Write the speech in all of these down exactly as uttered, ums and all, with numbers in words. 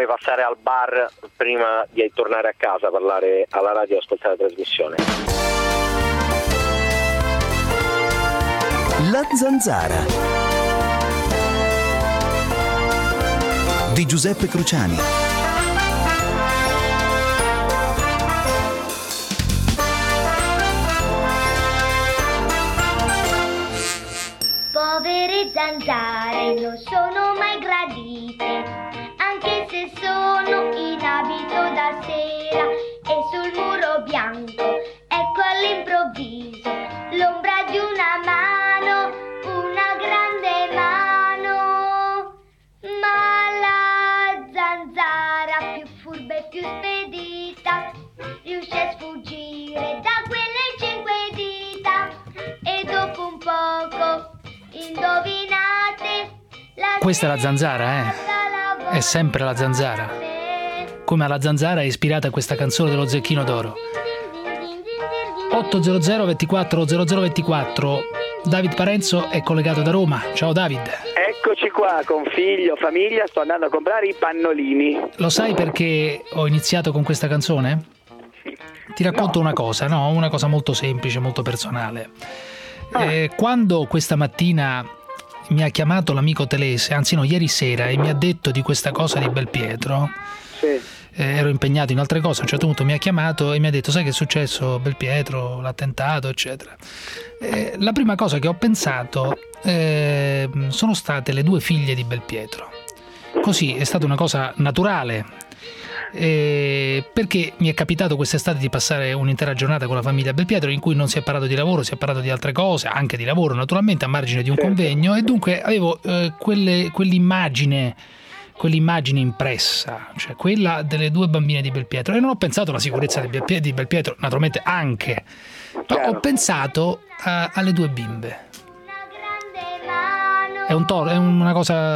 come passare al bar prima di tornare a casa, parlare alla radio e ascoltare la trasmissione. La Zanzara di Giuseppe Cruciani. Povere zanzare non sono mai gradite, anche se sono in abito da sera e sul muro bianco, ecco all'improvviso l'ombra di una mano, una grande mano. Ma la zanzara più furba e più spedita riuscì a sfuggire da quelle cinque dita e dopo un poco, indovinate, la questa è la zanzara, eh? È sempre la zanzara. Come alla zanzara è ispirata questa canzone dello Zecchino d'Oro. otto zero zero ventiquattro zero zero ventiquattro. David Parenzo è collegato da Roma. Ciao David. Eccoci qua con figlio, famiglia, sto andando a comprare i pannolini. Lo sai perché ho iniziato con questa canzone? Ti racconto No. una cosa, no? Una cosa molto semplice, molto personale. Eh, quando questa mattina mi ha chiamato l'amico Telese, anzi no, ieri sera, e mi ha detto di questa cosa di Belpietro, Sì. eh, ero impegnato in altre cose, a un certo punto mi ha chiamato e mi ha detto: sai che è successo, Belpietro, l'attentato, eccetera. Eh, la prima cosa che ho pensato eh, sono state le due figlie di Belpietro. Così è stata una cosa naturale. Eh, perché mi è capitato quest'estate di passare un'intera giornata con la famiglia Belpietro in cui non si è parlato di lavoro, si è parlato di altre cose, anche di lavoro naturalmente, a margine di un Certo. convegno, e dunque avevo eh, quelle, quell'immagine quell'immagine impressa, cioè quella delle due bambine di Belpietro, e non ho pensato alla sicurezza di Belpie- di Belpietro, naturalmente anche, ma Chiaro. ho pensato a- alle due bimbe. una grande mano. È un toro, è una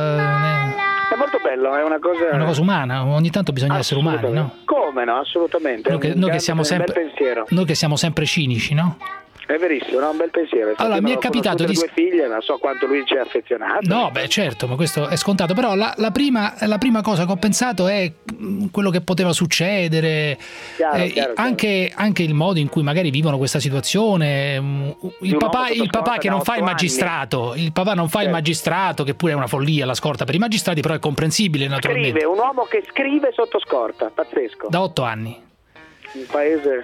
cosa È molto bello, è una cosa... è una cosa umana, ogni tanto bisogna essere umani, no? Assolutamente. Come no? Assolutamente. Noi che, È un noi che grande- siamo è un sempre bel pensiero. noi che siamo sempre cinici, no? È verissimo, no? Un bel pensiero. Infatti Allora, mi non è ho capitato conosciuto di- le due figlie, non so quanto lui ci è affezionato. No, beh, certo, ma questo è scontato. Però la, la, prima, la prima cosa che ho pensato è mm, quello che poteva succedere, Chiaro, eh, chiaro, anche, anche il modo in cui magari vivono questa situazione. mm, Il un papà, uomo sotto il papà scorta che da non fa il otto anni. magistrato, il papà non fa il Certo. magistrato, che pure è una follia la scorta per i magistrati, però è comprensibile naturalmente. Scrive, un uomo che scrive sotto scorta, pazzesco. Da otto anni. Un paese...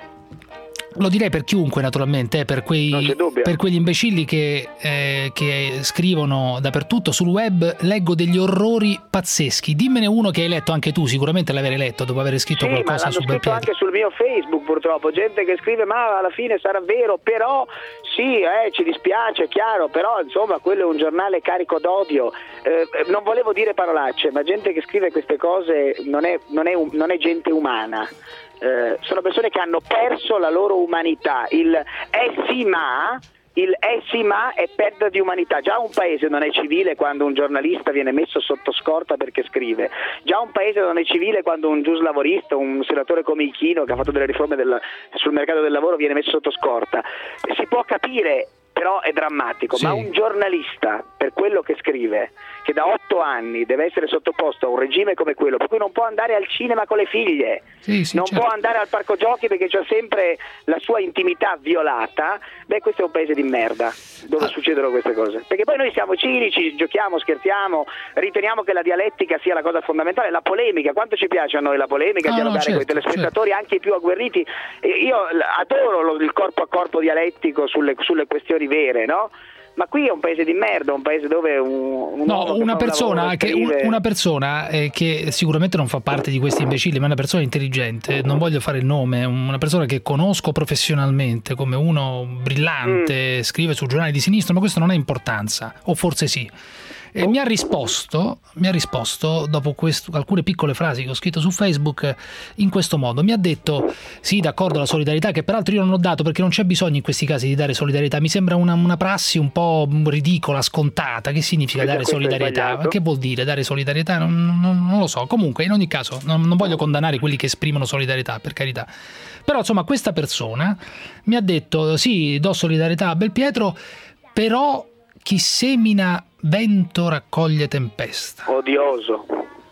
Lo direi per chiunque naturalmente, eh, per, Non quei, c'è dubbio. per quegli imbecilli che, eh, che scrivono dappertutto sul web. Leggo degli orrori pazzeschi. Dimmene uno che hai letto anche tu, sicuramente l'avrai letto dopo aver scritto Sì, ma qualcosa l'hanno su scritto Belpietro. anche sul mio Facebook purtroppo, gente che scrive ma alla fine sarà vero, però sì, eh, ci dispiace, chiaro, però insomma quello è un giornale carico d'odio, eh, non volevo dire parolacce, ma gente che scrive queste cose non è, non è, non è gente umana. Eh, sono persone che hanno perso la loro umanità. Il eh sì ma il eh sì ma è perdita di umanità. Già un paese non è civile quando un giornalista viene messo sotto scorta perché scrive. Già un paese non è civile quando un giuslavorista, un senatore come Ichino che ha fatto delle riforme del, sul mercato del lavoro viene messo sotto scorta. Si può capire, però è drammatico, Sì. ma un giornalista, per quello che scrive, che da otto anni deve essere sottoposto a un regime come quello, per cui non può andare al cinema con le figlie, Sì, sì, non certo. può andare al parco giochi perché c'ha sempre la sua intimità violata, beh questo è un paese di merda dove Ah. succedono queste cose, perché poi noi siamo cinici, giochiamo, scherziamo, riteniamo che la dialettica sia la cosa fondamentale, la polemica, quanto ci piace a noi la polemica, Ah, dialogare no, con i certo, telespettatori anche i più agguerriti. E io l- adoro lo- il corpo a corpo dialettico sulle, sulle questioni vere, no? Ma qui è un paese di merda, un paese dove un, un No, uomo che una fa un persona, lavoro, che, scrive- una persona eh, che sicuramente non fa parte di questi imbecilli, ma è una persona intelligente, non voglio fare il nome, una persona che conosco professionalmente come uno brillante, Mm. scrive su giornali di sinistra, ma questo non ha importanza, o forse sì. E mi ha risposto, mi ha risposto dopo questo, alcune piccole frasi che ho scritto su Facebook in questo modo. Mi ha detto: sì, d'accordo, la solidarietà, che peraltro io non ho dato perché non c'è bisogno in questi casi di dare solidarietà. Mi sembra una, una prassi un po' ridicola, scontata. Che significa Perché dare questo è solidarietà? sbagliato. Che vuol dire dare solidarietà? Non, non- non lo so. Comunque, in ogni caso, non, non voglio condannare quelli che esprimono solidarietà, per carità. Però, insomma, questa persona mi ha detto: sì, do solidarietà a Belpietro, però chi semina vento raccoglie tempesta. Odioso.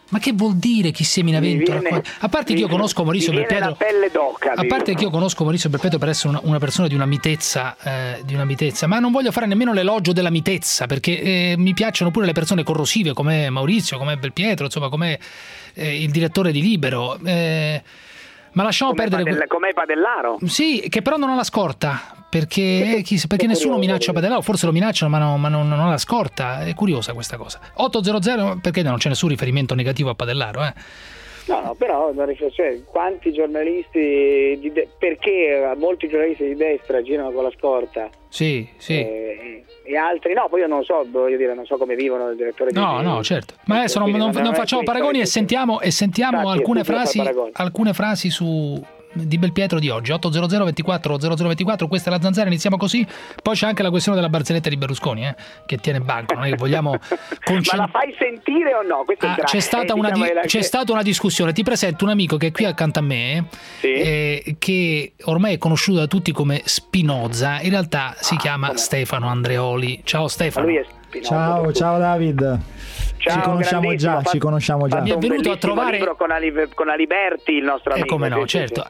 Ma che vuol dire chi semina vento? Viene, a parte che io conosco Maurizio Belpietro, la pelle d'oca, a parte che io conosco Maurizio Belpietro per essere una, una persona di una mitezza, eh, di una mitezza, ma non voglio fare nemmeno l'elogio della mitezza, perché eh, mi piacciono pure le persone corrosive come Maurizio, come Belpietro, insomma, come eh, il direttore di Libero. Eh, ma lasciamo come perdere Padella, come Padellaro. Sì, che però non ha la scorta. Perché, chi, perché nessuno minaccia Padellaro, forse lo minacciano ma, no, ma non, non ha la scorta. È curiosa questa cosa. ottocento, perché non c'è nessun riferimento negativo a Padellaro, eh? No, no, però cioè, quanti giornalisti di de- perché molti giornalisti di destra girano con la scorta? Sì, sì. E, e altri no, poi io non so, voglio dire, non so come vivono il direttore di No, no, certo. Ma adesso non, non, non facciamo paragoni e sentiamo, e sentiamo Infatti, alcune frasi alcune frasi su di Belpietro di oggi. Ottocento ventiquattro zero zero ventiquattro, questa è la Zanzara, iniziamo così. Poi c'è anche la questione della barzelletta di Berlusconi, eh, che tiene banco, non è che vogliamo concent- Ma la fai sentire o no? Ah, c'è stata, eh, una, diciamo, di- la... c'è stata una discussione. Ti presento un amico che è qui accanto a me, sì? eh, che ormai è conosciuto da tutti come Spinoza, in realtà si ah, chiama come... Stefano Andreoli. Ciao Stefano. Lui è Spinoza, ciao, ciao David. Ciao, ci conosciamo già, fatto, ci conosciamo già. Mi è venuto a trovare libro con, Ali, con Aliberti, il nostro amico. Eh, come no, certo.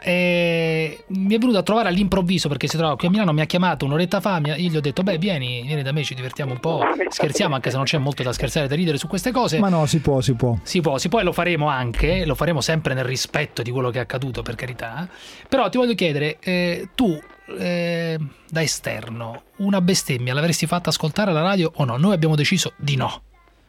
E mi è venuto a trovare all'improvviso perché si trova qui a Milano, mi ha chiamato un'oretta fa, io gli ho detto "Beh, vieni, vieni da me, ci divertiamo un po', scherziamo anche se non c'è molto da scherzare, da ridere su queste cose". Ma no, si può, si può. Si può, si può e lo faremo anche, lo faremo sempre nel rispetto di quello che è accaduto, per carità. Però ti voglio chiedere, eh, tu eh, da esterno, una bestemmia l'avresti fatta ascoltare alla radio o no? Noi abbiamo deciso di no.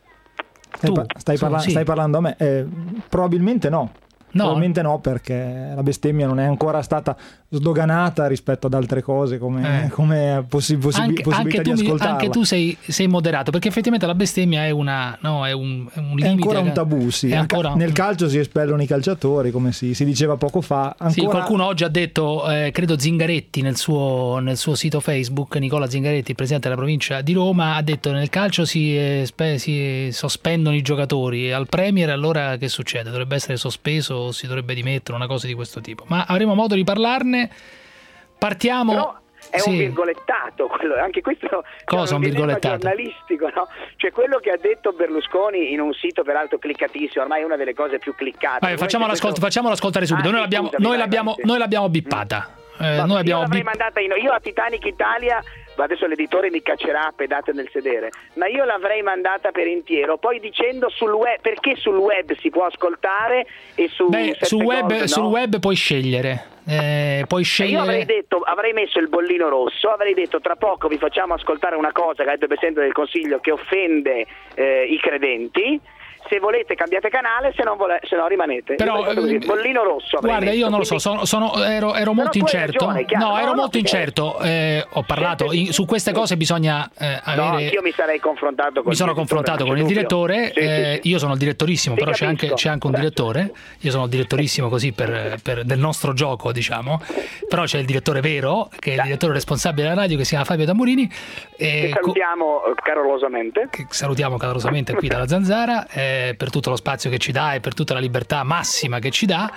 Stai, pa- stai, parla- sì. stai parlando a me? Eh, probabilmente no. No. Probabilmente no, perché la bestemmia non è ancora stata sdoganata rispetto ad altre cose come, eh. come possi- possi- anche, possibilità anche di tu, ascoltarla. Anche tu sei, sei moderato, perché effettivamente la bestemmia è una no, è un, è un limite. È ancora un tabù, sì. Ancora... Nel calcio si espellono i calciatori, come si, si diceva poco fa. Ancora... Sì, qualcuno oggi ha detto, eh, credo Zingaretti nel suo, nel suo sito Facebook, Nicola Zingaretti, il presidente della provincia di Roma, ha detto nel calcio si, eh, spe- si sospendono i giocatori, al Premier allora che succede? Dovrebbe essere sospeso o si dovrebbe dimettere? Una cosa di questo tipo, ma avremo modo di parlarne. Partiamo. Però è sì. un virgolettato quello, anche questo cosa, un, un virgolettato giornalistico, no? Cioè quello che ha detto Berlusconi in un sito peraltro cliccatissimo, ormai è una delle cose più cliccate. Vabbè, facciamo l'ascolto, questo... facciamolo ascoltare subito. Ah, noi, l'abbiamo, scusami, noi, l'abbiamo, noi l'abbiamo bippata. Eh, no, noi abbiamo io l'avrei bip... mandata in... io a Titanic Italia, adesso l'editore mi caccerà a pedate nel sedere, ma io l'avrei mandata per intero, poi dicendo sul web, perché sul web si può ascoltare e su Beh, sul web, gold, no? sul web puoi scegliere. Eh, puoi scegliere. Io avrei detto, avrei messo il bollino rosso, avrei detto tra poco vi facciamo ascoltare una cosa che ha detto il Presidente del Consiglio che offende eh, i credenti. Se volete cambiate canale, se non, vole- se no rimanete. Però così, bollino rosso. Guarda, messo, io non quindi... lo so, sono, sono, ero, ero molto incerto. Ragione, chiaro, no, ero no, molto no, incerto. Eh, ho parlato in, su queste cose bisogna eh, avere. No, io mi sarei confrontato con mi sono il confrontato con il direttore. Sì, eh, sì, sì. Io sono il direttorissimo, Ti però c'è anche, c'è anche un direttore. Io sono il direttorissimo così per, per del nostro gioco, diciamo. Però c'è il direttore vero, che è il direttore responsabile della radio, che si chiama Fabio Tamburini. Eh, che salutiamo co- calorosamente. Che salutiamo calorosamente qui dalla Zanzara eh, per tutto lo spazio che ci dà e per tutta la libertà massima che ci dà,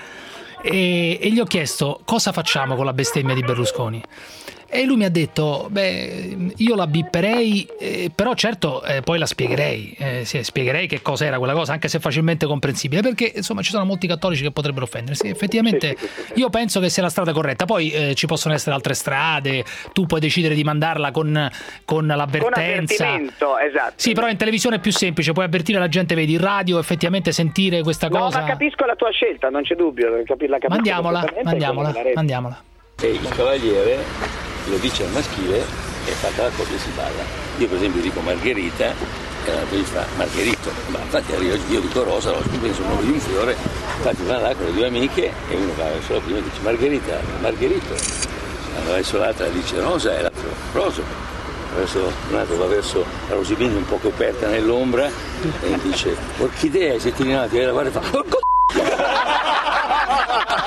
e, e gli ho chiesto cosa facciamo con la bestemmia di Berlusconi. E lui mi ha detto, beh, io la bipperei, eh, però certo eh, poi la spiegherei, eh, sì, spiegherei che cosa era quella cosa, anche se facilmente comprensibile, perché insomma ci sono molti cattolici che potrebbero offendersi. Effettivamente io penso che sia la strada corretta, poi eh, ci possono essere altre strade, tu puoi decidere di mandarla con, con l'avvertenza. Con avvertimento, esatto. Sì, però in televisione è più semplice, puoi avvertire la gente, vedi, in radio effettivamente sentire questa no, cosa. No, ma capisco la tua scelta, non c'è dubbio, la capisco mandiamola, mandiamola, mandiamola. E il cavaliere lo dice al maschile e fatta la cosa e si balla. Io per esempio dico Margherita e l'altro gli fa Margherito, ma infatti arrivo, io dico Rosa, Rosa, penso il nome di un fiore, infatti va là con le due amiche e uno va verso la prima e dice Margherita, Margherito, va verso l'altra e dice Rosa e l'altro Roso, verso, un altro va verso la Rosibini un po' coperta nell'ombra e dice orchidea, se ti rinati a lavare fa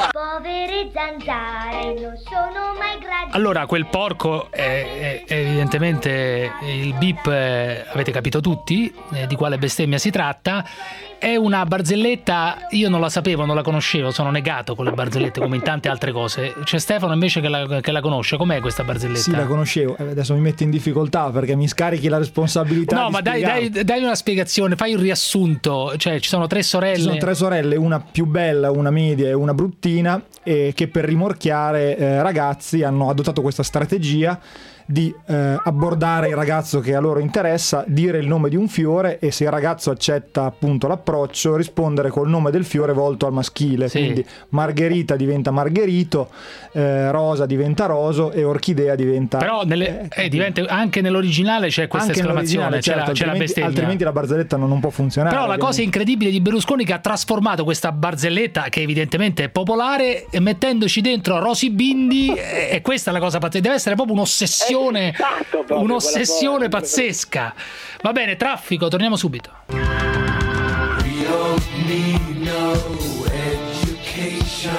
povere zanzare non sono mai gradite. Allora, quel porco è, è, è evidentemente il bip, eh, avete capito tutti eh, di quale bestemmia si tratta. È una barzelletta, io non la sapevo, non la conoscevo, sono negato con le barzellette come in tante altre cose. C'è Stefano invece che la, che la conosce. Com'è questa barzelletta? Sì, la conoscevo, adesso mi metti in difficoltà perché mi scarichi la responsabilità. No, di ma dai, dai, dai una spiegazione, fai un riassunto. Cioè, ci sono tre sorelle. Ci sono tre sorelle, una più bella, una media e una bruttina, e che per rimorchiare eh, ragazzi hanno adottato questa strategia di eh, abbordare il ragazzo che a loro interessa, dire il nome di un fiore e se il ragazzo accetta appunto l'approccio rispondere col nome del fiore volto al maschile. Sì. Quindi Margherita diventa Margherito, eh, Rosa diventa Roso e Orchidea diventa... Però nelle, eh, diventa, anche nell'originale c'è questa anche esclamazione, c'è, certo, la, c'è la bestemmia. Altrimenti la barzelletta non, non può funzionare. Però ovviamente. La cosa incredibile di Berlusconi che ha trasformato questa barzelletta, che evidentemente è popolare, mettendoci dentro Rosy Bindi, e questa è la cosa pazzesca, deve essere proprio un'ossessione. Esatto, un'ossessione pazzesca. Va bene, traffico, torniamo subito. We don't need no education.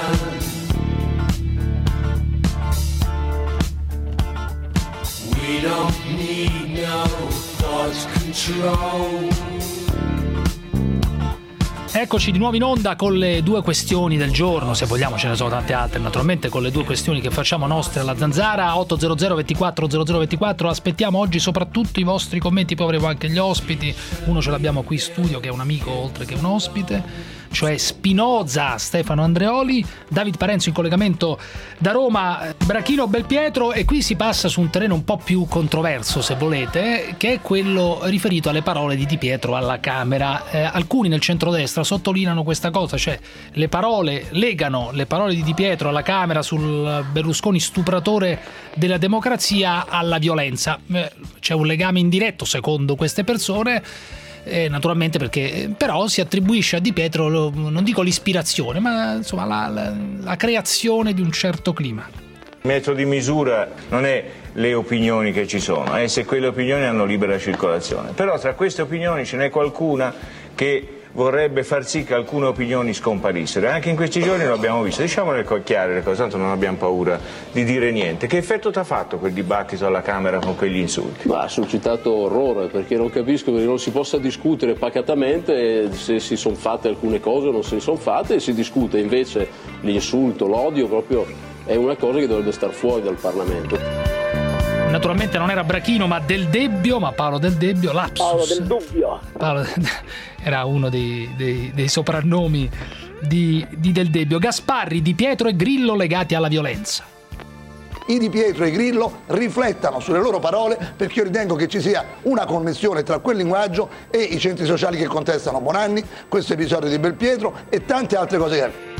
We don't need no thought control. Eccoci di nuovo in onda con le due questioni del giorno, se vogliamo ce ne sono tante altre naturalmente, con le due questioni che facciamo nostre alla Zanzara. Otto zero zero ventiquattro zero zero ventiquattro, aspettiamo oggi soprattutto i vostri commenti, poi avremo anche gli ospiti, uno ce l'abbiamo qui in studio che è un amico oltre che un ospite, cioè Spinoza Stefano Andreoli, David Parenzo in collegamento da Roma, Brachino Belpietro, e qui si passa su un terreno un po' più controverso se volete, che è quello riferito alle parole di Di Pietro alla Camera. Eh, alcuni nel centrodestra sottolineano questa cosa, cioè le parole, legano le parole di Di Pietro alla Camera sul Berlusconi stupratore della democrazia alla violenza. Eh, c'è un legame indiretto secondo queste persone. Eh, naturalmente perché però si attribuisce a Di Pietro lo, non dico l'ispirazione ma insomma la, la, la creazione di un certo clima. Il metro di misura non è le opinioni che ci sono, è se quelle opinioni hanno libera circolazione, però tra queste opinioni ce n'è qualcuna che vorrebbe far sì che alcune opinioni scomparissero, e anche in questi giorni lo abbiamo visto. Diciamole chiare le cose, tanto non abbiamo paura di dire niente. Che effetto ti ha fatto quel dibattito alla Camera con quegli insulti? Ma ha suscitato orrore, perché non capisco perché non si possa discutere pacatamente se si sono fatte alcune cose o non si sono fatte, e si discute invece l'insulto, l'odio, proprio è una cosa che dovrebbe star fuori dal Parlamento. Naturalmente non era Brachino ma Del Debbio, ma Paolo Del Debbio, lapsus. Paolo Del Dubbio. Paolo, era uno dei, dei, dei soprannomi di, di Del Debbio. Gasparri, Di Pietro e Grillo legati alla violenza. I Di Pietro e Grillo riflettano sulle loro parole, perché io ritengo che ci sia una connessione tra quel linguaggio e i centri sociali che contestano Bonanni, questo episodio di Belpietro e tante altre cose che...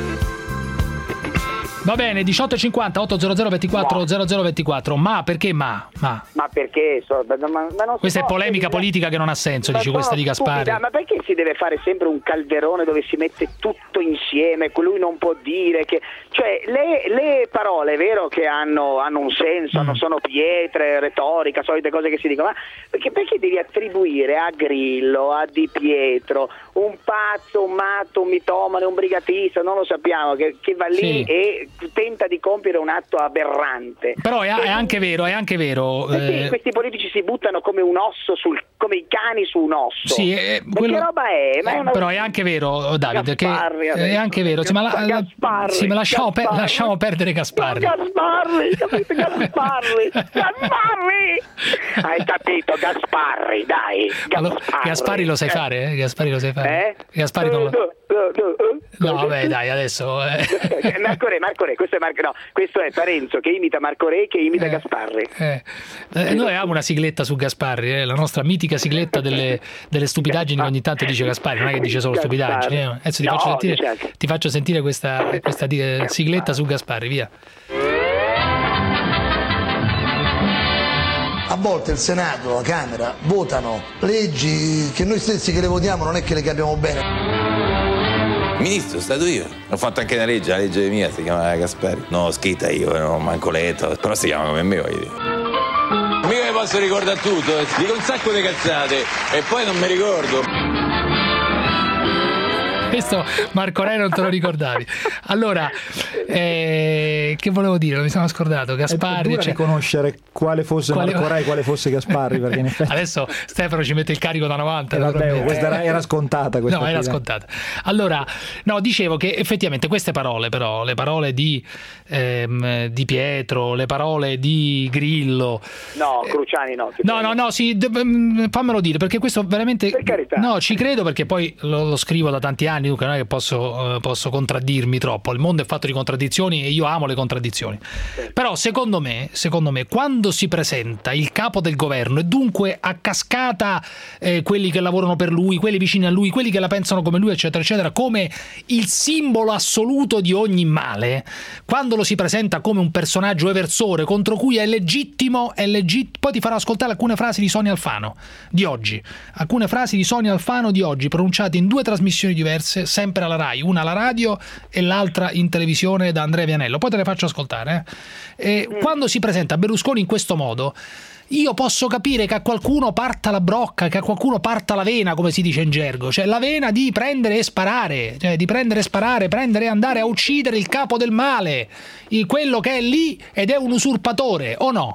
Va bene, diciotto e cinquanta, otto zero zero ventiquattro zero zero ventiquattro. Ma perché ma? Ma, ma perché? So, ma, ma non questa è può, polemica si politica che non ha senso, dici questa di Gasparri. Stupida, ma perché si deve fare sempre un calderone dove si mette tutto insieme, lui non può dire che... Cioè, le, le parole, è vero che hanno, hanno un senso, mm. non sono pietre, retorica, solite cose che si dicono, ma perché, perché devi attribuire a Grillo, a Di Pietro, un pazzo, un matto, un mitomane, un brigatista, non lo sappiamo, che, che va lì sì. e tenta di compiere un atto aberrante. Però è, è anche vero, è anche vero. Eh, sì, questi politici si buttano come un osso sul, come i cani su un osso. Sì, è, quello, che roba è? Ma è una... Però è anche vero, Davide, Gasparri, che è anche vero. Sì, ma la, Gasparri, sì, ma lasciamo, per, lasciamo perdere Gasparri. Gasparri, capito? Gasparri, Gasparri. Hai capito, Gasparri, dai. Gasparri, allora, Gasparri lo sai eh. fare, eh? Gasparri lo sai fare. Eh? Gasparri non lo... No, vabbè, dai, adesso. Eh. Marco Re, Marco Re, questo è Marco, no, questo è Parenzo che imita Marco Re che imita eh, Gasparri. Eh. Eh, noi abbiamo una sigletta su Gasparri, eh, la nostra mitica sigletta delle, delle stupidaggini che ogni tanto dice Gasparri, non è che dice solo stupidaggini. Eh. Adesso ti, no, faccio sentire, ti faccio sentire questa, questa eh, sigletta su Gasparri, via. A volte il Senato, la Camera, votano leggi che noi stessi che le votiamo non è che le capiamo bene. Ministro, sono stato io. Ho fatto anche una legge, la legge mia, si chiama Gasparri. No, ho scritta io, non ho manco letto, però si chiama come me, voglio dire. Mica mi posso ricordare tutto, dico un sacco di cazzate e poi non mi ricordo. Questo Marco Re non te lo ricordavi. Allora, eh, che volevo dire? Mi sono scordato. Gasparri. È cioè... conoscere quale fosse quale... Marco Re e quale fosse Gasparri, perché in effetti... Adesso Stefano ci mette il carico da novanta. Eh, vabbè, questa era, era scontata. Questa no, era scontata. Allora, no, dicevo che effettivamente queste parole, però, le parole di, ehm, di Pietro, le parole di Grillo. No, Cruciani no. No, no, no, sì, fammelo dire, perché questo veramente... Per carità. No, ci credo perché poi lo, lo scrivo da tanti anni, dunque non è che posso, uh, posso contraddirmi troppo. Il mondo è fatto di contraddizioni e io amo le contraddizioni. Sì. Però secondo me, secondo me, quando si presenta il capo del governo e dunque a cascata eh, quelli che lavorano per lui, quelli vicini a lui, quelli che la pensano come lui, eccetera, eccetera, come il simbolo assoluto di ogni male, quando lo si presenta come un personaggio eversore contro cui è legittimo, è legittimo. Poi ti farò ascoltare alcune frasi di Sonia Alfano di oggi, alcune frasi di Sonia Alfano di oggi pronunciate in due trasmissioni diverse, sempre alla Rai, una alla radio e l'altra in televisione da Andrea Vianello. Poi te le faccio ascoltare. Eh. E quando si presenta Berlusconi in questo modo, io posso capire che a qualcuno parta la brocca, che a qualcuno parta la vena, come si dice in gergo, cioè la vena di prendere e sparare, cioè di prendere e sparare, prendere e andare a uccidere il capo del male, quello che è lì ed è un usurpatore, o no?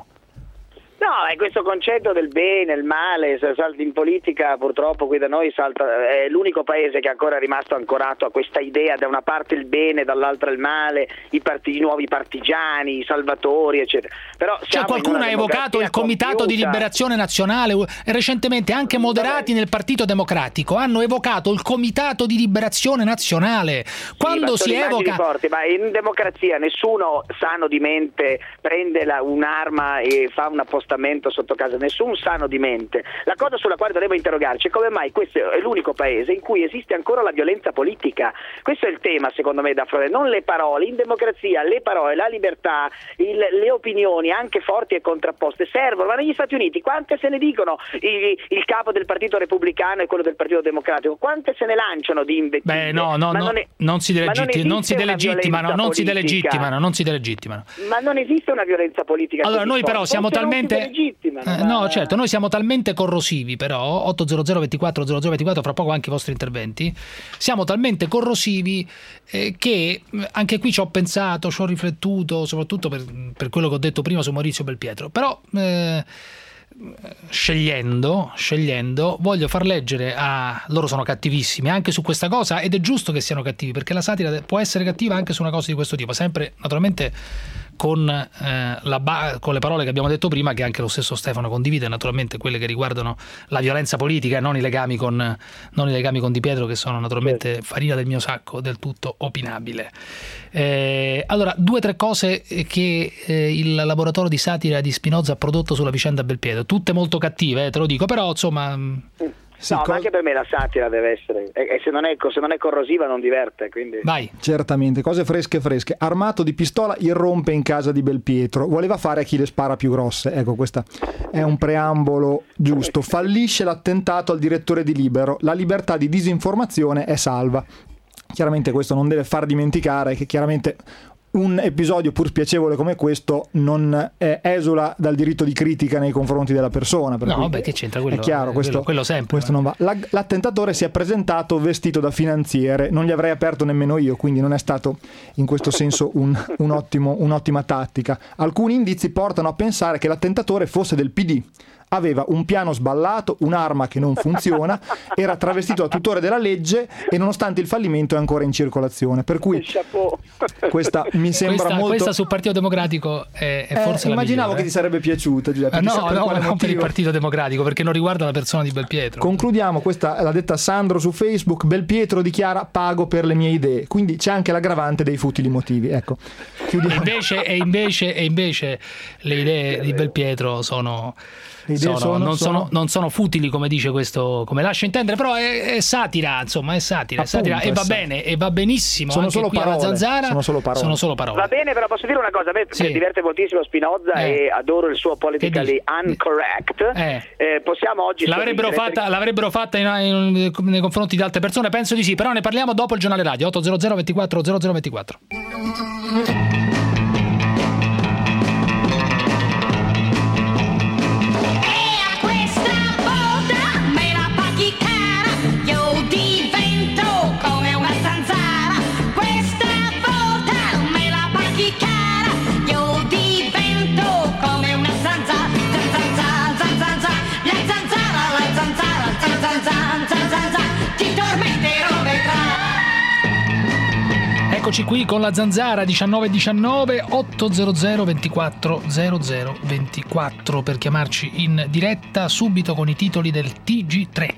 No, è questo concetto del bene, il male, in politica purtroppo qui da noi salta, è l'unico paese che è ancora rimasto ancorato a questa idea, da una parte il bene, dall'altra il male, i, part- i nuovi partigiani, i salvatori, eccetera. Però cioè qualcuno ha evocato il Comitato compiuta. di Liberazione Nazionale e recentemente anche moderati nel Partito Democratico hanno evocato il Comitato di Liberazione Nazionale. Quando sì, si evoca... Forti, ma in democrazia nessuno sano di mente prende la, un'arma e fa un appostamento sotto casa, nessun sano di mente. La cosa sulla quale dovremmo interrogarci è come mai questo è l'unico paese in cui esiste ancora la violenza politica. Questo è il tema, secondo me, da affrontare, non le parole. In democrazia le parole, la libertà, il, le opinioni anche forti e contrapposte servono, ma negli Stati Uniti quante se ne dicono il, il capo del Partito Repubblicano e quello del Partito Democratico, quante se ne lanciano di invettive? Beh, no, no, ma no non, è, non si delegittimano, non si delegittimano, non si delegittimano, non si delegittimano. Ma non esiste una violenza politica. Allora noi però siamo talmente Eh, no, certo, noi siamo talmente corrosivi, però ottocento ventiquattro zero zero ventiquattro, fra poco anche i vostri interventi, siamo talmente corrosivi eh, che anche qui ci ho pensato, ci ho riflettuto, soprattutto per, per quello che ho detto prima su Maurizio Belpietro, però eh, scegliendo, scegliendo voglio far leggere a loro, sono cattivissimi anche su questa cosa ed è giusto che siano cattivi perché la satira può essere cattiva anche su una cosa di questo tipo, sempre naturalmente con, eh, la ba- con le parole che abbiamo detto prima, che anche lo stesso Stefano condivide, naturalmente quelle che riguardano la violenza politica e non i legami con, non i legami con Di Pietro, che sono naturalmente farina del mio sacco, del tutto opinabile. Eh, allora, due o tre cose che eh, il laboratorio di satira di Spinoza ha prodotto sulla vicenda Belpietro, tutte molto cattive, eh, te lo dico, però insomma... Sì, no, co- ma anche per me la satira deve essere, e, e se, non è, se non è corrosiva non diverte, quindi... Vai. Certamente, cose fresche fresche. Armato di pistola irrompe in casa di Belpietro, voleva fare a chi le spara più grosse. Ecco, questo è un preambolo giusto. Fallisce l'attentato al direttore di Libero, la libertà di disinformazione è salva. Chiaramente questo non deve far dimenticare che chiaramente un episodio pur spiacevole come questo non eh, esula dal diritto di critica nei confronti della persona. Per no, beh, che c'entra quello? È chiaro, questo, quello, quello sempre. Questo non va. La, l'attentatore si è presentato vestito da finanziere, non gli avrei aperto nemmeno io, quindi non è stato in questo senso un, un ottimo, un'ottima tattica. Alcuni indizi portano a pensare che l'attentatore fosse del P D. Aveva un piano sballato, un'arma che non funziona, era travestito da tutore della legge e nonostante il fallimento è ancora in circolazione. Per cui questa mi sembra questa, molto... Questa sul Partito Democratico è, è forse eh, la immaginavo migliore, che ti sarebbe piaciuta, Giuseppe. Eh, no, no, per non per il Partito Democratico, perché non riguarda la persona di Belpietro. Concludiamo, questa l'ha detta Sandro su Facebook, Belpietro dichiara pago per le mie idee, quindi c'è anche l'aggravante dei futili motivi. Ecco, chiudiamo. Invece, e, invece, e invece le idee di Belpietro sono... Sono, sono, non, sono, sono, non sono futili, come dice questo, come lascia intendere, però è, è satira, insomma, è satira, è satira e va bene, e va benissimo. Sono anche solo qui parole, alla Zanzara, sono solo parole. Sono solo parole. Va bene, però posso dire una cosa, a me sì. mi diverte moltissimo Spinoza eh. e adoro il suo politically incorrect. Eh. Eh, possiamo oggi l'avrebbero fatta, l'avrebbero fatta in, in, nei confronti di altre persone, penso di sì, però ne parliamo dopo il giornale radio. Ottocento ventiquattro zero zero ventiquattro. Divento come una Eccoci qui con la Zanzara diciannove diciannove ottocento ventiquattro zero zero ventiquattro per chiamarci in diretta subito con i titoli del T G tre.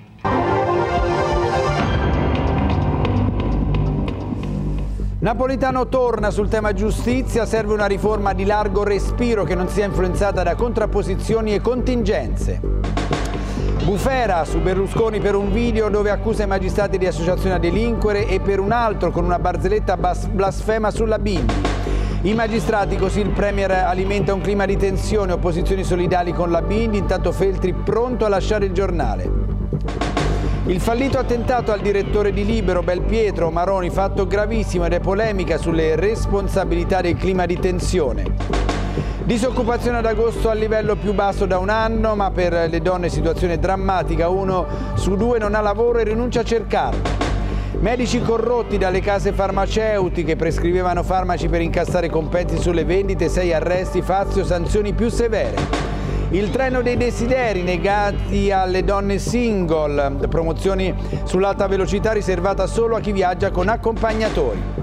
Napolitano torna sul tema giustizia, serve una riforma di largo respiro che non sia influenzata da contrapposizioni e contingenze. Bufera su Berlusconi per un video dove accusa i magistrati di associazione a delinquere e per un altro con una barzelletta bas- blasfema sulla Bindi. I magistrati, così il Premier alimenta un clima di tensione, opposizioni solidali con la Bindi, intanto Feltri pronto a lasciare il giornale. Il fallito attentato al direttore di Libero, Belpietro Maroni, fatto gravissimo ed è polemica sulle responsabilità del clima di tensione. Disoccupazione ad agosto al livello più basso da un anno, ma per le donne situazione drammatica, uno su due non ha lavoro e rinuncia a cercarlo. Medici corrotti dalle case farmaceutiche, prescrivevano farmaci per incassare compensi sulle vendite, sei arresti, Fazio, sanzioni più severe. Il treno dei desideri negati alle donne single, promozioni sull'alta velocità riservata solo a chi viaggia con accompagnatori.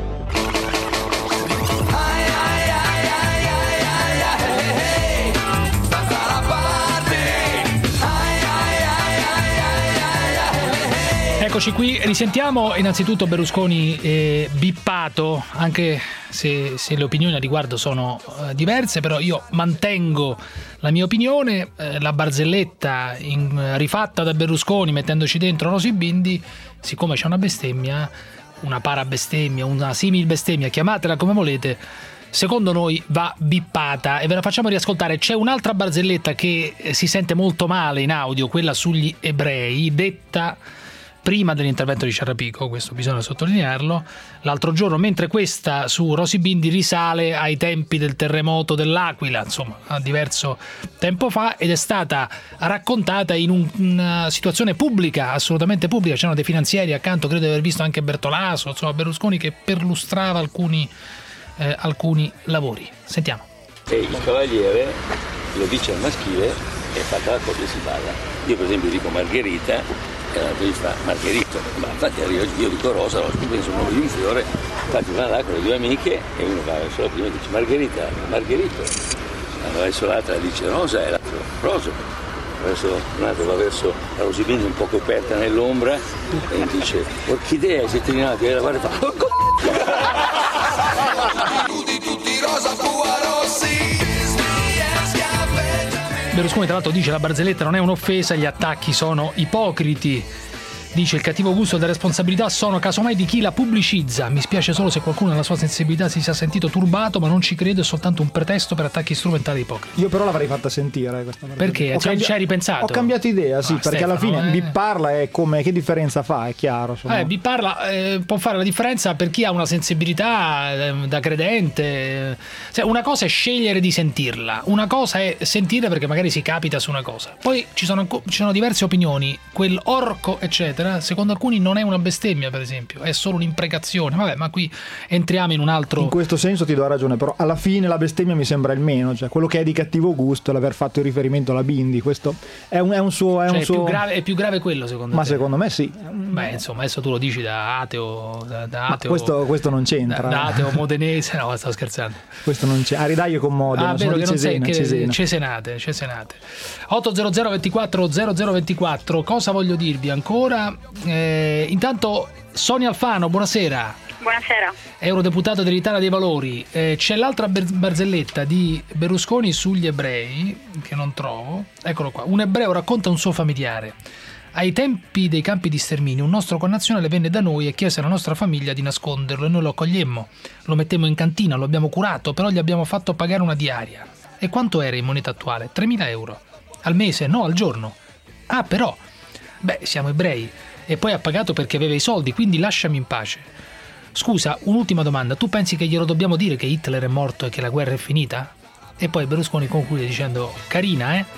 Eccoci qui, risentiamo innanzitutto Berlusconi eh, bippato, anche se, se le opinioni a riguardo sono eh, diverse, però io mantengo la mia opinione, eh, la barzelletta in, rifatta da Berlusconi mettendoci dentro Rosy Bindi, siccome c'è una bestemmia, una parabestemmia, una simil bestemmia, chiamatela come volete, secondo noi va bippata e ve la facciamo riascoltare. C'è un'altra barzelletta che si sente molto male in audio, quella sugli ebrei, detta prima dell'intervento di Ciarrapico, questo bisogna sottolinearlo, l'altro giorno, mentre questa su Rosy Bindi risale ai tempi del terremoto dell'Aquila, insomma a diverso tempo fa, ed è stata raccontata in un, una situazione pubblica, assolutamente pubblica. C'erano dei finanzieri accanto, credo di aver visto anche Bertolaso, insomma Berlusconi che perlustrava alcuni, eh, alcuni lavori. Sentiamo. E il cavaliere lo dice al maschile e fatta la cosa si parla. Io per esempio dico Margherita e l'altro gli fa Margherito, ma infatti io, io dico Rosa, lo penso un nome di un fiore, infatti va là con le due amiche e uno va verso la prima e dice Margherita, Margherito, va verso l'altra e dice Rosa e l'altro Rosa, verso l'altro va verso la Rosy Bindi un po' coperta nell'ombra e dice Orchidea, i settiminati e la guarda e fa oh, tutti rosa Rossi. Berlusconi tra l'altro dice la barzelletta non è un'offesa, gli attacchi sono ipocriti. Dice il cattivo gusto e le responsabilità sono casomai di chi la pubblicizza. Mi spiace solo se qualcuno nella sua sensibilità si sia sentito turbato, ma non ci credo, è soltanto un pretesto per attacchi strumentali ipocriti. Io però l'avrei fatta sentire questa perché? Ci cambi- hai ripensato? Ho cambiato idea, sì, ah, perché Stefano, alla fine eh... bipparla è come, che differenza fa? È chiaro. Eh, bipparla eh, può fare la differenza per chi ha una sensibilità eh, da credente. Cioè, una cosa è scegliere di sentirla, una cosa è sentire perché magari si capita su una cosa. Poi ci sono, ci sono diverse opinioni, quel orco eccetera. Secondo alcuni non è una bestemmia, per esempio, è solo un'imprecazione. Vabbè, ma qui entriamo in un altro. In questo senso ti do ragione, però alla fine la bestemmia mi sembra il meno, cioè quello che è di cattivo gusto è l'aver fatto il riferimento alla Bindi. Questo è un, è un suo. È, cioè, un è, suo... più grave, è più grave quello, secondo ma te? Ma secondo me sì. Beh, insomma, adesso tu lo dici da ateo. Da, da ateo questo, questo non c'entra. Da, da ateo modenese, no, sto scherzando. Questo non c'è. A Ridaglio con Modena. Ah, vero che non Cesena, sei che Cesena. Cesenate, Cesenate. ottocento ventiquattro zero zero ventiquattro. Cosa voglio dirvi ancora? Eh, intanto Sonia Alfano, buonasera. Buonasera. Eurodeputato dell'Italia dei Valori. Eh, c'è l'altra barzelletta di Berlusconi sugli ebrei che non trovo. Eccolo qua. Un ebreo racconta un suo familiare. Ai tempi dei campi di sterminio un nostro connazionale venne da noi e chiese alla nostra famiglia di nasconderlo e noi lo accogliemmo. Lo mettemmo in cantina, lo abbiamo curato, però gli abbiamo fatto pagare una diaria. E quanto era in moneta attuale? tremila euro. Al mese? No, al giorno. Ah, però. Beh, siamo ebrei. E poi ha pagato perché aveva i soldi, quindi lasciami in pace. Scusa, un'ultima domanda. Tu pensi che glielo dobbiamo dire che Hitler è morto e che la guerra è finita? E poi Berlusconi conclude dicendo carina, eh?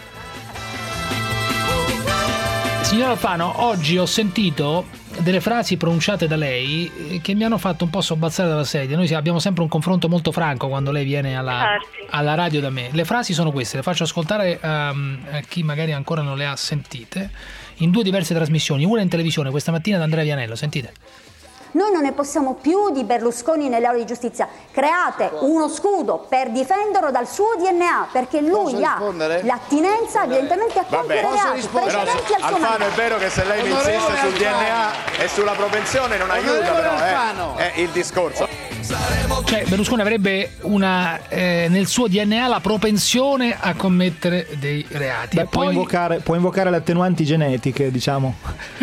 Signor Alfano, oggi ho sentito delle frasi pronunciate da lei che mi hanno fatto un po' sobbalzare dalla sedia. Noi abbiamo sempre un confronto molto franco quando lei viene alla, alla radio da me. Le frasi sono queste, le faccio ascoltare um, a chi magari ancora non le ha sentite, in due diverse trasmissioni, una in televisione questa mattina da Andrea Vianello. Sentite. Noi non ne possiamo più di Berlusconi nelle aule di giustizia. Create uno scudo per difenderlo dal suo D N A, perché lui ha l'attinenza evidentemente a compiere reati precedenti al suo mandato. Alfano, è vero che se lei mi insiste sul D N A e sulla propensione non aiuta, però eh, è il discorso. Cioè Berlusconi avrebbe una eh, nel suo D N A la propensione a commettere dei reati. Beh, e può, poi... invocare, può invocare le attenuanti genetiche, diciamo.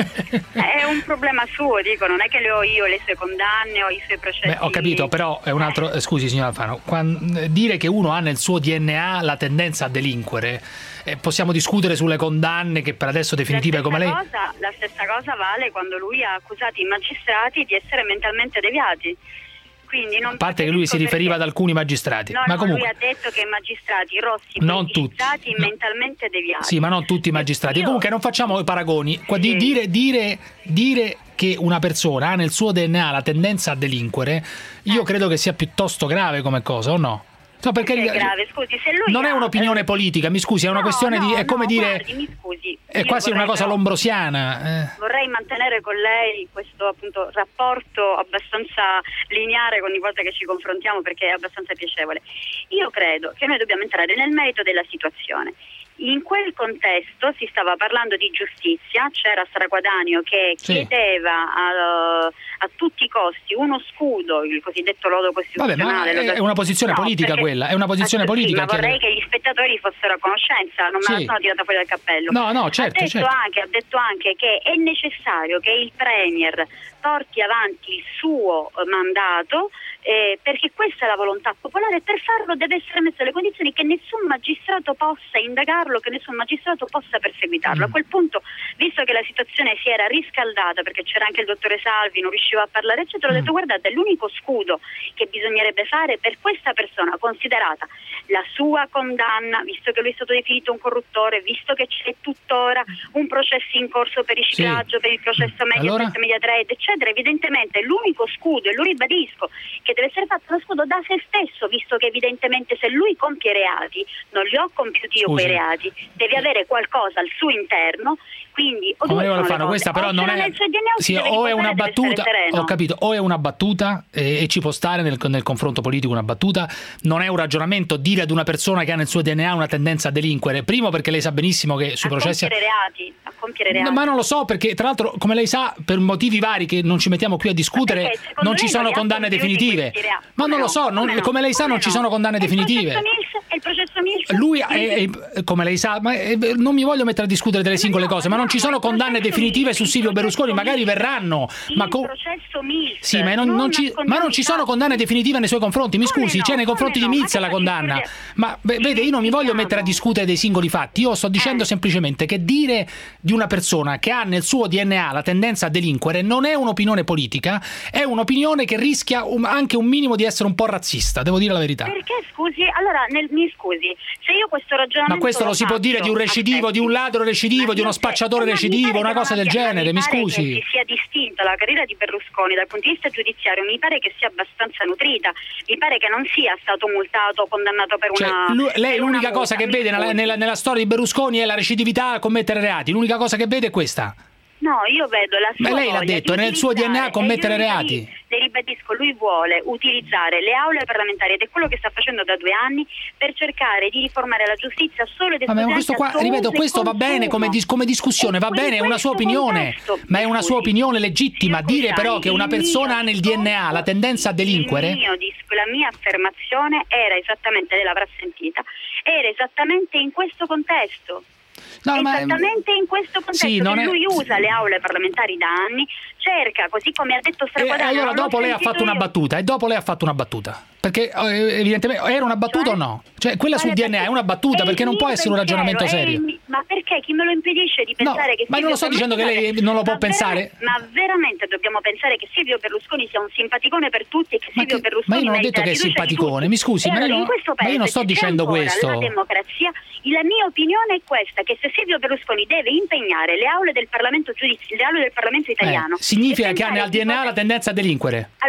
È un problema suo, dico, non è che le ho io le sue condanne o i suoi processi. Beh, ho capito, però è un altro eh, scusi signor Alfano, quando, dire che uno ha nel suo D N A la tendenza a delinquere, eh, possiamo discutere sulle condanne che per adesso definitive come lei. Cosa, la stessa cosa vale quando lui ha accusato i magistrati di essere mentalmente deviati. Quindi non a parte che lui si riferiva perché... ad alcuni magistrati, no, ma no, comunque lui ha detto che i magistrati rossi non tutti stati no. mentalmente deviati. Sì, ma non tutti i magistrati. Io... Comunque non facciamo i paragoni. Sì. Dire, dire, dire che una persona ha nel suo D N A la tendenza a delinquere, io eh. credo che sia piuttosto grave come cosa, o no? No, perché è grave, scusi, se lui non ha... è un'opinione politica, mi scusi, è una no, questione no, di è come no, dire guardi, mi scusi, è quasi una cosa però... lombrosiana. Eh. Vorrei mantenere con lei questo appunto rapporto abbastanza lineare ogni volta che ci confrontiamo, perché è abbastanza piacevole. Io credo che noi dobbiamo entrare nel merito della situazione. In quel contesto si stava parlando di giustizia, c'era Straguadanio che sì. chiedeva a, a tutti i costi uno scudo, il cosiddetto lodo costituzionale. Vabbè, ma è, è una posizione no, politica perché, quella, è una posizione politica. Sì, ma vorrei che gli spettatori fossero a conoscenza, non me sì. la sono tirata fuori dal cappello. No, no, certo, ha, detto certo. Anche, ha detto anche che è necessario che il Premier porti avanti il suo mandato, eh, perché questa è la volontà popolare e per farlo deve essere messo le condizioni che nessun magistrato possa indagarlo, che nessun magistrato possa perseguitarlo. Mm. A quel punto, visto che la situazione si era riscaldata perché c'era anche il dottore Salvi, non riusciva a parlare eccetera, mm. ho detto guardate, l'unico scudo che bisognerebbe fare per questa persona, considerata la sua condanna, visto che lui è stato definito un corruttore, visto che c'è tuttora un processo in corso per riciclaggio, sì. per il processo Mediaset, allora? Mediatrade eccetera, evidentemente l'unico scudo, e lo ribadisco, che deve essere fatto uno scudo da se stesso, visto che evidentemente se lui compie reati, non li ho compiuti io Scusi. quei reati, deve avere qualcosa al suo interno, quindi o Onorevole Alfano, questa però non è sì, o è una battuta, ho capito, o è una battuta e, e ci può stare nel, nel confronto politico una battuta, non è un ragionamento dire ad una persona che ha nel suo D N A una tendenza a delinquere, primo perché lei sa benissimo che sui a processi compiere reati, a compiere reati. No, ma non lo so, perché tra l'altro come lei sa per motivi vari che non ci mettiamo qui a discutere non ci sono condanne definitive, ma non lo so, non, come, come lei sa come non no? ci sono condanne definitive. È il processo Mills? Lui è, è, come lei sa, ma è, non mi voglio mettere a discutere delle singole no, cose, ma non ci sono condanne definitive su Silvio Berlusconi, magari verranno, ma il processo Mills, sì, ma non, non, ci, ma non ci sono condanne definitive nei suoi confronti, mi scusi, no, c'è nei confronti no, di Mills la condanna, ma vede, io non mi voglio mettere a discutere dei singoli fatti, io sto dicendo eh. semplicemente che dire di una persona che ha nel suo D N A la tendenza a delinquere non è un'opinione politica, è un'opinione che rischia un, anche un minimo di essere un po' razzista, devo dire la verità. Perché scusi, allora nel, mi scusi, se io questo ragionamento ma questo lo, lo si può dire di un recidivo, aspetti, di un ladro recidivo, di uno spacciatore recidivo, una cosa del genere, mi scusi. Mi pare che si sia distinta la carriera di Berlusconi dal punto di vista giudiziario, mi pare che sia abbastanza nutrita, mi pare che non sia stato multato o condannato per cioè, una lui, lei per l'unica una cosa che vede nella, nella, nella storia di Berlusconi è la recidività a commettere reati, l'unica cosa che vede è questa. No, io vedo la sua ma lei l'ha detto, è nel suo D N A commettere reati. Le ribadisco, lui vuole utilizzare le aule parlamentari ed è quello che sta facendo da due anni per cercare di riformare la giustizia solo ed esclusivamente. Ma questo qua, ripeto, questo va bene come, dis- come discussione, va bene, è una sua opinione, contesto, ma è una sua opinione legittima. Dire però che una persona ha nel D N A la tendenza a delinquere. Il mio, la mia affermazione era esattamente, lei l'avrà sentita, era esattamente in questo contesto. No, esattamente ma... in questo contesto sì, non è... lui usa le aule parlamentari da anni, cerca, così come ha detto Straguadanio. E allora dopo lei ha fatto io. una battuta, e dopo lei ha fatto una battuta. Perché evidentemente era una battuta cioè? o no? Cioè quella sul D N A è una battuta perché non può essere un ragionamento serio. Il, ma perché chi me lo impedisce di pensare no, che ma non lo sto dicendo che lei non lo può ma pensare. Ma veramente dobbiamo pensare che Silvio Berlusconi sia un simpaticone per tutti e che ma Silvio che, Berlusconi ma io non ho detto che è simpaticone, mi scusi, ma, allora, io, ma io non sto dicendo questo. La democrazia, la mia opinione è questa, che se Silvio Berlusconi deve impegnare le aule del Parlamento giudizi, le aule del Parlamento italiano, eh, significa che ha nel D N A la tendenza a delinquere. Allora, o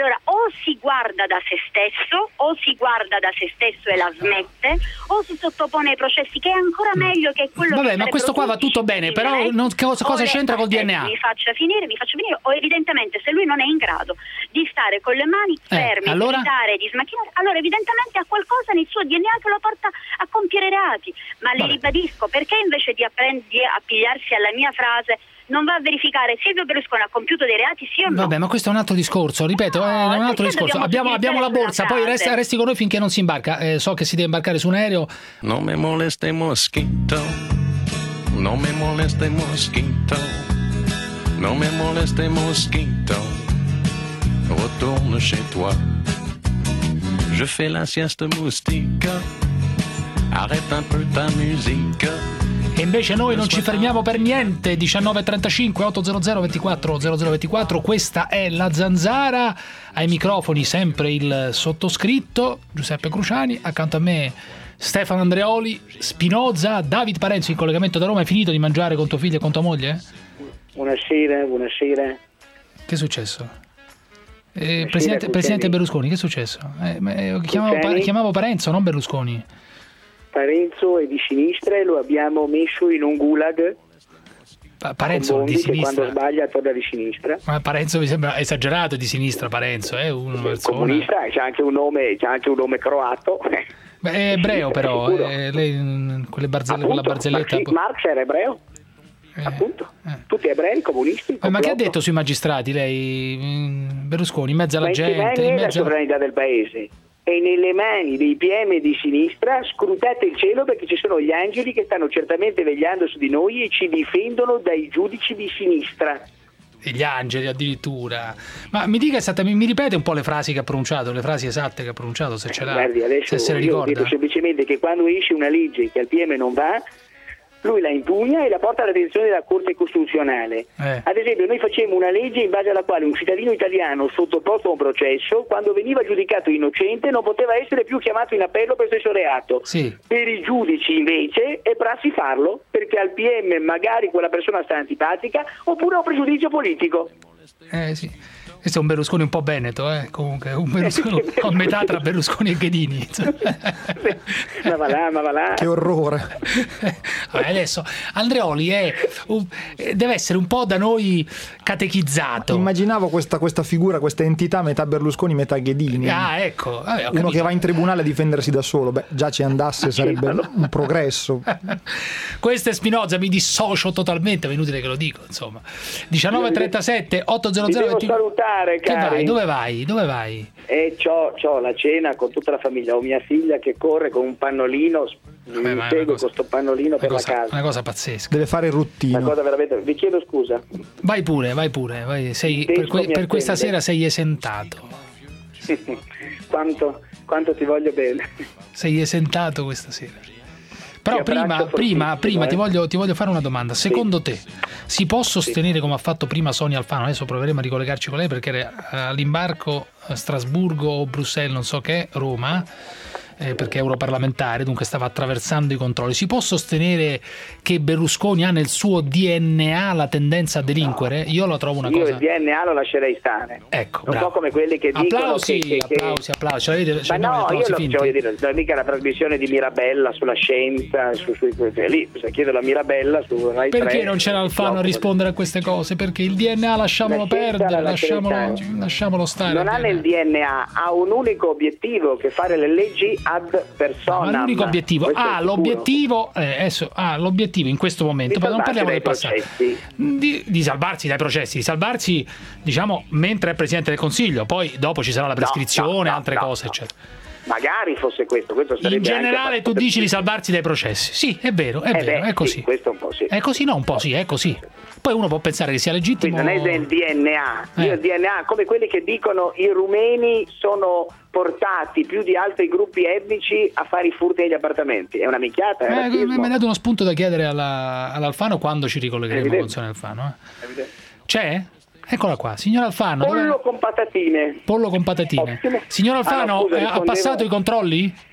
si guarda da se stesso, o si guarda da se stesso e la smette, o si sottopone ai processi, che è ancora meglio che quello Vabbè, che ma questo qua va tutto bene, però non, cosa, cosa c'entra col D N A? Mi faccia finire, mi faccia finire, o evidentemente se lui non è in grado di stare con le mani ferme, eh, allora? di gridare, di smacchinare, allora evidentemente ha qualcosa nel suo D N A che lo porta a compiere reati. Ma le ribadisco, perché invece di, apprend- di appigliarsi alla mia frase non va a verificare Silvio Berlusconi ha compiuto dei reati, sì o no? Vabbè, ma questo è un altro discorso, ripeto, no, è un altro discorso. Abbiamo, abbiamo la borsa, poi resti, resti con noi finché non si imbarca. Eh, so che si deve imbarcare su un aereo. Non me moleste mosquito, non me moleste mosquito, non me moleste mosquito, retourne chez toi. Je fais la sieste moustique, arrête un peu ta musique. E invece noi non ci fermiamo per niente. Diciannove e trentacinque, ottocento ventiquattro zero zero ventiquattro, questa è La Zanzara. Ai microfoni sempre il sottoscritto Giuseppe Cruciani, accanto a me Stefano Andreoli, Spinoza, David Parenzo in collegamento da Roma. Hai finito di mangiare con tuo figlio e con tua moglie? Buonasera, buonasera. Che è successo? Eh, Presidente, Presidente Berlusconi, che è successo? Eh, chiamavo, chiamavo Parenzo, non Berlusconi. Parenzo è di sinistra e lo abbiamo messo in un gulag. Pa- Parenzo di sinistra. Quando sbaglia torna di sinistra. Ma Parenzo mi sembra esagerato di sinistra. Parenzo è eh? una persona comunista, c'è anche un nome, c'è anche un nome croato. Beh, è ebreo però, eh, lei, quelle barzelle, quella barzelletta. Marx, Marx era ebreo. Eh, appunto, eh. Tutti ebrei, comunisti. Eh, ma che ha detto sui magistrati lei, Berlusconi, in mezzo alla ma gente? In mezzo... la sovranità del paese. E nelle mani dei P M di sinistra scrutate il cielo, perché ci sono gli angeli che stanno certamente vegliando su di noi e ci difendono dai giudici di sinistra. E gli angeli addirittura. Ma mi dica esattamente, mi ripete un po' le frasi che ha pronunciato, le frasi esatte che ha pronunciato, se ce l'ha. Guardi, adesso se se le io ricorda. dico semplicemente che quando esce una legge che al P M non va, lui la impugna e la porta all'attenzione della Corte Costituzionale. Eh. Ad esempio, noi facemmo una legge in base alla quale un cittadino italiano sottoposto a un processo, quando veniva giudicato innocente, non poteva essere più chiamato in appello per stesso reato. Sì. Per i giudici invece è prassi farlo, perché al P M magari quella persona sta antipatica oppure ha un pregiudizio politico. Eh sì. Questo è un Berlusconi un po' veneto, eh? Comunque un Berlusconi a metà tra Berlusconi e Ghedini. ma va là, ma va là. Che orrore. Vabbè, adesso Andreoli è un, deve essere un po' da noi catechizzato. Immaginavo questa, questa figura, questa entità metà Berlusconi, metà Ghedini. Ah, ecco. Vabbè, ho Uno capito. che va in tribunale a difendersi da solo. Beh, già ci andasse sarebbe un progresso. Questo è Spinoza, mi dissocio totalmente, è inutile che lo dico, insomma. diciannove e trentasette, ottocento ventiquattro. Che vai? Dove vai? Dove vai? E c'ho, c'ho la cena con tutta la famiglia, ho mia figlia che corre con un pannolino, Vabbè, mi seguo cosa, con sto pannolino per cosa, la casa. Una cosa pazzesca. Deve fare il ruttino. Una cosa veramente... Vi chiedo scusa. Vai pure, vai pure. Vai. Sei, per, que, per questa sera sei esentato. quanto, quanto ti voglio bene. Sei esentato questa sera. Però prima, prima, prima ti, voglio, ti voglio fare una domanda. Secondo sì. te si può sostenere, sì. come ha fatto prima Sonia Alfano, adesso proveremo a ricollegarci con lei perché era all'imbarco a Strasburgo o Bruxelles, non so che, Roma, eh, perché è europarlamentare, dunque stava attraversando i controlli. Si può sostenere che Berlusconi ha nel suo D N A la tendenza a delinquere? Io lo trovo una Io cosa... il D N A lo lascerei stare. Ecco, un po' come quelli che applausi, dicono che, che, applausi, applausi. Cioè, vedete, ma no, applausi io lo finti. cioè, voglio dire, non è mica la trasmissione di Mirabella sulla scienza, su, su, su, lì, se chiedo la Mirabella su Rai Perché tre, non c'era Alfano no, a rispondere a queste cose? Perché il D N A lasciamolo perdere, lasciamolo, lasciamolo stare. Non ha nel D N A, ha un unico obiettivo, che fare le leggi ad personam. Ma l'unico obiettivo, ah, l'obiettivo, eh, adesso, ah, l'obiettivo in questo momento, ma non parliamo del passato, di, di salvarsi dai processi, di salvarsi, diciamo, mentre è Presidente del Consiglio, poi dopo ci sarà la prescrizione, no, no, altre no, cose, no. eccetera. Magari fosse questo, questo sarebbe in generale anche tu dici di salvarsi dai processi. Sì, è vero, è eh vero, beh, è così. Sì, questo un po' sì. È così, no, un po' sì, è così. Poi uno può pensare che sia legittimo. Quindi non è del D N A. Eh. Io il D N A, come quelli che dicono i rumeni sono portati più di altri gruppi etnici a fare i furti negli appartamenti. È una minchiata. È eh, mi hai dato uno spunto da chiedere alla, all'Alfano quando ci ricollegheremo con Sonia Alfano. Eh. C'è? Eccola qua, signor Alfano. Pollo dove... con patatine. Pollo con patatine. Ottimo. Signor Alfano, ah, no, scusa, ha passato i controlli?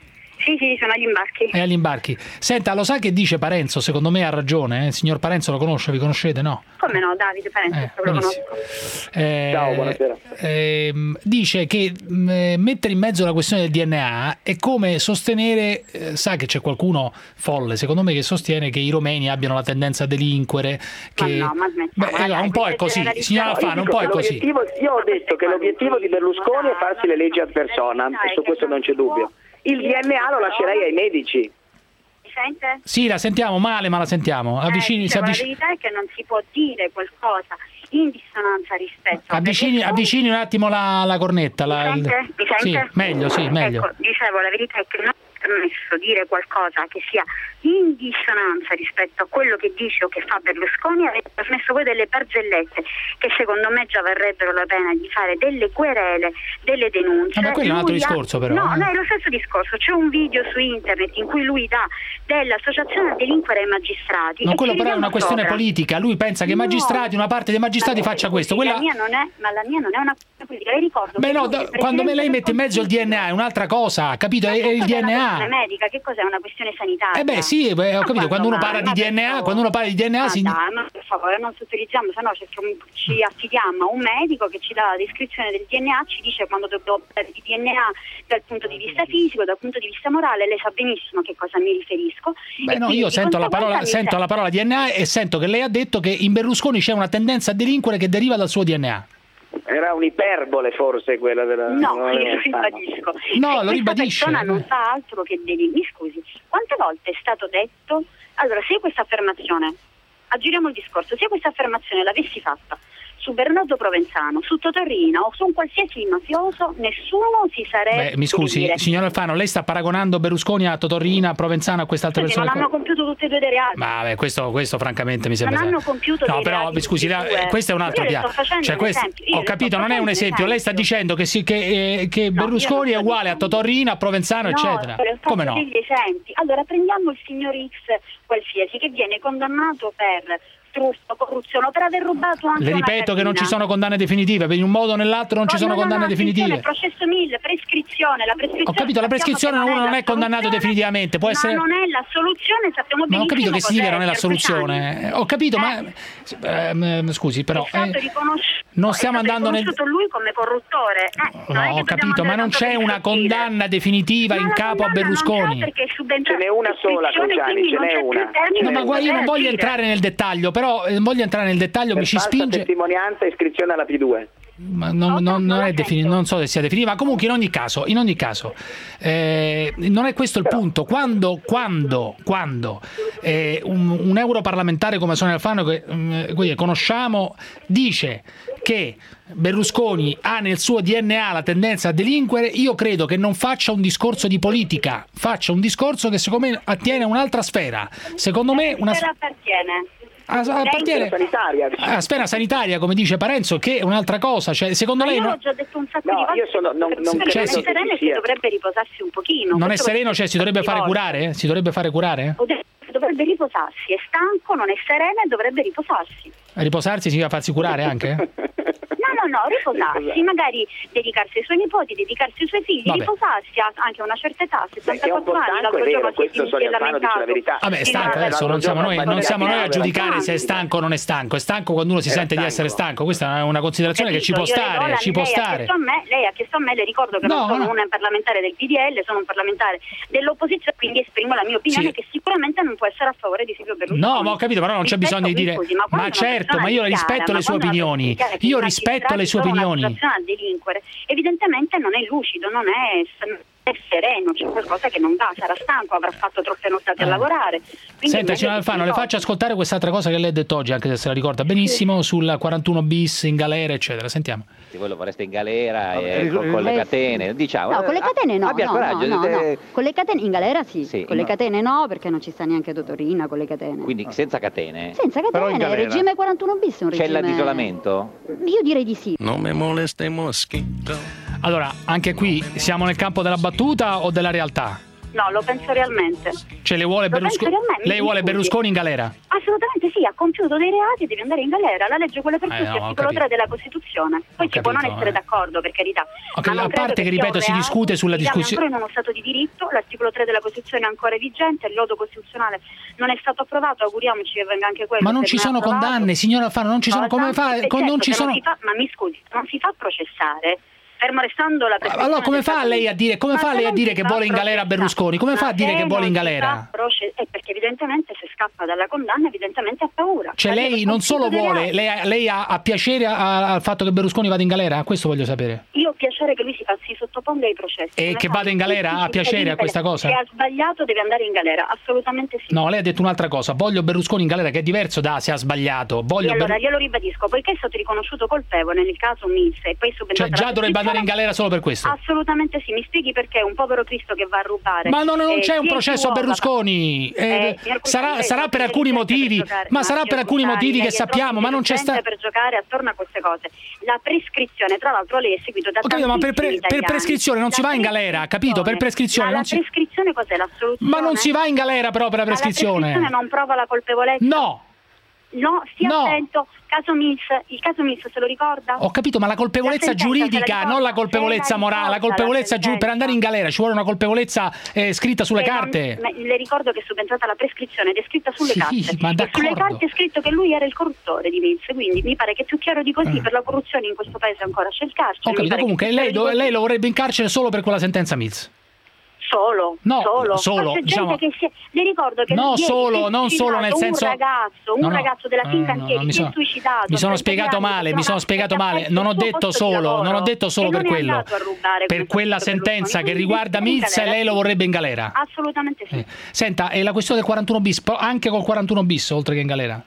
Sì, sì, sono agli imbarchi. È agli imbarchi. Senta, lo sa che dice Parenzo? Secondo me ha ragione. Eh? Il signor Parenzo lo conosce, vi conoscete, no? Come no, Davide Parenzo, Eh, lo benissimo. conosco. Eh, Ciao, buonasera. eh, dice che mh, mettere in mezzo la questione del D N A è come sostenere, eh, sa che c'è qualcuno folle, secondo me, che sostiene che i romeni abbiano la tendenza a delinquere. Che... Ma no, ma smettiamo, Beh, eh, dai, un po' è queste così, signora generalizzazioni. Alfano, un Io po' è dico che così. l'obiettivo- Io ho detto che l'obiettivo di Berlusconi è farsi le leggi ad persona, su questo non c'è dubbio. Il D N A lo lascerei ai medici. Mi sente? Sì, la sentiamo male, ma la sentiamo. Avvicini, Eh, si la avvicini, verità è che non si può dire qualcosa in dissonanza rispetto a avvicini, avvicini un attimo la, la cornetta. La, Mi il- sente? Mi Sì, sente? meglio, sì, meglio. Ecco, dicevo, la verità è che non è permesso dire qualcosa che sia in dissonanza rispetto a quello che dice o che fa Berlusconi. Avete trasmesso voi delle barzellette che secondo me già varrebbero la pena di fare delle querele, delle denunce. Ma quello è un altro Lui ha- discorso, però, No, eh. no, è lo stesso discorso. C'è un video su internet in cui lui dà dell'associazione a delinquere ai magistrati. No, e quello ci però è una ridiamo questione sopra. politica. Lui pensa che i No. magistrati, una parte dei magistrati faccia questo. La Quella... mia non è, ma la mia non è una questione politica. Le ricordo Beh che no, lui da- è quando me lei presidente mette in del mezzo il D N A è un'altra cosa, capito? È, è il Che cos'è D N una A. questione medica? Che cos'è una questione sanitaria? Eh beh sì, beh, ho capito, quando uno parla di D N A, quando uno parla di D N A Ma si... dai, ma per favore non sottorizziamo, se no ci affidiamo a un medico che ci dà la descrizione del D N A, ci dice quando dobbiamo parlare di D N A dal punto di vista fisico, dal punto di vista morale. Lei sa benissimo a che cosa mi riferisco. Beh E no, quindi, io di sento la, parola, conseguenza, mi sento la parola D N A e sento che lei ha detto che in Berlusconi c'è una tendenza a delinquere che deriva dal suo D N A. Era un'iperbole forse quella della... No, non io avevo lo ribadisco. No, E lo questa ribadisce. persona non fa altro che deli- Mi scusi, quante volte è stato detto? Allora, se questa affermazione, aggiriamo il discorso, se questa affermazione l'avessi fatta su Bernardo Provenzano, su Totorrina o su un qualsiasi mafioso, nessuno si sarebbe... Beh, mi scusi, dire, signor Alfano, lei sta paragonando Berlusconi a Totorrina, a Provenzano, a quest'altra scusi, non persona? hanno compiuto tutti e due dei reati. Ma vabbè, questo, questo francamente mi sembra... Non hanno compiuto No, dei però, reati mi scusi, tutti e la- due. questo è un altro Io le piano. sto facendo Cioè, un questo- esempio. Io ho le sto capito, non è un facendo un esempio. Lei sta esempio. dicendo che, sì, che, eh, che Berlusconi è uguale a Totorina, a Provenzano, eccetera. No, le faccio Come no? degli esempi. Allora, prendiamo il signor X qualsiasi che viene condannato per truffa, corruzione o per aver rubato anche Le una ripeto che non ci cartina. sono condanne definitive, in un modo o nell'altro non ci No, sono no, no, condanne no, definitive. attenzione, processo mille, prescrizione, la prescrizione. Ho capito, la sappiamo prescrizione che uno non la è condannato soluzione, definitivamente, può ma essere... non è la soluzione, sappiamo Ma ho benissimo capito che cos'è, significa non è la signor soluzione. Ho capito, ma ehm, scusi, però È stato eh, riconosciuto, non stiamo è stato andando nel riconosciuto lui come corruttore. Eh, non è No, che ho dobbiamo capito, ma andare non tanto c'è per una sottile. condanna definitiva Ma in la capo a condanna non Berlusconi. c'è perché subentra Ce n'è una sola, prescrizione, Cruciani, quindi ce non n'è c'è più una. il termine No, ma per guarda, io non poter voglio agire. entrare nel dettaglio, però eh, non voglio entrare nel dettaglio, Per mi ci falsa spinge. testimonianza e iscrizione alla P due. Ma non, non- non è defini- non so se sia definita, ma comunque in ogni caso, in ogni caso eh, non è questo il punto. Quando, quando, quando eh, un, un europarlamentare come Sonia Alfano, che mm, conosciamo, dice che Berlusconi ha nel suo D N A la tendenza a delinquere, io credo che non faccia un discorso di politica, faccia un discorso che secondo me attiene a un'altra sfera. Secondo me una Sfera appartiene. Ah, appartiene sanitaria. a sfera sanitaria, come dice Parenzo, che è un'altra cosa. Cioè, secondo Ma lei io no- l'ho già detto un sacco No, di volte. io sono- non- non perché credo non è che sereno ci e si sia. dovrebbe riposarsi un pochino. non è Questo sereno, lo cioè si dovrebbe dico fare di volte. curare? Si dovrebbe fare curare? O de- Dovrebbe riposarsi, è stanco, non è sereno e dovrebbe riposarsi. Riposarsi significa farsi curare anche? No, no, no, riposarsi, magari dedicarsi ai suoi nipoti, dedicarsi ai suoi figli, Vabbè. riposarsi a- anche a una certa età, Beh, che è un sessantaquattro po' anni, stanco, l'altro è vero, giorno si questo si Sonia è Alfano dice la lamentato. verità. Vabbè, è Sì, stanco ma- adesso, non siamo noi, non siamo noi a L'altro giudicare giorno se è stanco o non è stanco. È stanco quando uno si Era sente di essere stanco. stanco. Questa è una considerazione che ci può Capito? Io le do stare, la- ci può lei ha stare. chiesto a me, lei ha chiesto a me, le ricordo che No, non sono no. una parlamentare del P D L, sono un parlamentare dell'opposizione, quindi esprimo la mia opinione Sì. che sicuramente non può essere a favore di Silvio Berlusconi. No, ma ho capito, però non c'è Rispetto- bisogno di mi dire scusi, ma ma quando una certo, persona ma io dichiara, rispetto le ma sue quando una persona opinioni. dichiara che Io i rispetto le sue magistrati trovano opinioni. una situazione a delinquere, evidentemente non è lucido, non è, è sereno, c'è qualcosa che non va, sarà stanco, avrà fatto troppe nottate a Eh. lavorare. Quindi Senta, è signor meglio che Alfano, si le riposi. faccio ascoltare quest'altra cosa che lei ha detto oggi, anche se se la ricorda benissimo, sul quarantuno bis in galera, eccetera. Sentiamo. Voi lo vorreste in galera eh, e con, con le eh, catene, diciamo. No, con le catene no, Abbia no, coraggio. no, no, eh, no. Con le catene in galera sì, Sì, con le no. catene no, perché non ci sta neanche Totorina con le catene. Quindi senza catene. Senza Però in catene, il galera. regime quarantuno bis è un regime... Cella di isolamento? Io direi di sì. Non mi moleste mosquito. Allora, anche qui siamo nel campo della battuta o della realtà? no, lo penso realmente. Cioè, le vuole Berlusconi, lei vuole Berlusconi in galera? Assolutamente sì, ha compiuto dei reati e deve andare in galera. La legge quella per tutti, eh, no, articolo tre della Costituzione. Poi si può non essere eh. d'accordo, per carità. Okay, ma a parte che, ripeto, si discute sulla discussione. Siamo ancora in uno stato di diritto, l'articolo tre della Costituzione è ancora vigente, il lodo costituzionale non è stato approvato, auguriamoci che venga anche quello. Ma non ci sono approvato. condanne, signora Alfano, non ci sono, come fa? Certo, non ci sono... non si fa, ma mi scusi, non si fa processare. Fermo restando la prescrizione. Allora come fa lei a dire, come fa lei a dire che vuole in galera Berlusconi? Come fa a dire che vuole in galera? Eh, perché evidentemente se scappa dalla condanna evidentemente ha paura. Cioè lei non solo vuole, lei, lei ha, ha piacere a, al fatto che Berlusconi vada in galera? Questo voglio sapere. Io ho piacere che lui si, si sottoponga ai processi. E che vada in galera? Ha piacere a questa cosa? Se ha sbagliato deve andare in galera, assolutamente sì. No, lei ha detto un'altra cosa, voglio Berlusconi in galera, che è diverso da se ha sbagliato. Voglio e allora Ber... glielo ribadisco, poiché è stato riconosciuto colpevole nel caso Mills e poi subentrata. Cioè già dovrebbe andare in galera solo per questo? Assolutamente sì, mi spieghi perché un povero Cristo che va a rubare. Ma non, non eh, c'è un processo a Berlusconi, eh, eh, sarà, sarà per alcuni motivi, per ma sarà per alcuni motivi che sappiamo, ma non c'è sta... per giocare attorno a queste cose. La prescrizione, tra l'altro lei è seguito da okay, ma per, pre, per prescrizione non la si va in galera, capito? Per prescrizione ma non la si... prescrizione cos'è? L'assoluzione? Ma non si va in galera però per la prescrizione. Ma la prescrizione non prova la colpevolezza? No. No, stia no. attento, caso Mills, il caso Mills se lo ricorda? Ho capito, ma la colpevolezza la giuridica, la non la colpevolezza la morale, la colpevolezza giuridica, per andare in galera ci vuole una colpevolezza eh, scritta sulle eh, carte. Non, le ricordo che è subentrata la prescrizione ed è scritta sulle sì, carte. Ma e sulle carte è scritto che lui era il corruttore di Mills, quindi mi pare che più chiaro di così, eh. per la corruzione in questo paese ancora c'è il carcere. Ho capito, comunque lei, do, lei lo vorrebbe in carcere solo per quella sentenza Mills. Solo, no, solo, solo diciamo, che si è... le ricordo che no, solo, non solo nel un senso ragazzo, un no, no, ragazzo della Fincantieri no, no, no, si è suicidato. Mi sono spiegato male, mi sono spiegato male, non ho detto solo, non ho detto solo per quello. Per quella sentenza che riguarda Mills lei lo vorrebbe in galera. Assolutamente sì. Eh. Senta, e la questione del quarantuno bis, anche col quarantuno bis oltre che in galera?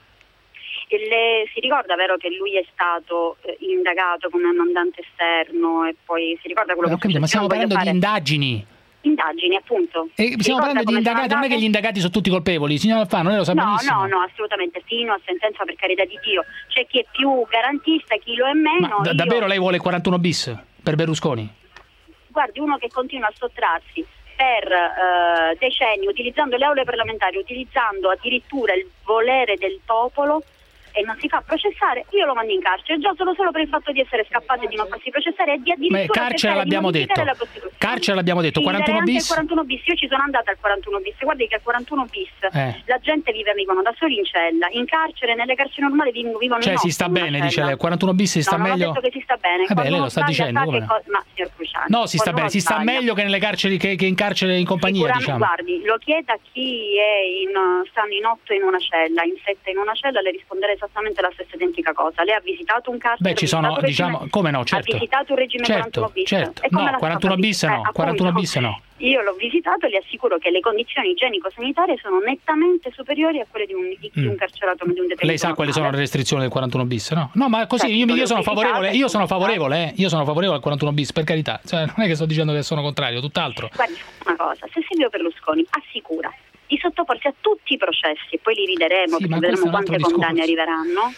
Le, si ricorda, vero, che lui è stato eh, indagato come un mandante esterno e poi si ricorda quello eh, che capito, ma stiamo parlando fare... di indagini. Indagini, appunto. E stiamo parlando di indagati, non è che gli indagati sono tutti colpevoli, signor Alfano, lei lo sa no, benissimo. No, no, assolutamente, fino a sentenza, per carità di Dio. C'è chi è più garantista, chi lo è meno. Ma da, io... davvero lei vuole il quarantuno bis per Berlusconi? Guardi, uno che continua a sottrarsi per uh, decenni, utilizzando le aule parlamentari, utilizzando addirittura il volere del popolo, e non si fa processare, io lo mando in carcere già solo, solo per il fatto di essere scappato e di non farsi processare e di addirittura Beh, carcere l'abbiamo detto carcere l'abbiamo detto, sì, quarantuno bis. Il quarantuno bis, io ci sono andata al quarantuno bis, guardi che al quarantuno bis eh. la gente vive, vivono da soli in cella, in carcere, nelle carceri normali vivono, vivono cioè in si sta bene, dice lei, quarantuno bis si sta no, meglio? Non ho detto che si sta bene, eh beh, lei lo sta dicendo, come no? Co- ma signor Cruciani, no, si sta bene, si sta meglio che nelle carceri, che, che in carcere in compagnia, diciamo. Guardi, lo chieda chi è in, stanno in otto in una cella, in sette in una cella, le risponderà esattamente la stessa identica cosa. Lei ha visitato un carcere? Beh, ci sono, diciamo, regime, come no, certo. Ha visitato un regime certo, quarantuno bis? Certo, no, quarantuno bis no, eh, quarantuno bis no. Io l'ho visitato e le assicuro che le condizioni igienico-sanitarie sono nettamente superiori a quelle di un, di mm. un carcerato, di un detenuto. Lei sa quali sono le restrizioni del quarantuno bis, no? No, ma così, io, io sono favorevole, io sono favorevole, eh, io sono favorevole al quarantuno bis, per carità. Cioè, non è che sto dicendo che sono contrario, tutt'altro. Guardi, una cosa, se Silvio Berlusconi assicura di sottoporsi a tutti i processi e poi li rideremo, sì, perché vedremo quante condanne arriveranno.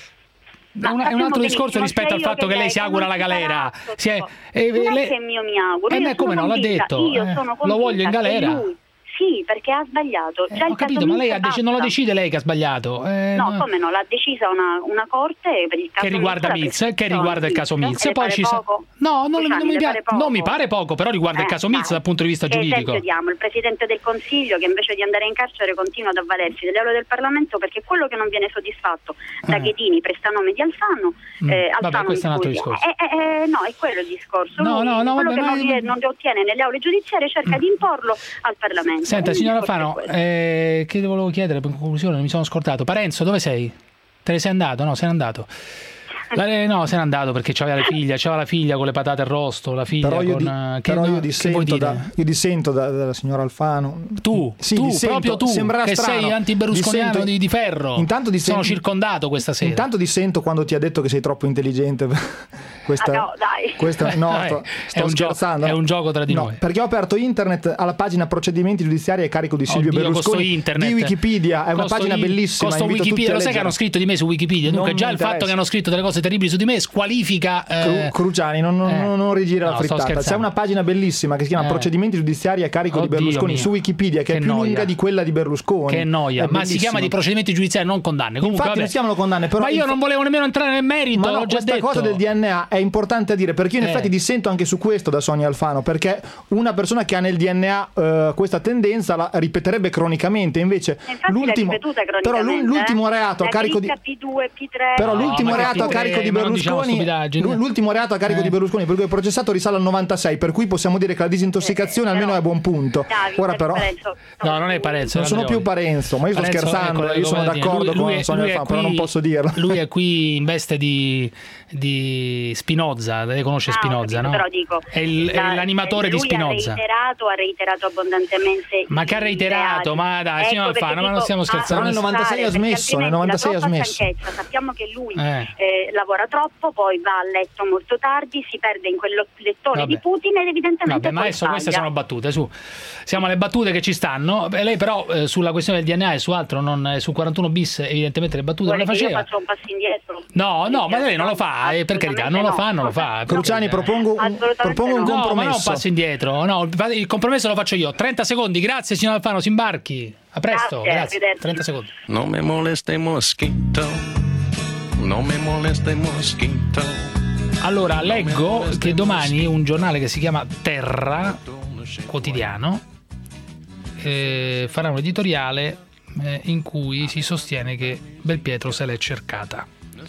È un, è un altro discorso rispetto al fatto che lei si augura la galera. Si è, eh, non è che io mi auguro. Eh, io come no, l'ha detto. Io eh, sono lo voglio in galera. Lui, sì, perché ha sbagliato. Eh, Già ho capito, ma lei ha dec- non lo decide lei che ha sbagliato. Eh, no, come no, l'ha decisa una, una corte per il caso che riguarda Mills, che riguarda il caso Mills. E poi ci sa- no, non, non, mi piace, non mi pare poco, però riguarda eh, il caso Mills dal punto di vista che giuridico. Diamo il Presidente del Consiglio che invece di andare in carcere continua ad avvalersi delle aule del Parlamento perché quello che non viene soddisfatto da eh. Ghedini, prestanome di Alfano, mm. eh, Alfano vabbè, questo è un altro discorso. Eh, eh, eh, no, è quello il discorso. No, Lui, no, no, quello vabbè, che ma... non, non ottiene nelle aule giudiziarie cerca mm. di imporlo al Parlamento. Senta, signora Alfano, eh, che volevo chiedere per conclusione, mi sono scordato. Parenzo, dove sei? Te ne sei andato? No, sei andato. La, eh, no, se n'è andato perché c'aveva la figlia, c'aveva la figlia con le patate arrosto, la figlia però io con... Di, che però no, io dissento, da, io dissento da, dalla signora Alfano. Tu, sì, tu dissento, proprio tu, sembra che strano. sei anti-berlusconiano di, di ferro. Intanto dissento, sono circondato questa sera. Intanto dissento quando ti ha detto che sei troppo intelligente. Questa... Ah, no, dai, dai. Questo, no, sto, sto è un scherzando. Gio- è un gioco tra di no, noi. Perché ho aperto internet alla pagina procedimenti giudiziari a carico di Silvio Oddio, Berlusconi internet. di Wikipedia. È una Costo pagina in- bellissima. Costo invito Wikipedia, tutti a lo sai che leggere. hanno scritto di me su Wikipedia? Dunque, Non già mi il fatto interessa. che hanno scritto delle cose terribili su di me squalifica. Eh... Cru- Cruciani, non, non, eh. non rigiri la No, sto frittata. C'è scherzando. una pagina bellissima che si chiama Eh. Procedimenti giudiziari a carico Oddio di Berlusconi mio. su Wikipedia, che, Che è più noia. lunga di quella di Berlusconi. Che noia, È ma si bellissima. chiama di procedimenti giudiziari, non condanne. Comunque, Infatti vabbè. non si chiamano condanne, però ma io inf- non volevo nemmeno entrare nel merito, Ma no, l'ho già questa detto. cosa del D N A è importante a dire, perché io in Eh. effetti dissento anche su questo da Sonia Alfano, perché una persona che ha nel D N A eh, questa tendenza la ripeterebbe cronicamente, invece Infatti l'ultimo, l'ha ripetuta però l'u- cronicamente, l'ultimo eh. reato a La carico di clicca P due, P tre. però No, l'ultimo ma che reato a P tre, carico di ma non diciamo Berlusconi stupidaggini. l'ultimo reato a carico Eh. di Berlusconi per cui è processato risale al novantasei, per cui possiamo dire che la disintossicazione Eh, almeno è a buon punto. Davide, Ora però Parenzo, No, non è Parenzo. non sono Andreoli. più Parenzo, ma io sto Parenzo, scherzando, ecco, io sono come dire, d'accordo lui- lui con è- Sonia lui è Alfano, però non qui- posso dirlo. Lui è qui in veste di, di Spinoza, lei conosce Ah, ho Spinoza, capito, no? però dico, È, il- è la- l'animatore di lui Spinoza. ha reiterato, ha reiterato abbondantemente. Ma che ha i reiterato? reati. Ma dai, signor Ecco, Alfano, perché ma non dico, stiamo a- scherzando. Però nel novantasei ha perché smesso, nel altrimenti novantasei la ha troppa smesso. stanchezza, sappiamo che lui Eh. eh, lavora troppo, poi va a letto molto tardi, si perde in quel lettone Vabbè. di Putin ed evidentemente Vabbè, ma poi adesso queste sbaglia. sono battute, su. Siamo alle battute che ci stanno. Beh, lei però eh, sulla questione del D N A e su altro, non, eh, su quarantuno bis evidentemente le battute Vuole non le che io faceva. faccia un passo indietro? No, no, ma lei non lo fa, eh, per carità, non lo fa, non lo fa. Cruciani, propongo un, propongo un No, ma non compromesso. passo indietro, no, il compromesso lo faccio io. trenta secondi, grazie signor Alfano, si imbarchi. A presto, Grazie, grazie. arrivederci. trenta secondi. No me moleste mosquito, no me moleste mosquito. Allora, leggo che domani un giornale che si chiama Terra Quotidiano eh, farà un editoriale eh, in cui si sostiene che Belpietro se l'è cercata.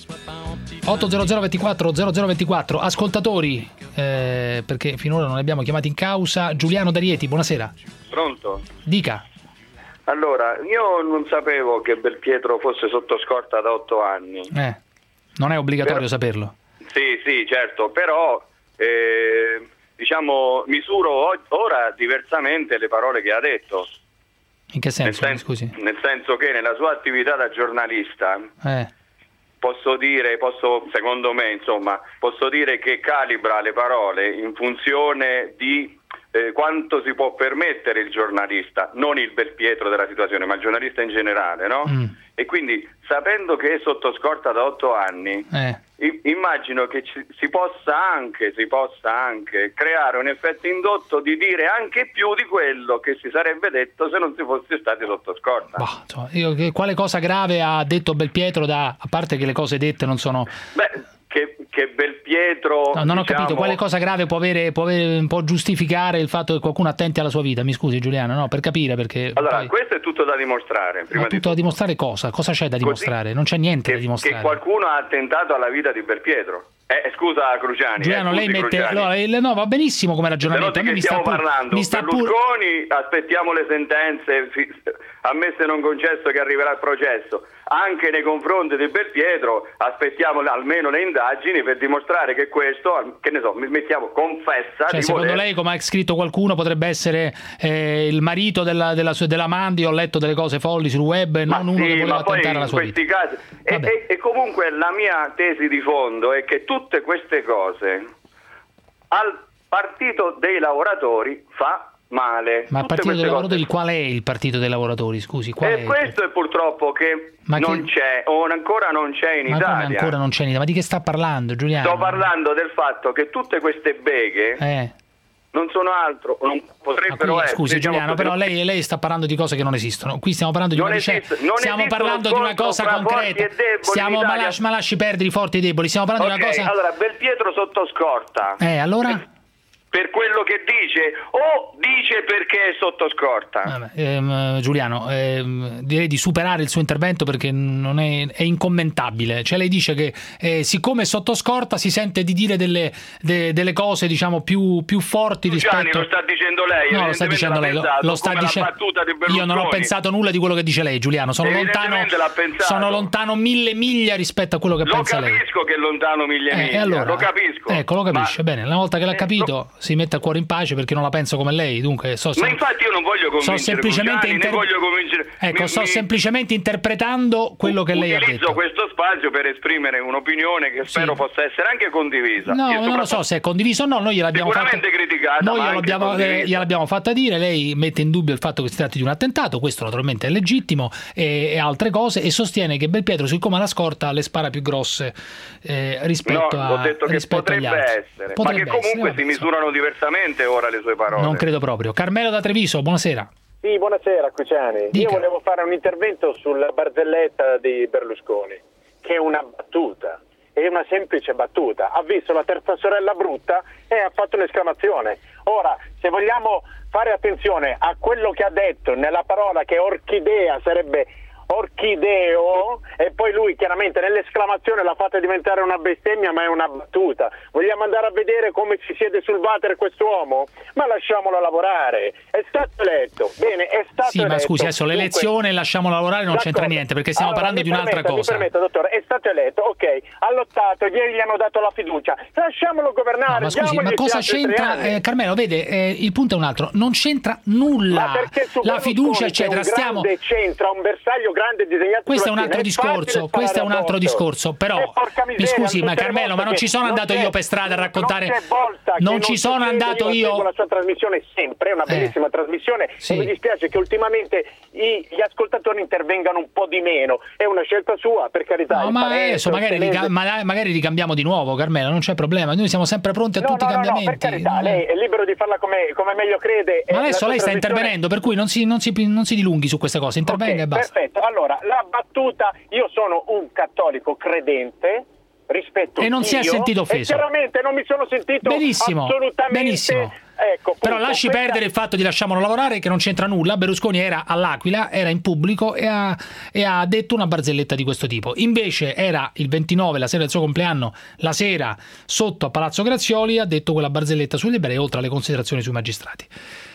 otto zero zero ventiquattro zero zero ventiquattro ascoltatori, eh, perché finora non li abbiamo chiamati in causa. Giuliano D'Arieti, buonasera. Pronto? Dica. Allora, io non sapevo che Belpietro fosse sotto scorta da otto anni. Eh, non è obbligatorio Però- saperlo. Sì, sì, certo, però eh, diciamo misuro o- ora diversamente le parole che ha detto. In che senso? Nel sen- Scusi. Nel senso che nella sua attività da giornalista Eh. posso dire, posso, secondo me, insomma, posso dire che calibra le parole in funzione di eh, quanto si può permettere il giornalista, non il Belpietro della situazione, ma il giornalista in generale, no? Mm. E quindi, sapendo che è sotto scorta da otto anni, Eh. i- immagino che ci- si possa anche, si possa anche creare un effetto indotto di dire anche più di quello che si sarebbe detto se non si fosse stati sotto scorta. Bah, insomma, io, che- quale cosa grave ha detto Belpietro, da, a parte che le cose dette non sono... Beh, che, che Belpietro... No, non ho diciamo, capito quale cosa grave può, avere, può, avere, può giustificare il fatto che qualcuno attenti alla sua vita. Mi scusi Giuliano, no, per capire, perché Allora, poi- questo è tutto da dimostrare. Prima ma di tutto da dimostrare cosa? Cosa c'è da dimostrare? Non c'è niente da che dimostrare. qualcuno ha attentato alla vita di Belpietro. Eh, scusa Cruciani. Giuliano, eh, lei scusi, mette... Cruciani. allora, il- no, va benissimo come Se no ragionamento. di A me che mi sta stiamo pur- parlando? mi sta pur- Berlusconi, aspettiamo le sentenze, fi- ammesso e non concesso che arriverà il processo. Anche nei confronti di Belpietro aspettiamo almeno le indagini per dimostrare che questo, che ne so, mettiamo, confessa Cioè, di secondo voler... lei, come ha scritto qualcuno, potrebbe essere eh, il marito della, della, sua- della Mandy? Ho letto delle cose folli sul web e non uno Sì, che voleva ma poi attentare alla in sua questi vita. casi e, e- e comunque la mia tesi di fondo è che tutte queste cose al partito dei lavoratori fa male. Ma il Tutte partito dei queste lavoratori, qual è il partito dei lavoratori? Scusi, qual cose. è? E questo è purtroppo che Ma non che- c'è o ancora non c'è in Ma come Italia. ancora non c'è niente? Ma di che sta parlando, Giuliano? Sto parlando del fatto che tutte queste beghe Eh. non sono altro, non Ma potrebbero qui, essere. scusi diciamo Giuliano, così, però lei, lei sta parlando di cose che non esistono. Qui stiamo parlando di Non una vicenda. esiste- non Stiamo esiste parlando uno di una scontro cosa fra concreta. forti e deboli in Stiamo, ma, Italia. lasci, ma lasci perdere i forti e i deboli. Stiamo parlando di Ok, una cosa. allora Belpietro sotto scorta. Eh, allora? Per quello che dice o dice perché è sotto scorta? Vabbè, ehm, Giuliano, ehm, direi di superare il suo intervento perché non è, è incommentabile. Cioè lei dice che eh, siccome è sotto scorta si sente di dire delle, de- delle cose, diciamo, più, più forti Gianni, rispetto... lo sta dicendo lei. No, lo sta evidentemente dicendo l'ha lei, lo, pensato, lo sta come la dicendo. battuta di Io non ho Berlusconi. pensato nulla di quello che dice lei, Giuliano. Sono lontano, Evidentemente l'ha pensato. sono lontano mille miglia rispetto a quello che Lo pensa lei. capisco che è lontano mille Eh, miglia, e allora, lo capisco. Ecco, lo capisce Ma- bene. Una volta che l'ha Eh, capito, si metta il cuore in pace, perché non la penso come lei, dunque so, ma infatti io non voglio convincere so semplicemente Cruciani, inter... ne voglio convincere ecco mi, sto mi... semplicemente interpretando quello che lei ha detto. Utilizzo questo spazio per esprimere un'opinione che spero sì. possa essere anche condivisa. No, non lo so se è condiviso o no, noi gliel'abbiamo sicuramente fatta... criticata, noi ma gliel'abbiamo, eh, gliel'abbiamo fatta dire, lei mette in dubbio il fatto che si tratti di un attentato, questo naturalmente è legittimo, e, e altre cose, e sostiene che Belpietro, siccome ha la scorta, le spara più grosse eh, rispetto, no, a, ho detto che rispetto agli altri. Essere. Potrebbe ma che comunque essere, si misurano diversamente ora le sue parole. Non credo proprio. Carmelo da Treviso, buonasera. Sì, buonasera Cruciani. Io volevo fare un intervento sulla barzelletta di Berlusconi, che è una battuta, è una semplice battuta. Ha visto la terza sorella brutta e ha fatto un'esclamazione. Ora, se vogliamo fare attenzione a quello che ha detto nella parola che orchidea sarebbe orchideo, e poi lui chiaramente nell'esclamazione l'ha fatta diventare una bestemmia, ma è una battuta. Vogliamo andare a vedere come si siede sul water quest'uomo? Ma lasciamolo lavorare, è stato eletto, bene, è stato sì, eletto. Ma scusi, adesso Dunque, l'elezione lasciamolo lavorare non c'entra niente, perché stiamo allora, parlando di un'altra permetta, cosa. Mi permetta, dottore, è stato eletto, ok, ha lottato, ieri gli hanno dato la fiducia, lasciamolo governare. No, ma scusi, ma cosa c'entra, eh, Carmelo, vede, eh, il punto è un altro, non c'entra nulla, la fiducia eccetera, un stiamo... c'entra un bersaglio grande disegnato. Questo è un altro discorso, questo è un altro discorso, però miseria, mi scusi, ma Carmelo, ma non ci sono andato io per strada a raccontare, non, non ci sono andato io. La sua trasmissione sempre è una bellissima eh. trasmissione sì. E mi dispiace che ultimamente i, gli ascoltatori intervengano un po' di meno, è una scelta sua, per carità. No, ma adesso magari, rica- magari ricambiamo di nuovo, Carmelo, non c'è problema, noi siamo sempre pronti a no, tutti no, i cambiamenti. No, per carità, lei è libero di farla come, come meglio crede. Ma adesso lei sta intervenendo, per cui non si, non, si, non si dilunghi su queste cose, intervenga okay, e basta. Perfetto, allora, la battuta, io sono un cattolico credente, rispetto e non Dio, si è sentito offeso. E chiaramente non mi sono sentito benissimo, assolutamente benissimo. Ecco, però punto, lasci questa... perdere il fatto di lasciamolo lavorare, che non c'entra nulla. Berlusconi era all'Aquila, era in pubblico e ha, e ha detto una barzelletta di questo tipo. Invece era il ventinove, la sera del suo compleanno, la sera sotto a Palazzo Grazioli, ha detto quella barzelletta sugli ebrei, oltre alle considerazioni sui magistrati.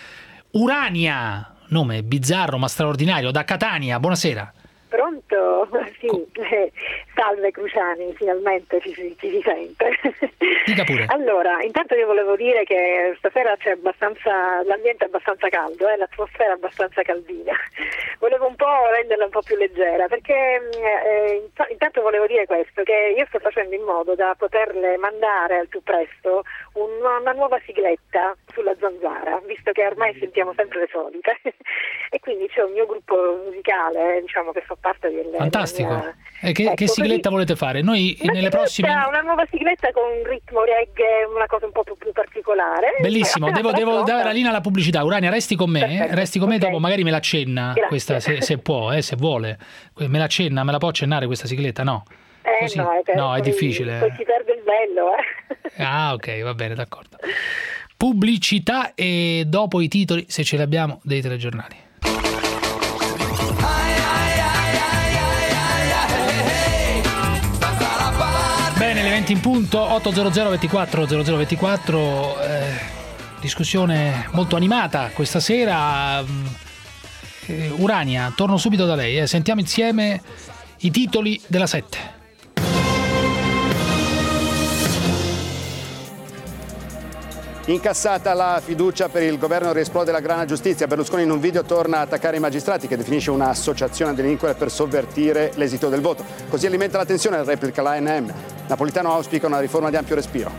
Urania, nome bizzarro ma straordinario, da Catania, buonasera. Pronto? Sì, eh, salve Cruciani, finalmente ci, ci, ci si sente. Dica pure. Allora, intanto io volevo dire che stasera c'è abbastanza, l'ambiente è abbastanza caldo, eh, l'atmosfera è abbastanza caldina. Volevo un po' renderla un po' più leggera, perché eh, intanto volevo dire questo, che io sto facendo in modo da poterle mandare al più presto un, una nuova sigletta sulla Zanzara, visto che ormai sentiamo sempre le solite. E quindi c'è un mio gruppo musicale, diciamo, che fa parte del... Fantastico. Mia... E che, ecco, che sigletta così... volete fare? Noi una nelle prossime... Una nuova sigletta con un ritmo reggae, una cosa un po' più, più particolare. Bellissimo, devo, devo dare la linea alla pubblicità. Urania, resti con me, Perfetto, resti con me, okay. Dopo magari me la accenna Grazie. questa, se, se può, eh, se vuole. Me la accenna, me la può accennare questa sigletta? No. Eh, Così. no, è, no, è poi, difficile. Poi si perde il bello, eh. Ah, ok, va bene, d'accordo. Pubblicità e dopo i titoli, se ce li abbiamo, dei telegiornali. Bene, le venti in punto, otto zero zero ventiquattro zero zero ventiquattro, eh, discussione molto animata questa sera. eh, Urania, torno subito da lei, eh. Sentiamo insieme i titoli della sette. Incassata la fiducia per il governo, riesplode la grana giustizia. Berlusconi in un video torna a attaccare i magistrati, che definisce un'associazione a delinquere per sovvertire l'esito del voto. Così alimenta la tensione, replica l'A N M. Napolitano auspica una riforma di ampio respiro.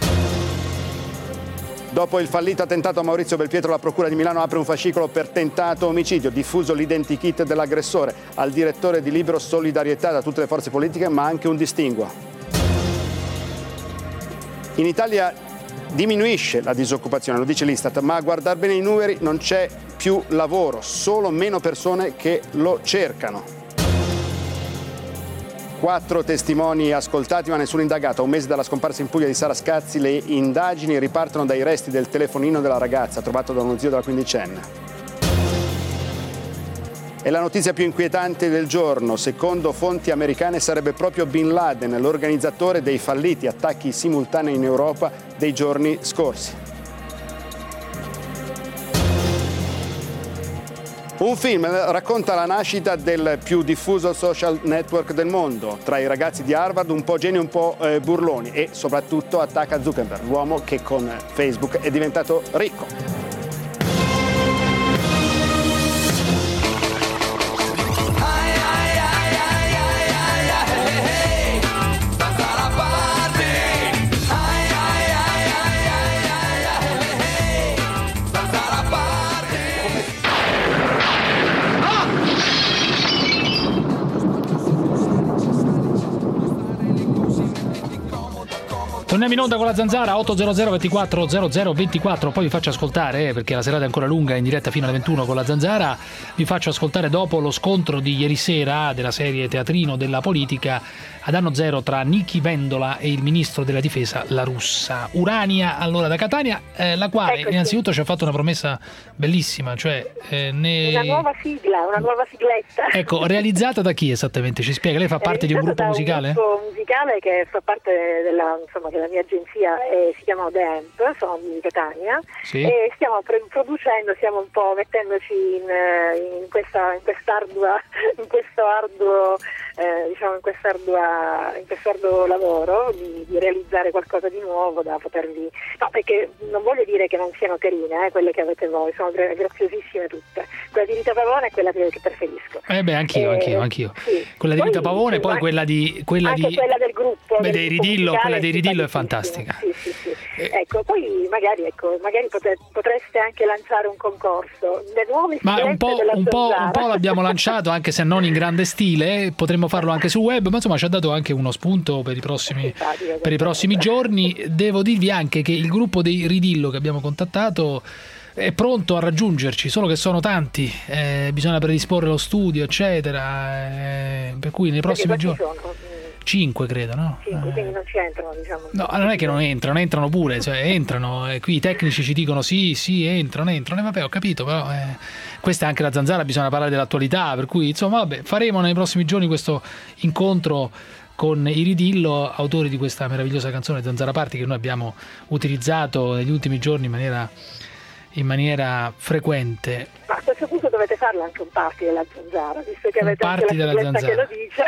Dopo il fallito attentato a Maurizio Belpietro, la Procura di Milano apre un fascicolo per tentato omicidio. Diffuso l'identikit dell'aggressore. Al direttore di Libero solidarietà da tutte le forze politiche, ma anche un distinguo. In Italia diminuisce la disoccupazione, lo dice l'Istat, ma a guardar bene i numeri non c'è più lavoro, solo meno persone che lo cercano. Quattro testimoni ascoltati ma nessuno indagato. A un mese dalla scomparsa in Puglia di Sara Scazzi, le indagini ripartono dai resti del telefonino della ragazza trovato da uno zio della quindicenne. E la notizia più inquietante del giorno, secondo fonti americane sarebbe proprio Bin Laden l'organizzatore dei falliti attacchi simultanei in Europa dei giorni scorsi. Un film racconta la nascita del più diffuso social network del mondo. Tra i ragazzi di Harvard un po' geni, un po' eh, burloni, e soprattutto attacca Zuckerberg, l'uomo che con Facebook è diventato ricco. Torniamo in onda con la Zanzara, otto zero zero ventiquattro zero zero ventiquattro. Poi vi faccio ascoltare, eh, perché la serata è ancora lunga, in diretta fino alle ventuno con la Zanzara. Vi faccio ascoltare dopo lo scontro di ieri sera della serie Teatrino della politica ad anno zero tra Nichi Vendola e il ministro della difesa La Russa. Urania, allora, da Catania, eh, la quale Eccoci. innanzitutto ci ha fatto una promessa bellissima, cioè eh, ne... una nuova sigla, una nuova sigletta. Ecco, realizzata da chi esattamente? Ci spiega? Lei fa parte di un gruppo musicale? Un gruppo musicale che fa parte della, insomma, della mia agenzia, eh, si chiama The Amp, sono di Catania, sì. E stiamo pre- producendo, stiamo un po' mettendoci in, in questa in quest'ardua in questo arduo eh, diciamo in quest'ardua in questo arduo lavoro di, di realizzare qualcosa di nuovo da potervi, no, perché non voglio dire che non siano carine, eh, quelle che avete voi, sono gra- graziosissime tutte. Quella di Rita Pavone è quella che, che preferisco. Eh beh, anch'io, eh, anch'io, anch'io. Sì. Quella di Rita Poi, Pavone, sì, poi quella di quella anche di quella del gruppo, beh, del dei gruppo Ridillo, quella dei Ridillo è simpaticissima. fantastica. Sì, sì, sì. Eh. Ecco, poi magari ecco, magari potre, potreste anche lanciare un concorso. Le nuove Ma un po', della un, po', Zanzara. un po' l'abbiamo lanciato, anche se non in grande stile, potremmo farlo anche sul web, ma insomma ci ha dato anche uno spunto per i prossimi, per i prossimi giorni. Devo dirvi anche che il gruppo dei Ridillo che abbiamo contattato è pronto a raggiungerci, solo che sono tanti, eh, bisogna predisporre lo studio, eccetera, eh, per cui nei prossimi giorni cinque credo, no? cinque, quindi non ci entrano, diciamo. No, non è che non entrano, entrano pure, cioè entrano, e qui i tecnici ci dicono sì, sì, entrano, entrano, e vabbè, ho capito, però eh, questa è anche la Zanzara, bisogna parlare dell'attualità, per cui insomma, vabbè, faremo nei prossimi giorni questo incontro con i Ridillo, autori di questa meravigliosa canzone Zanzara Party che noi abbiamo utilizzato negli ultimi giorni in maniera in maniera frequente. Ma a questo punto dovete farlo anche un party della Zanzara, visto che avete anche la sigletta che lo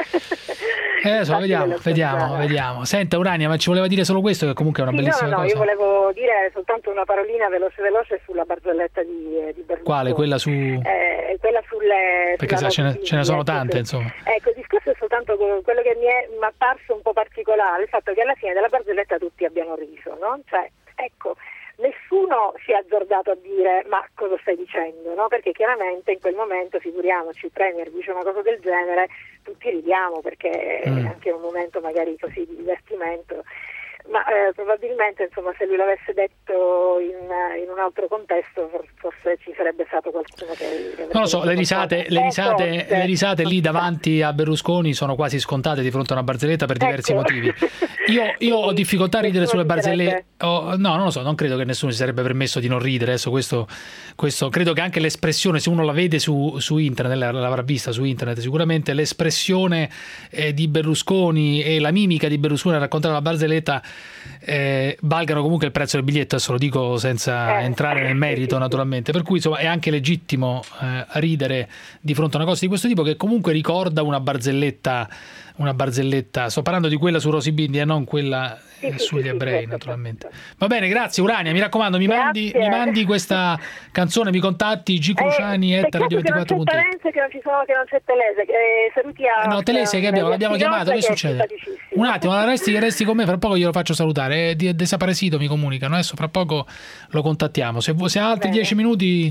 dice. Eh, so, vediamo, vediamo, vediamo. Senta Urania, ma ci voleva dire solo questo, che comunque è una sì, bellissima no, no, cosa? Io volevo dire soltanto una parolina veloce veloce sulla barzelletta di, di Berlusconi. Quale? Quella su... Eh, quella sulle... Perché ce ne, ce ne sono tante, insomma. Ecco, il discorso è soltanto quello che mi è apparso un po' particolare, il fatto che alla fine della barzelletta tutti abbiano riso, no? Cioè, ecco... Nessuno si è azzardato a dire ma cosa stai dicendo, no? Perché chiaramente in quel momento, figuriamoci, il Premier dice una cosa del genere, tutti ridiamo perché mm. è anche un momento magari così di divertimento, ma eh, probabilmente insomma se lui l'avesse detto in, in un altro contesto forse ci sarebbe stato qualcuno che... Non lo so, le risate, le risate, le risate lì davanti a Berlusconi sono quasi scontate di fronte a una barzelletta per diversi ecco. motivi. Io, io ho difficoltà a ridere sulle barzellette. Oh, no, non lo so, non credo che nessuno si sarebbe permesso di non ridere. Adesso questo, questo credo che anche l'espressione, se uno la vede su, su internet, l'avrà vista su internet sicuramente, l'espressione eh, di Berlusconi e la mimica di Berlusconi a raccontare la barzelletta eh, valgano comunque il prezzo del biglietto. Adesso lo dico senza eh. entrare nel merito naturalmente, per cui insomma è anche legittimo eh, ridere di fronte a una cosa di questo tipo che comunque ricorda una barzelletta una barzelletta, sto parlando di quella su Rosy Bindi e non quella sì, sì, sugli sì, ebrei sì, naturalmente. Va bene, grazie Urania, mi raccomando, mi mandi, mi mandi questa canzone, mi contatti G Cruciani eh, at radio ventiquattro punto it. Che non ci sono, che non c'è Telese, eh, saluti a... No, Telese che abbiamo, l'abbiamo chiamato, che succede? Un attimo, resti, resti con me, fra poco glielo faccio salutare, è desaparecido, mi comunicano, adesso fra poco lo contattiamo, se, se ha altri dieci minuti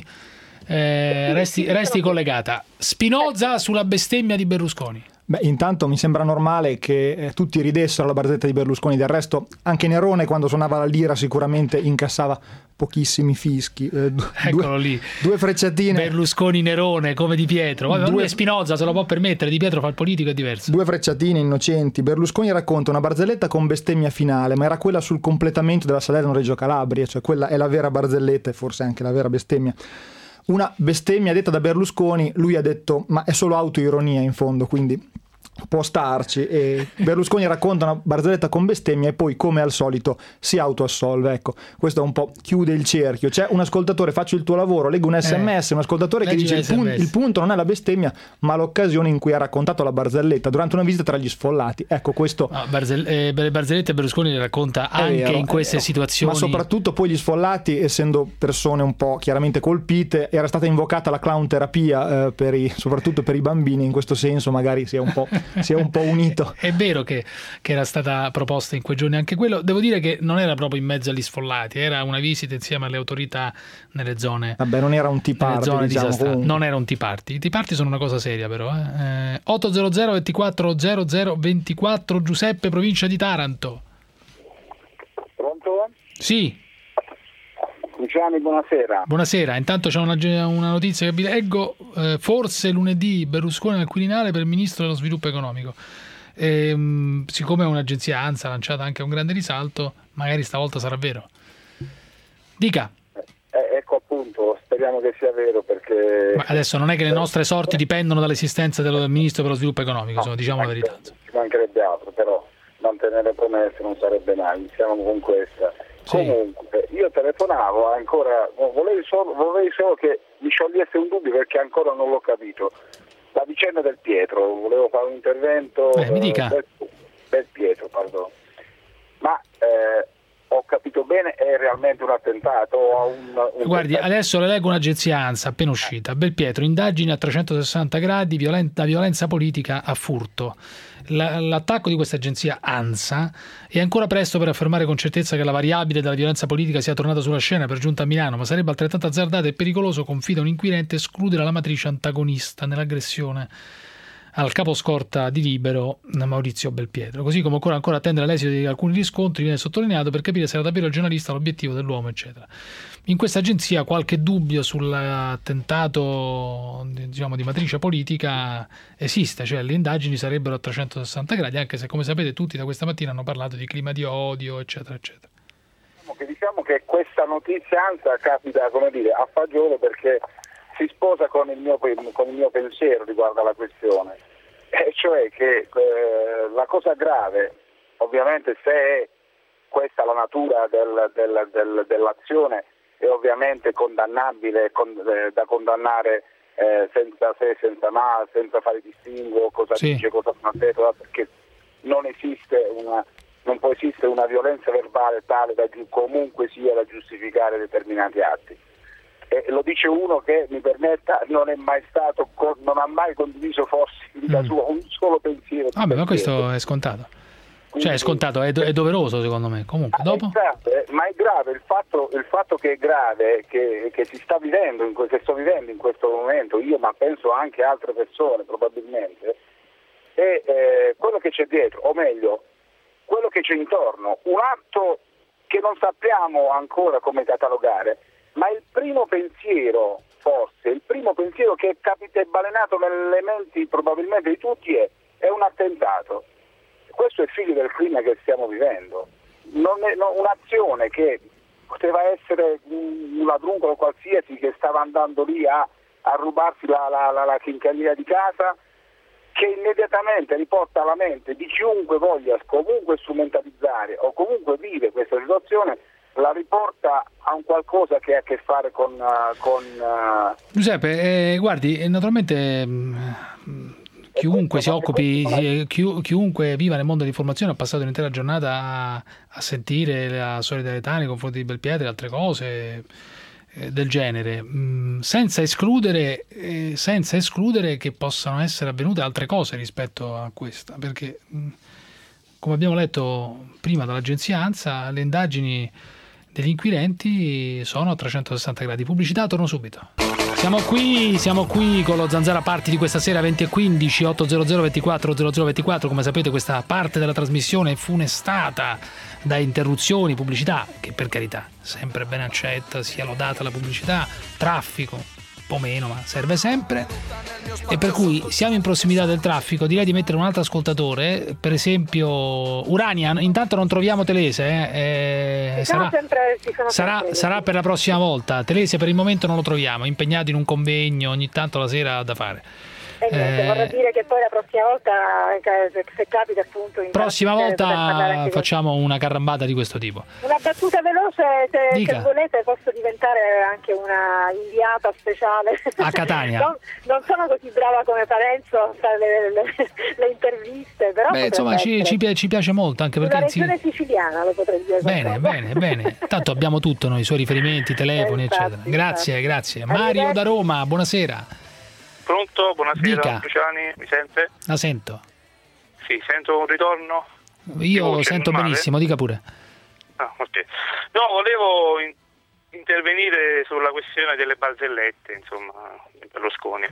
eh, resti, resti collegata. Spinoza sulla bestemmia di Berlusconi. Beh, intanto mi sembra normale che eh, tutti ridessero la barzelletta di Berlusconi, del resto anche Nerone quando suonava la lira sicuramente incassava pochissimi fischi, eh, d- eccolo due, lì, due frecciatine. Berlusconi Nerone come Di Pietro, vabbè, due... lui è Spinoza, se lo può permettere, Di Pietro fa il politico, è diverso. Due frecciatine innocenti. Berlusconi racconta una barzelletta con bestemmia finale, ma era quella sul completamento della Salerno-Reggio Calabria, cioè quella è la vera barzelletta e forse anche la vera bestemmia. Una bestemmia detta da Berlusconi, lui ha detto ma è solo autoironia in fondo, quindi può starci, e Berlusconi racconta una barzelletta con bestemmia e poi come al solito si autoassolve. Ecco, questo un po' chiude il cerchio. C'è un ascoltatore, faccio il tuo lavoro, leggo un sms, eh, un ascoltatore che dice il, pun- il punto non è la bestemmia ma l'occasione in cui ha raccontato la barzelletta durante una visita tra gli sfollati. Ecco, questo no, barzel- eh, le barzellette Berlusconi le racconta anche vero, in queste situazioni, ma soprattutto poi gli sfollati, essendo persone un po' chiaramente colpite, era stata invocata la clown terapia eh, per i, soprattutto per i bambini, in questo senso magari sia un po' si è un po' unito. È, è vero che, che era stata proposta in quei giorni anche quello. Devo dire che non era proprio in mezzo agli sfollati, era una visita insieme alle autorità nelle zone. Vabbè, non era un tea party, diciamo, non era un tea party. I tea party sono una cosa seria, però. Eh. otto zero zero ventiquattro zero zero ventiquattro, Giuseppe, provincia di Taranto. Pronto? Sì. Luciani, buonasera. Buonasera, intanto c'è una, una notizia che vi leggo, eh, forse lunedì Berlusconi al Quirinale per il Ministro dello Sviluppo Economico. E, mh, siccome è un'agenzia ANSA lanciata anche a un grande risalto, magari stavolta sarà vero. Dica. Eh, ecco appunto, speriamo che sia vero, perché... Ma adesso non è che le nostre sorti dipendono dall'esistenza del, del Ministro per lo Sviluppo Economico, no, diciamo la verità. Ci mancherebbe altro, però mantenere promesse non sarebbe mai, iniziamo con questa. Sì. Comunque, io telefonavo ancora, volevo solo, volevo solo che mi sciogliesse un dubbio, perché ancora non l'ho capito. La vicenda del Pietro, volevo fare un intervento. Eh, mi dica. Del, del Pietro, perdono. Ma eh, ho capito bene, è realmente un attentato? O un, un Guardi, attentato? Adesso le leggo un'agenzia ANSA appena uscita. Belpietro, indagini a trecentosessanta gradi, violenta, violenza politica a furto. La, l'attacco di questa agenzia ANSA è ancora presto per affermare con certezza che la variabile della violenza politica sia tornata sulla scena, per giunta a Milano, ma sarebbe altrettanto azzardato e pericoloso, confida un inquirente, escludere la matrice antagonista nell'aggressione al caposcorta di Libero Maurizio Belpietro. Così come occorre ancora attendere l'esito di alcuni riscontri, viene sottolineato, per capire se era davvero il giornalista l'obiettivo dell'uomo, eccetera. In questa agenzia qualche dubbio sull'attentato, diciamo, di matrice politica esiste, cioè le indagini sarebbero a trecentosessanta gradi, anche se, come sapete, tutti da questa mattina hanno parlato di clima di odio, eccetera, eccetera. Diciamo che, diciamo che questa notizia ANSA capita, come dire, a fagiolo, perché si sposa con il mio, con il mio pensiero riguardo alla questione, e cioè che eh, la cosa grave, ovviamente, se è questa la natura del, del, del, dell'azione, è ovviamente condannabile, con, eh, da condannare eh, senza se, senza ma, senza fare distinguo cosa sì. dice, cosa non ha detto, perché non esiste una, non può esistere una violenza verbale tale da comunque sia da giustificare determinati atti. E lo dice uno che, mi permetta, non è mai stato, non ha mai condiviso forse in vita mm. sua un solo pensiero. Vabbè, ma questo è scontato. Quindi, cioè è scontato, è, do- è doveroso secondo me. Comunque, dopo? È grave, ma è grave il fatto, il fatto che è grave, che, che si sta vivendo, in que- che sto vivendo in questo momento, io, ma penso anche altre persone probabilmente, è eh, quello che c'è dietro, o meglio, quello che c'è intorno. Un atto che non sappiamo ancora come catalogare, ma il primo pensiero, forse, il primo pensiero che è capita e balenato nelle menti probabilmente di tutti è, è un attentato. Questo è figlio del clima che stiamo vivendo. Non è, no, un'azione che poteva essere un, un ladruncolo qualsiasi che stava andando lì a, a rubarsi la, la, la, la chincaglieria di casa, che immediatamente riporta alla mente di chiunque voglia comunque strumentalizzare o comunque vive questa situazione, la riporta a un qualcosa che ha a che fare con... Uh, con uh... Giuseppe, eh, guardi, naturalmente... Mh, chiunque si occupi, chi, chiunque viva nel mondo dell'informazione ha passato un'intera giornata a, a sentire la solidarietà nei confronti di Belpietro e altre cose eh, del genere, mh, senza escludere eh, senza escludere che possano essere avvenute altre cose rispetto a questa, perché mh, come abbiamo letto prima dall'agenzia ANSA, le indagini degli inquirenti sono a trecentosessanta gradi. Pubblicità, torno subito. Siamo qui, siamo qui con lo Zanzara Party di questa sera, venti e quindici, otto zero zero ventiquattro zero zero ventiquattro. Come sapete, questa parte della trasmissione è funestata da interruzioni, pubblicità, che per carità sempre ben accetta, sia lodata la pubblicità, traffico un po' meno, ma serve sempre, e per cui siamo in prossimità del traffico. Direi di mettere un altro ascoltatore, per esempio Urania. Intanto non troviamo Telese, eh? Eh, sarà, sempre, sarà, sarà per la prossima volta. Telese per il momento non lo troviamo, impegnato in un convegno, ogni tanto la sera ha da fare. E niente, Eh, vorrei dire che poi la prossima volta, se, se capita appunto in prossima trasmissione, poter parlare volta anche con- facciamo una carrambata di questo tipo. Una battuta veloce, se, Dica. se volete posso diventare anche una inviata speciale. A Catania. non, non sono così brava come Parenzo a fare le, le, le interviste, però Beh, insomma, ci, ci pi- ci piace molto, anche una perché... sì. regione siciliana lo potrei dire. Bene, bene, bene. Tanto abbiamo tutto noi, i suoi riferimenti, telefoni, Eh, infatti, eccetera. Grazie, infatti. grazie. Mario da Roma, buonasera. Pronto? Buonasera, Dica. Cruciani, mi sente? La sento. Sì, sento un ritorno. Io voce, sento normale? benissimo, dica pure. Ah, ok. No, volevo in- intervenire sulla questione delle barzellette, insomma, di Berlusconi.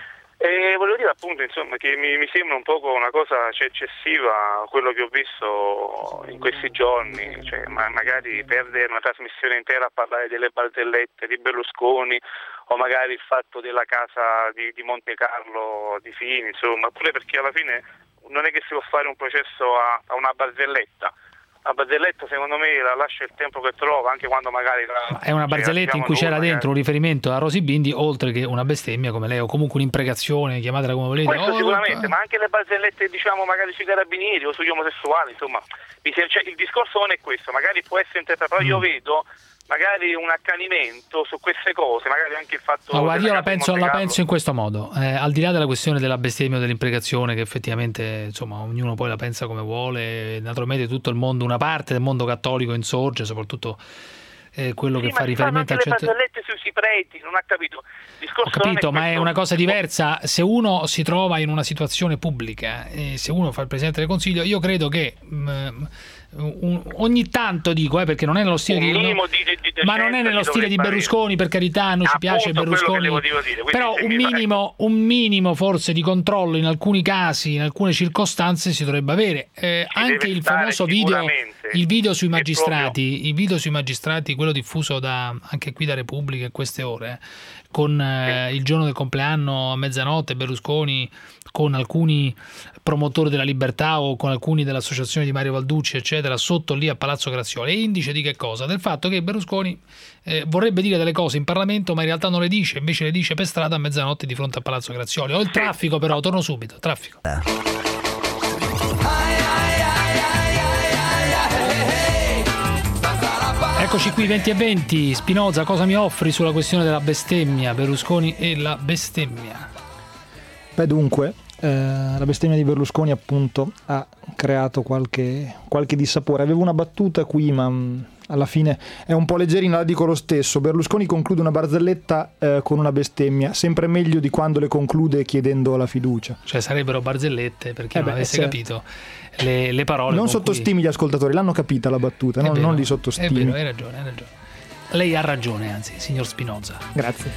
E volevo dire appunto, insomma, che mi, mi sembra un poco una cosa cioè, eccessiva quello che ho visto in questi giorni, cioè ma- magari perdere una trasmissione intera a parlare delle barzellette di Berlusconi, o magari il fatto della casa di, di Monte Carlo di Fini, insomma, pure perché alla fine non è che si può fare un processo a, a una barzelletta. La barzelletta secondo me la lascia il tempo che trova, anche quando magari la, È una barzelletta in cui c'era dentro un riferimento a Rosy Bindi, oltre che una bestemmia come lei, o comunque un'imprecazione, chiamatela come volete. Questo Oh, sicuramente, ma anche le barzellette diciamo magari sui carabinieri o sugli omosessuali, insomma, mi sem- cioè, il discorso non è questo, magari può essere interpretato, però io vedo magari un accanimento su queste cose, magari anche il fatto... Ma guarda, io della la casa di penso, Monte la Carlo. penso in questo modo, eh, al di là della questione della bestemmia o dell'imprecazione, che effettivamente insomma ognuno poi la pensa come vuole, naturalmente tutto il mondo, una parte del mondo cattolico insorge, soprattutto eh, quello Sì, che ma fa si riferimento a fanno anche certe... le barzellette sui sui preti, non ha capito. Il discorso Ho capito, non ma è questo. una cosa diversa. Se uno si trova in una situazione pubblica e se uno fa il Presidente del Consiglio, io credo che mh, un- ogni tanto dico, eh, perché non è nello stile Un di, minimo di- di- di ma non è decenza nello ci stile di dovrebbe Berlusconi, per carità, non ci piace Appunto, quello Berlusconi, che devo dire, quindi però se un mi fa- minimo, un minimo forse di controllo in alcuni casi, in alcune circostanze si dovrebbe avere. Eh, anche deve il stare famoso video, sicuramente. il video sui È magistrati, il video sui magistrati, quello diffuso da, anche qui da Repubblica in queste ore, con eh, il giorno del compleanno a mezzanotte Berlusconi con alcuni promotori della libertà o con alcuni dell'associazione di Mario Valducci eccetera sotto lì a Palazzo Grazioli, è indice di che cosa? Del fatto che Berlusconi eh, vorrebbe dire delle cose in Parlamento ma in realtà non le dice, invece le dice per strada a mezzanotte di fronte a Palazzo Grazioli. Ho il traffico, però torno subito, traffico. Eccoci qui, venti e venti. Spinoza, cosa mi offri sulla questione della bestemmia, Berlusconi e la bestemmia? Beh, dunque, eh, la bestemmia di Berlusconi appunto ha creato qualche, qualche dissapore. Avevo una battuta qui, ma mh, alla fine è un po' leggerina, la dico lo stesso. Berlusconi conclude una barzelletta eh, con una bestemmia, sempre meglio di quando le conclude chiedendo la fiducia. Cioè sarebbero barzellette, per chi Eh non beh, avesse certo. capito le, le parole. Non con sottostimi gli ascoltatori, l'hanno capita la battuta, cui... non, È vero, non li È sottostimi. vero, hai ragione, hai ragione. Lei ha ragione, anzi, signor Spinoza. Grazie.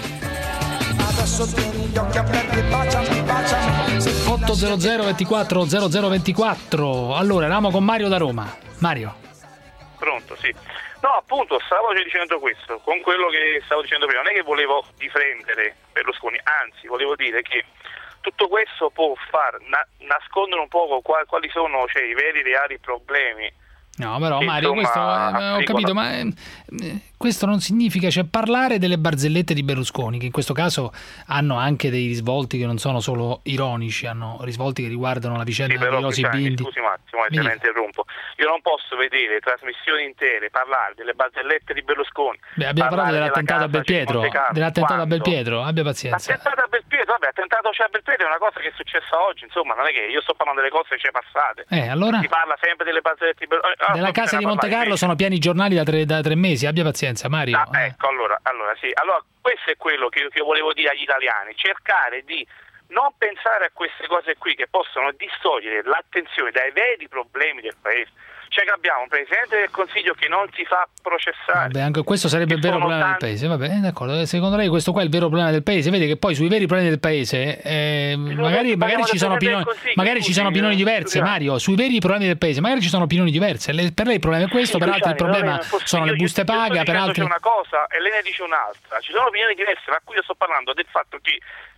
ottocento ventiquattro zero zero ventiquattro. Allora, eravamo con Mario da Roma. Mario. Pronto, sì. No, appunto, stavo dicendo questo, con quello che stavo dicendo prima, non è che volevo difendere Berlusconi, anzi, volevo dire che tutto questo può far na- nascondere un poco qua- quali sono cioè, i veri reali problemi. No, però Che, Mario, questo insomma, eh, ho dicono- capito, ma eh, eh, questo non significa, cioè parlare delle barzellette di Berlusconi, che in questo caso hanno anche dei risvolti che non sono solo ironici, hanno risvolti che riguardano la vicenda Sì, però, di Rosy Cruciani, Bindi. scusi un attimo, Mi se la dica. interrompo. Io non posso vedere trasmissioni intere parlare delle barzellette di Berlusconi. Beh, abbiamo parlato parlare dell'attentato a della casa di Belpietro, Monte Carlo. dell'attentato a Quando? Belpietro, abbia pazienza. Attentato a Belpietro, vabbè, attentato cioè a Belpietro è una cosa che è successa oggi, insomma, non è che io sto parlando delle cose che c'è passate. Eh, allora? Si parla sempre delle barzellette di Berlusconi. Ah, Nella non casa se di ne Monte parla Carlo invece. sono pieni i giornali da tre, da tre mesi, abbia pazienza, Mario. Ah, ecco, allora, allora sì, allora questo è quello che io, che io volevo dire agli italiani, cercare di non pensare a queste cose qui che possono distogliere l'attenzione dai veri problemi del paese. Cioè che abbiamo un Presidente del Consiglio che non si fa processare. Vabbè, anche questo sarebbe il vero sono problema tanti- del paese. Vabbè, d'accordo. Secondo lei questo qua è il vero problema del paese? Vede che poi sui veri problemi del paese eh, magari, magari, ci sono opinioni, magari ci sono opinioni diverse, Mario. Sui veri problemi del paese magari ci sono opinioni diverse. Le- per lei il problema è questo, per altri il problema sono le buste paga, per altri... C'è una cosa e lei ne dice un'altra. Ci sono opinioni diverse, ma qui io sto parlando del fatto che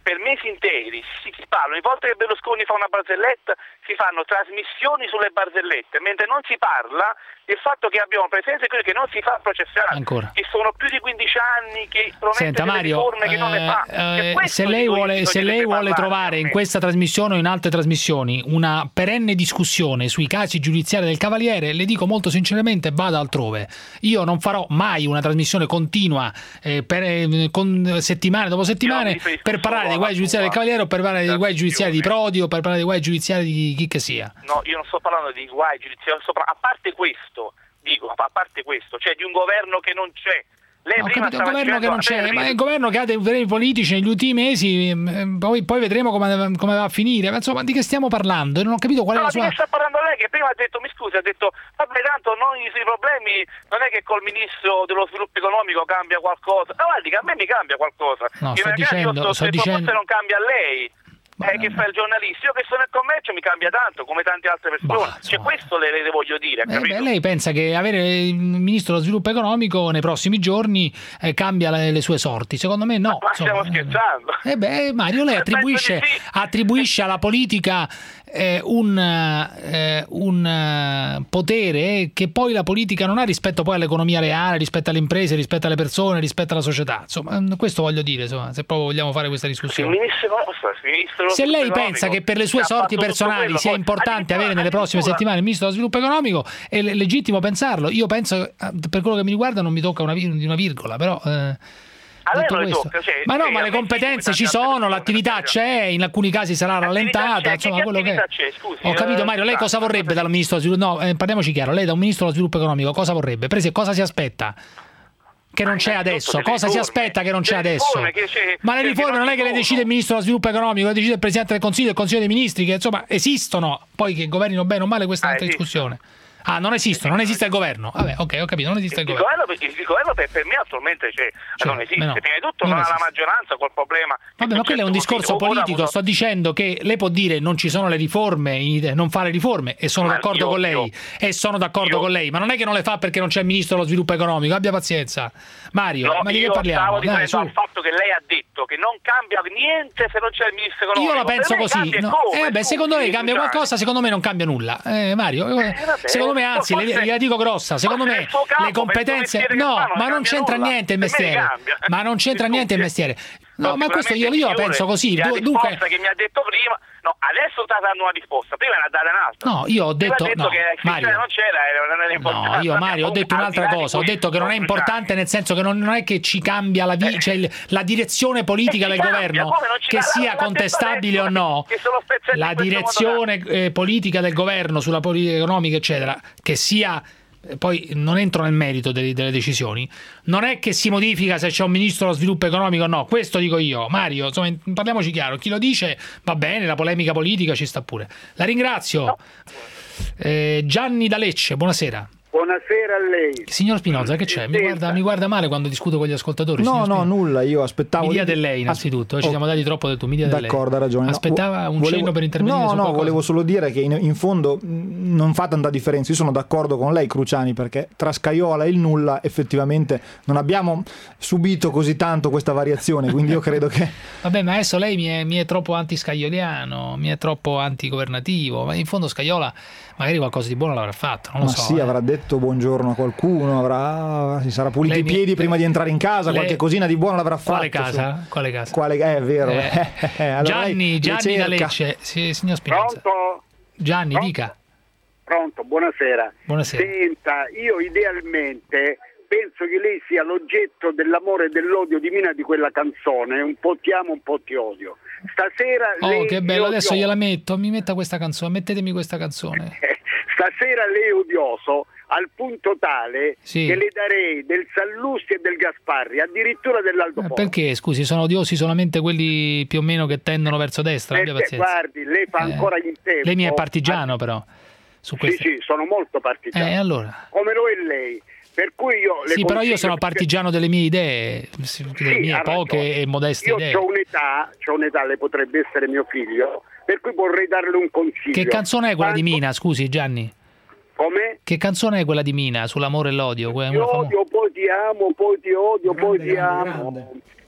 per mesi interi si, si parla, ogni volta che Berlusconi fa una barzelletta si fanno trasmissioni sulle barzellette, mentre non si parla del fatto che abbiamo presenza di quelli che non si fa processare, Ancora. che sono più di quindici anni che promette Senta, delle Mario, riforme che non le fa. eh, E se lei vuole, se lei vuole trovare in questo questa trasmissione o in altre trasmissioni una perenne discussione sui casi giudiziari del Cavaliere, le dico molto sinceramente, vada altrove. Io non farò mai una trasmissione continua eh, per, eh, con settimane dopo settimane per parlare dei guai giudiziari del Cavaliere o per parlare dei guai giudiziari di Prodi o per parlare dei guai giudiziari di chi che sia. No, io non sto parlando di guai giudiziari, sto parlando, a parte questo, dico, a parte questo, cioè di un governo che non c'è. Lei No, prima capito, un governo che non c'è, ma è il il governo che ha dei problemi politici negli ultimi mesi, eh, poi, poi vedremo come, come va a finire. Ma insomma, di che stiamo parlando? Io non ho capito qual è no, la sua... di che sta parlando lei, che prima ha detto, mi scusi, ha detto, vabbè, tanto noi sui problemi non è che col ministro dello sviluppo economico cambia qualcosa. No, guardi che a me mi cambia qualcosa. No, Io sto magari dicendo, io sto, sto detto, dicendo... forse non cambia a lei. Eh, che fa il giornalista, io che sono nel commercio mi cambia tanto come tante altre persone, bah, cioè questo le, le voglio dire, eh, beh, lei pensa che avere il ministro dello sviluppo economico nei prossimi giorni eh, cambia le, le sue sorti? Secondo me no. Ma insomma, stiamo scherzando. Eh beh, Mario, lei attribuisce, sì. attribuisce alla politica eh, un, eh, un eh, potere che poi la politica non ha rispetto poi all'economia reale, rispetto alle imprese, rispetto alle persone, rispetto alla società. Insomma, questo voglio dire, insomma, se proprio vogliamo fare questa discussione. Il ministro, il ministro Se lei pensa che per le sue sorti personali sia importante avere nelle prossime settimane il ministro dello sviluppo economico, è legittimo pensarlo. Io penso, per quello che mi riguarda, non mi tocca una, di una virgola, però... Eh, detto questo. Tocca, cioè, ma no, ma le competenze ci sono, l'attività c'è, in alcuni casi sarà rallentata, insomma, quello che è. Scusi, ho capito, Mario, lei cosa vorrebbe dal ministro dello sviluppo? No, eh, parliamoci chiaro, lei da un ministro dello sviluppo economico cosa vorrebbe? Prese, cosa si aspetta? Che non c'è adesso, cosa si aspetta che non c'è adesso? Ma le riforme non è che le decide il ministro dello sviluppo economico, le decide il presidente del consiglio e il consiglio dei ministri, che insomma esistono, poi che governino bene o male, questa è un'altra discussione. Ah, non esistono, non esiste il governo. Vabbè, ok, ho capito, non esiste il, il governo. governo. Il governo per, per me attualmente cioè, cioè, non esiste. No, prima di tutto non, non ha la maggioranza col problema. Vabbè, ma quello è un discorso politico. Sto dicendo che lei può dire non ci sono le riforme, non fare riforme, e sono ma d'accordo io, con lei. Io, e sono d'accordo io. con lei, ma non è che non le fa perché non c'è il ministro dello sviluppo economico. Abbia pazienza. Mario, no, ma di che parliamo? Io stavo dicendo al fatto che lei ha detto che non cambia niente se non c'è il ministro economico. Io la penso così. No. Eh, beh, secondo lei cambia qualcosa, secondo me non cambia nulla. Eh, Mario, eh, vabbè, secondo me anzi, le, la dico grossa, secondo me le competenze no, ma non c'entra niente il mestiere. Ma non c'entra niente il mestiere. No, ma questo io, io la penso così. La Dunque risposta che mi ha detto prima, no, adesso sta dando una risposta, prima era data un'altra. No, io ho detto, detto no, che Mario, non c'era, non era importante. No, io Mario ho detto un'altra cosa, ho detto che non è importante nel senso che non, non è che ci cambia la, vi- cioè il, la direzione politica del cambia, governo, che cambia, sia contestabile o no, la direzione eh, politica del governo sulla politica economica eccetera, che sia... Poi non entro nel merito delle, delle decisioni, non è che si modifica se c'è un ministro dello sviluppo economico o no, questo dico io. Mario, insomma, parliamoci chiaro, chi lo dice va bene, la polemica politica ci sta pure. La ringrazio. No. eh, Gianni da Lecce, buonasera. Buonasera a lei. Signor Spinoza, che c'è? Mi guarda, mi guarda male quando discuto con gli ascoltatori. No, no, nulla, io aspettavo... Mi dia del lei innanzitutto, oh, ci siamo dati troppo del tu, mi dia del lei. D'accordo, ha ragione. Aspettava un volevo, cenno per intervenire no, su no, qualcosa? volevo solo dire che in, in fondo non fa tanta differenza, io sono d'accordo con lei Cruciani, perché tra Scajola e il nulla effettivamente non abbiamo subito così tanto questa variazione, quindi io credo che... Vabbè, ma adesso lei mi è, mi è troppo anti-scaglioliano, mi è troppo antigovernativo, ma in fondo Scajola magari qualcosa di buono l'avrà fatto, non lo ma so. sì, eh. avrà detto buongiorno a qualcuno, avrà, si sarà pulito lei i piedi mi... prima di entrare in casa, lei... qualche cosina di buono l'avrà fatto. Quale casa? Su... Quale casa? Quale... Eh, è vero. Eh, allora Gianni, Gianni da Lecce, sì, signor Spinoza. Pronto? Gianni, Pronto? dica. Pronto, buonasera. Buonasera. Senta, io idealmente penso che lei sia l'oggetto dell'amore e dell'odio di Mina di quella canzone, un po' ti amo, un po' ti odio. Stasera Oh, lei che bello, odioso. Adesso gliela metto, mi metta questa canzone, mettetemi questa canzone. Stasera lei è odioso al punto tale sì. che le darei del Sallusti e del Gasparri, addirittura dell'Aldo eh, Porto. Perché, scusi, sono odiosi solamente quelli più o meno che tendono verso destra? Perché, guardi, lei fa eh. ancora in tempo. Lei mi è partigiano però. Su sì, sì, sono molto partigiano. Eh, allora. Come lo è lei. Per cui io le sì, però io sono perché... partigiano delle mie idee, delle sì, mie poche ragione. e modeste io idee. Io ho un'età, c'ho un'età, lei potrebbe essere mio figlio, per cui vorrei darle un consiglio. Che canzone è quella Quando... di Mina, scusi Gianni? Come? Che canzone è quella di Mina sull'amore e l'odio? Ti odio, poi ti amo, poi ti odio, grande, poi ti grande, amo. Grande.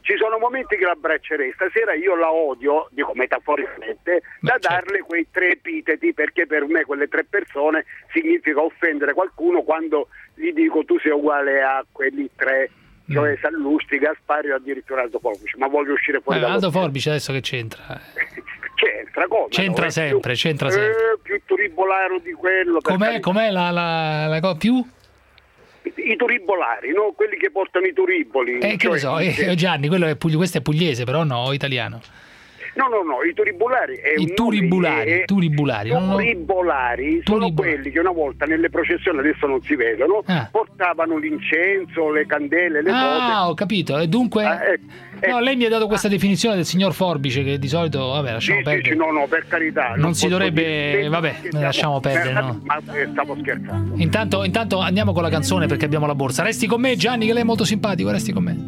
ci sono momenti che l'abbraccerei, stasera io la odio, dico metaforicamente, Ma da certo. darle quei tre epiteti, perché per me quelle tre persone significa offendere qualcuno quando gli dico tu sei uguale a quelli tre, cioè Mm. Sallusti, Gaspari o addirittura Aldo Forbice, ma voglio uscire fuori Eh, da Aldo Forbice adesso che c'entra? C'entra, come? C'entra no? È sempre, più, c'entra eh, sempre. più turibolaro di quello. per Com'è, carità. com'è la, la, la cosa più? I turibolari, no? Quelli che portano i turiboli. Eh, che cioè, ne so, eh, Gianni, quello è pugli- questo è pugliese, però no, o italiano. No, no, no, i turibolari è I un turibulari, nome, è- turibulari, non lo- Turibolari sono Turibulari. quelli che una volta nelle processioni, adesso non si vedono, Ah. portavano l'incenso, le candele, le Ah, ho capito. E dunque, Ah, eh, eh. no, lei mi ha dato questa definizione del signor Forbice che di solito, vabbè, lasciamo cose. Sì, perdere. sì, no, no, per carità. Non si posso dovrebbe- dire- vabbè, che lasciamo perdere, no. Ma eh, stavo scherzando. Intanto, intanto andiamo con la canzone perché abbiamo la borsa. Resti con me, Gianni, che lei è molto simpatico. Resti con me.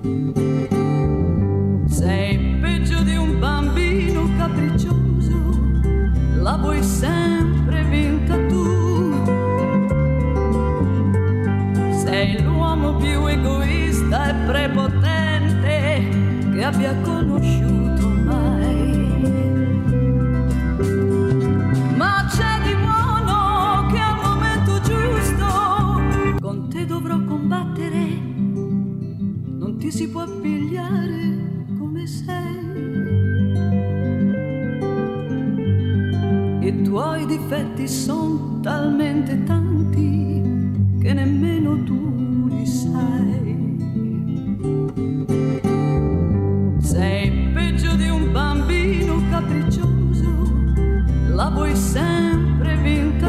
Sei peggio di un bambino capriccioso, la vuoi sempre vinta tu. Sei l'uomo più egoista e prepotente che abbia conosciuto mai. Ma c'è di buono che al momento giusto con te dovrò combattere. Non ti si può pigliare come sei. I tuoi difetti sono talmente tanti che nemmeno tu li sai. Sei peggio di un bambino capriccioso, la vuoi sempre vinta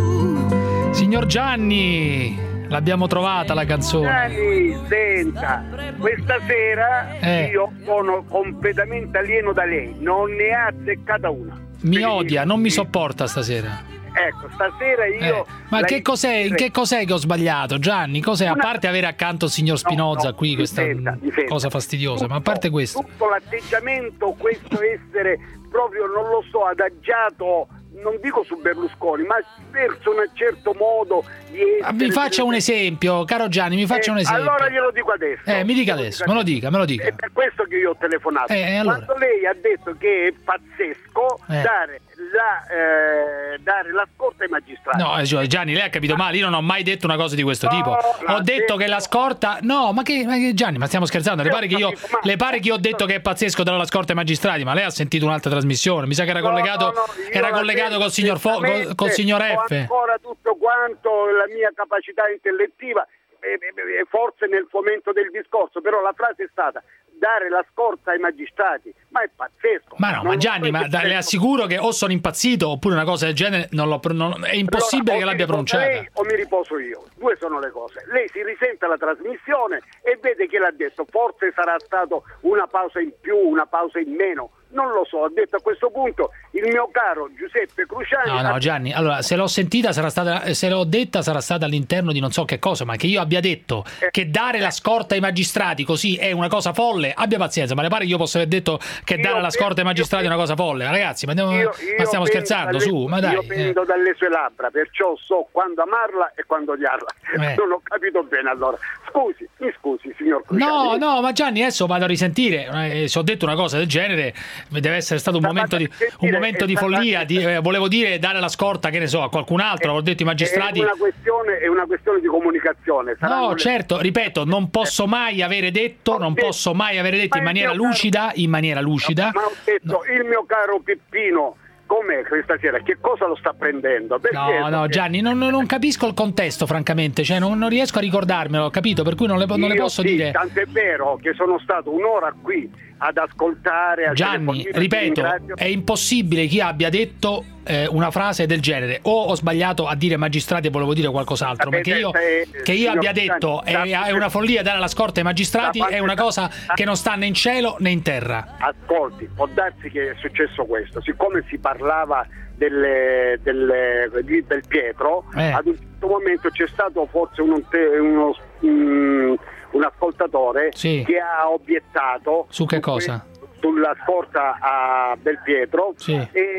tu. Signor Gianni, l'abbiamo trovata la canzone. Gianni, senta, questa sera Eh. io sono completamente alieno da lei, non ne ha azzeccata una. Mi odia, non mi sopporta stasera. Ecco, stasera io... Eh, Ma la che cos'è, in che cos'è che ho sbagliato, Gianni? Cos'è? A Una- parte avere accanto il signor Spinoza No, no, qui, questa mi senta, mi senta. cosa fastidiosa, ma a parte questo. Tutto l'atteggiamento, questo essere proprio, non lo so, adagiato, non dico su Berlusconi, ma verso un certo modo di essere... Mi faccia un esempio, caro Gianni, mi faccia Eh, un esempio. Allora glielo dico adesso. Eh, mi dica adesso, me lo dica, me lo dica. È per questo che io ho telefonato. Eh, allora. Quando lei ha detto che è pazzesco Eh. dare, la, eh, dare la scorta ai magistrati. No, eh, Gianni, lei ha capito male, io non ho mai detto una cosa di questo No, tipo. l'ha Ho detto che la scorta... No, ma che, ma che- Gianni, ma stiamo scherzando? Le Io pare ho che io, capito, ma- le pare che io ho detto che è pazzesco dare la scorta ai magistrati, ma lei ha sentito un'altra trasmissione? Mi sa che era No, collegato, no, no, io era la collegato sento col signor, Fo- col, perfettamente, col signor ho F. ancora tutto quanto, la mia capacità intellettiva, e, e- e forse nel fomento del discorso, però la frase è stata dare la scorta ai magistrati, ma è pazzesco. Ma no, Non ma Gianni, ma da- le assicuro che o sono impazzito oppure una cosa del genere non l'ho, non- è impossibile Allora, che o l'abbia mi riposa pronunciata. lei o mi riposo io, due sono le cose. Lei si risente la trasmissione e vede che l'ha detto, forse sarà stato una pausa in più, una pausa in meno, non lo so. Ha detto a questo punto il mio caro Giuseppe Cruciani. No, no, Gianni, allora se l'ho sentita sarà stata, se l'ho detta sarà stata all'interno di non so che cosa, ma che io abbia detto che dare la scorta ai magistrati così è una cosa folle, abbia pazienza, ma le pare che io possa aver detto che Io dare la scorta ai penso- magistrati è una cosa folle? Ragazzi, ma, andiamo- Io- ma io stiamo pendo scherzando, dalle- su, ma dai. Io eh. pendo dalle sue labbra, perciò so quando amarla e quando odiarla. Eh. Non ho capito bene allora. Scusi, mi scusi, signor Cruciani. No, no, ma Gianni, adesso vado a risentire. Eh, se ho detto una cosa del genere, deve essere stato un momento di, un momento di follia. Di, eh, volevo dire dare la scorta, che ne so, a qualcun altro. Ho detto i magistrati. È una questione, è una questione di comunicazione. Saranno No, le- certo, ripeto, non posso mai avere detto, non posso mai avere detto in Ma il maniera mio caro- lucida, in maniera lucida. Ma ho detto, il mio caro Pippino, com'è questa sera? Che cosa lo sta prendendo? Perché? No, no, Perché- Gianni, non, non capisco il contesto, francamente, cioè non, non riesco a ricordarmelo, capito? Per cui non le, non le Io posso sì, dire. Tant'è vero che sono stato un'ora qui ad ascoltare. a Gianni, telefonare, ti ripeto, ringrazio. è impossibile che abbia detto eh, una frase del genere. O ho sbagliato a dire magistrati e volevo dire qualcos'altro, Sapete, perché io, eh, che io signor abbia Gianni, detto è, da- è una follia dare la scorta ai magistrati, da è una quante- cosa che non sta né in cielo né in terra. Ascolti, può darsi che è successo questo, siccome si parlava delle, delle, di Belpietro, Eh. ad un certo momento c'è stato forse uno, uno, mm, un ascoltatore Sì. che ha obiettato Su che su cosa? que- sulla scorta a Belpietro, Sì.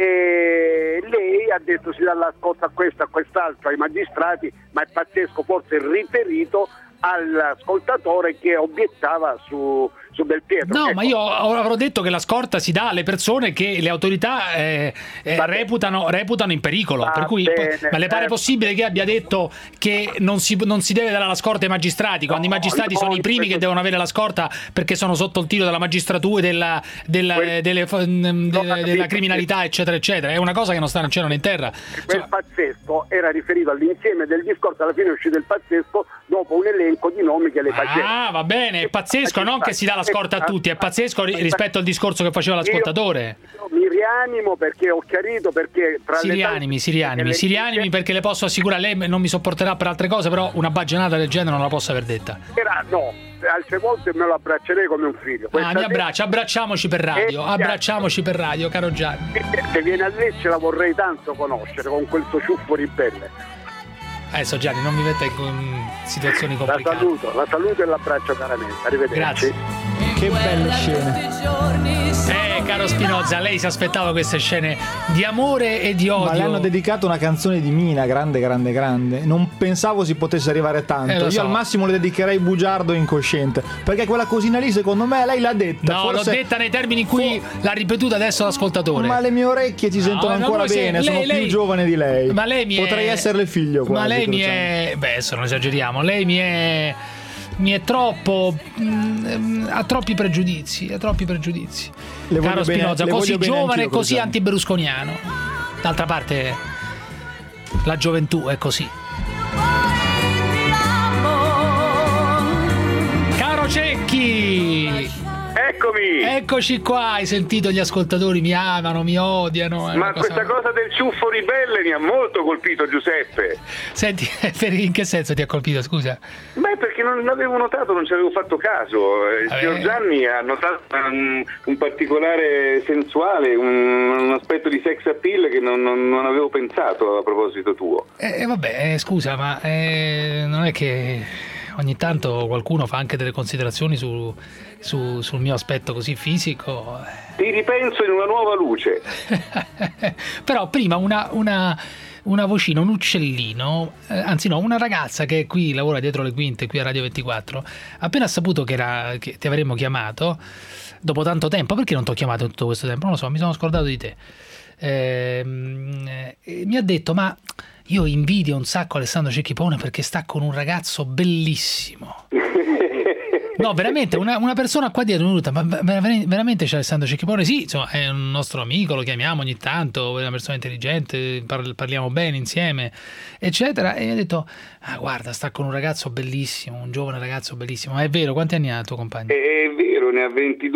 e lei ha detto si dà la scorta a questo, a quest'altro, ai magistrati, ma è pazzesco, forse riferito all'ascoltatore che obiettava su, su Belpietro. No, ecco. ma io avrò detto che la scorta si dà alle persone che le autorità eh, eh, reputano, reputano in pericolo. Per cui, bene, ma le pare eh, possibile che abbia detto che non si, non si deve dare la scorta ai magistrati, quando no, i magistrati no, sono i primi questo... che devono avere la scorta perché sono sotto il tiro della magistratura e della, della, quel... delle, delle, della criminalità, eccetera, eccetera. È una cosa che non sta né in cielo né in terra. Quel pazzesco era riferito all'insieme del discorso, alla fine è uscito il pazzesco dopo un elenco di nomi che le faceva. Ah, va bene, è pazzesco, non che si dà la scorta a tutti, è pazzesco rispetto al discorso che faceva l'ascoltatore. Io, io mi rianimo perché ho chiarito, perché tra si le rianimi, si rianimi, le... si rianimi perché le posso assicurare, lei non mi sopporterà per altre cose, però una baggianata del genere non la posso aver detta. Era, no, altre volte me lo abbraccerei come un figlio. Questa ah, mi abbraccia, abbracciamoci per radio, abbracciamoci per radio, caro Gianni. Se viene a Lecce la vorrei tanto conoscere con quel suo ciuffo ribelle. Adesso Gianni, non mi metta in situazioni complicate. La saluto, la saluto e l'abbraccio caramente. Arrivederci. Grazie. Che belle scene. Eh, caro Spinoza, lei si aspettava queste scene di amore e di odio. Ma le hanno dedicato una canzone di Mina, grande, grande, grande. Non pensavo si potesse arrivare tanto. Eh, Io so. al massimo le dedicherei Bugiardo incosciente. Perché quella cosina lì, secondo me, lei l'ha detta. No, forse... l'ho detta nei termini in cui for... l'ha ripetuta adesso l'ascoltatore. Ma le mie orecchie ci sentono no, ancora bene, lei, sono lei... più giovane di lei. Ma lei mi Potrei è... esserle figlio quasi. Ma lei mi è... Beh, adesso non esageriamo. Lei mi è... mi è troppo mh, ha troppi pregiudizi, ha troppi pregiudizi. Le caro Spinoza, bene, così giovane e così Crociani. anti-berlusconiano. D'altra parte la gioventù è così. Caro Cecchi, eccomi! Eccoci qua, hai sentito, gli ascoltatori mi amano, mi odiano. Ma cosa... questa cosa del ciuffo ribelle mi ha molto colpito, Giuseppe. Senti, in che senso ti ha colpito, scusa? Beh, perché non l'avevo notato, non ci avevo fatto caso. Il Vabbè. signor Gianni ha notato un, un particolare sensuale, un, un aspetto di sex appeal che non, non, non avevo pensato a proposito tuo. Eh, vabbè, eh, scusa, ma eh, non è che ogni tanto qualcuno fa anche delle considerazioni su, su, sul mio aspetto così fisico. Ti ripenso in una nuova luce. Però prima una, una, una vocina, un uccellino, eh, anzi no, una ragazza che qui lavora dietro le quinte qui a Radio ventiquattro, appena saputo che, era, che ti avremmo chiamato dopo tanto tempo, perché non ti ho chiamato tutto questo tempo? Non lo so, mi sono scordato di te. Eh, eh, mi ha detto, ma io invidio un sacco Alessandro Cecchipone perché sta con un ragazzo bellissimo. No, veramente, una, una persona qua dietro è venuta, ma veramente c'è Alessandro Cecchipone? Sì, insomma, è un nostro amico, lo chiamiamo ogni tanto, è una persona intelligente, parliamo bene insieme, eccetera. E mi ha detto, ah, guarda, sta con un ragazzo bellissimo, un giovane ragazzo bellissimo. Ma è vero, quanti anni ha tuo compagno? È, è vero, ne ha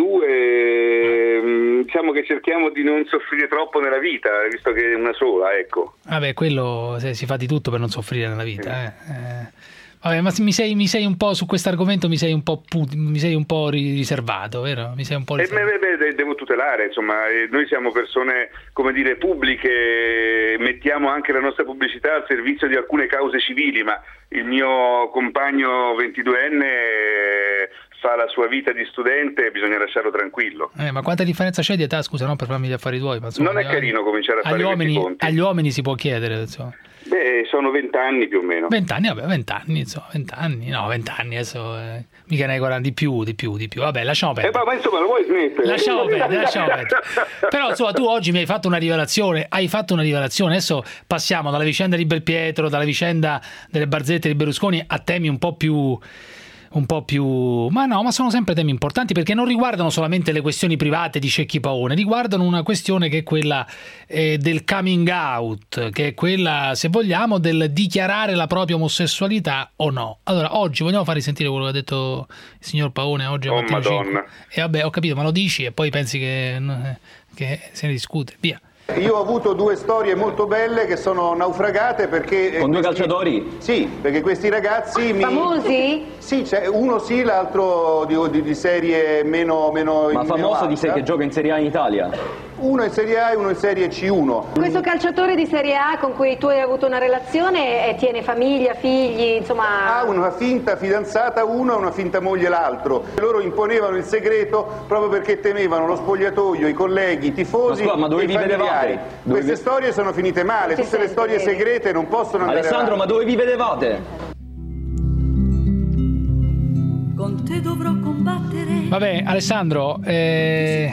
ventidue, diciamo che cerchiamo di non soffrire troppo nella vita, visto che è una sola, ecco. Vabbè, quello se, si fa di tutto per non soffrire nella vita, eh. eh. Vabbè, ma mi sei, mi sei un po' su questo argomento, mi sei un po' pu- mi sei un po' riservato, vero? Mi sei un po' riservato. Eh, beh, beh, devo tutelare, insomma, noi siamo persone, come dire, pubbliche, mettiamo anche la nostra pubblicità al servizio di alcune cause civili, ma il mio compagno ventiduenne fa la sua vita di studente e bisogna lasciarlo tranquillo. Eh, ma quanta differenza c'è di età, scusa, non per farmi gli affari tuoi, ma insomma, non è carino cominciare a fare agli uomini, questi conti. Agli uomini si può chiedere, insomma. Beh, sono vent'anni più o meno. Vent'anni, vabbè, vent'anni, insomma, vent'anni, no, vent'anni adesso, eh, mica ne guarda di più, di più, di più, vabbè, lasciamo perdere. Eh, ma insomma, lo vuoi smettere? Lasciamo perdere, lasciamo perdere. Però, insomma, tu oggi mi hai fatto una rivelazione, hai fatto una rivelazione, adesso passiamo dalla vicenda di Belpietro, dalla vicenda delle barzellette di Berlusconi a temi un po' più... un po' più... ma no, ma sono sempre temi importanti perché non riguardano solamente le questioni private di Cecchi Paone, riguardano una questione che è quella eh, del coming out, che è quella, se vogliamo, del dichiarare la propria omosessualità o no. Allora, oggi vogliamo fare sentire quello che ha detto il signor Paone oggi a Oh, Mattino Madonna. cinque. E vabbè, ho capito, ma lo dici e poi pensi che, che se ne discute, via. Io ho avuto due storie molto belle che sono naufragate perché... Con due questi... calciatori? Sì, perché questi ragazzi... Mi... Famosi? Sì, c'è uno sì, l'altro di, di, di serie meno... meno Ma famoso di sé che gioca in Serie A in Italia? Uno in Serie A e uno in Serie C uno. Questo calciatore di Serie A con cui tu hai avuto una relazione e tiene famiglia, figli, insomma... Ha una finta fidanzata uno e una finta moglie l'altro. Loro imponevano il segreto proprio perché temevano lo spogliatoio, i colleghi, i tifosi. Ma, scusa, ma dove e i vi familiari. vedevate? Dove Queste vi... storie sono finite male, Ci tutte le senti, storie vedi? segrete non possono andare Alessandro, avanti. ma dove vi vedevate? Vabbè, Alessandro, eh...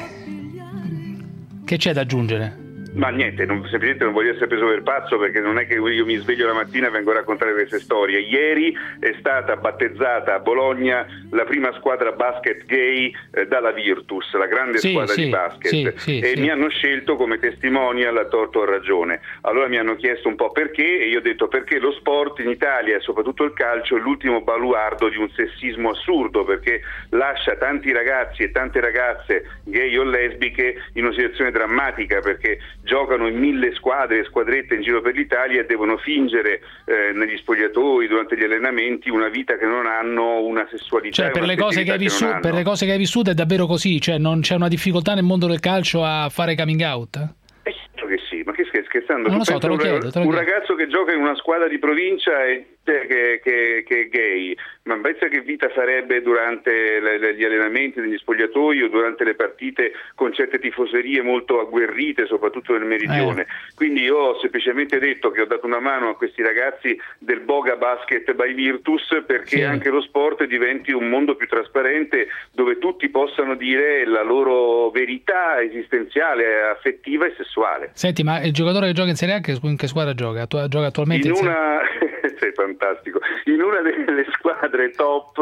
che c'è da aggiungere? Ma niente, non, semplicemente non voglio essere preso per pazzo, perché non è che io mi sveglio la mattina e vengo a raccontare queste storie. Ieri è stata battezzata a Bologna la prima squadra basket gay eh, dalla Virtus, la grande sì, squadra sì, di basket, sì, sì, e sì. mi hanno scelto come testimonial a torto o ragione. Allora mi hanno chiesto un po' perché, e io ho detto perché lo sport in Italia, e soprattutto il calcio, è l'ultimo baluardo di un sessismo assurdo, perché lascia tanti ragazzi e tante ragazze gay o lesbiche in una situazione drammatica, perché giocano in mille squadre e squadrette in giro per l'Italia e devono fingere eh, negli spogliatoi, durante gli allenamenti, una vita che non hanno, una sessualità. Cioè, per le, cose che hai vissu- che per le cose che hai vissuto è davvero così? Cioè, non c'è una difficoltà nel mondo del calcio a fare coming out? Eh, certo che sì, ma che stai scherzando? Non lo Tu so, te lo pensa chiedo, te lo un chiedo. ragazzo che gioca in una squadra di provincia e che, che, che è gay, ma pensa che vita sarebbe durante le, le, gli allenamenti negli spogliatoi o durante le partite con certe tifoserie molto agguerrite, soprattutto nel meridione. Eh. Quindi io ho semplicemente detto che ho dato una mano a questi ragazzi del Boga Basket by Virtus, perché Sì. anche lo sport diventi un mondo più trasparente, dove tutti possano dire la loro verità esistenziale, affettiva e sessuale. Senti, ma il giocatore che gioca in Serie A che- in che squadra gioca? Tu- Gioca attualmente In in Serie A? una sei fantastico, in una delle squadre top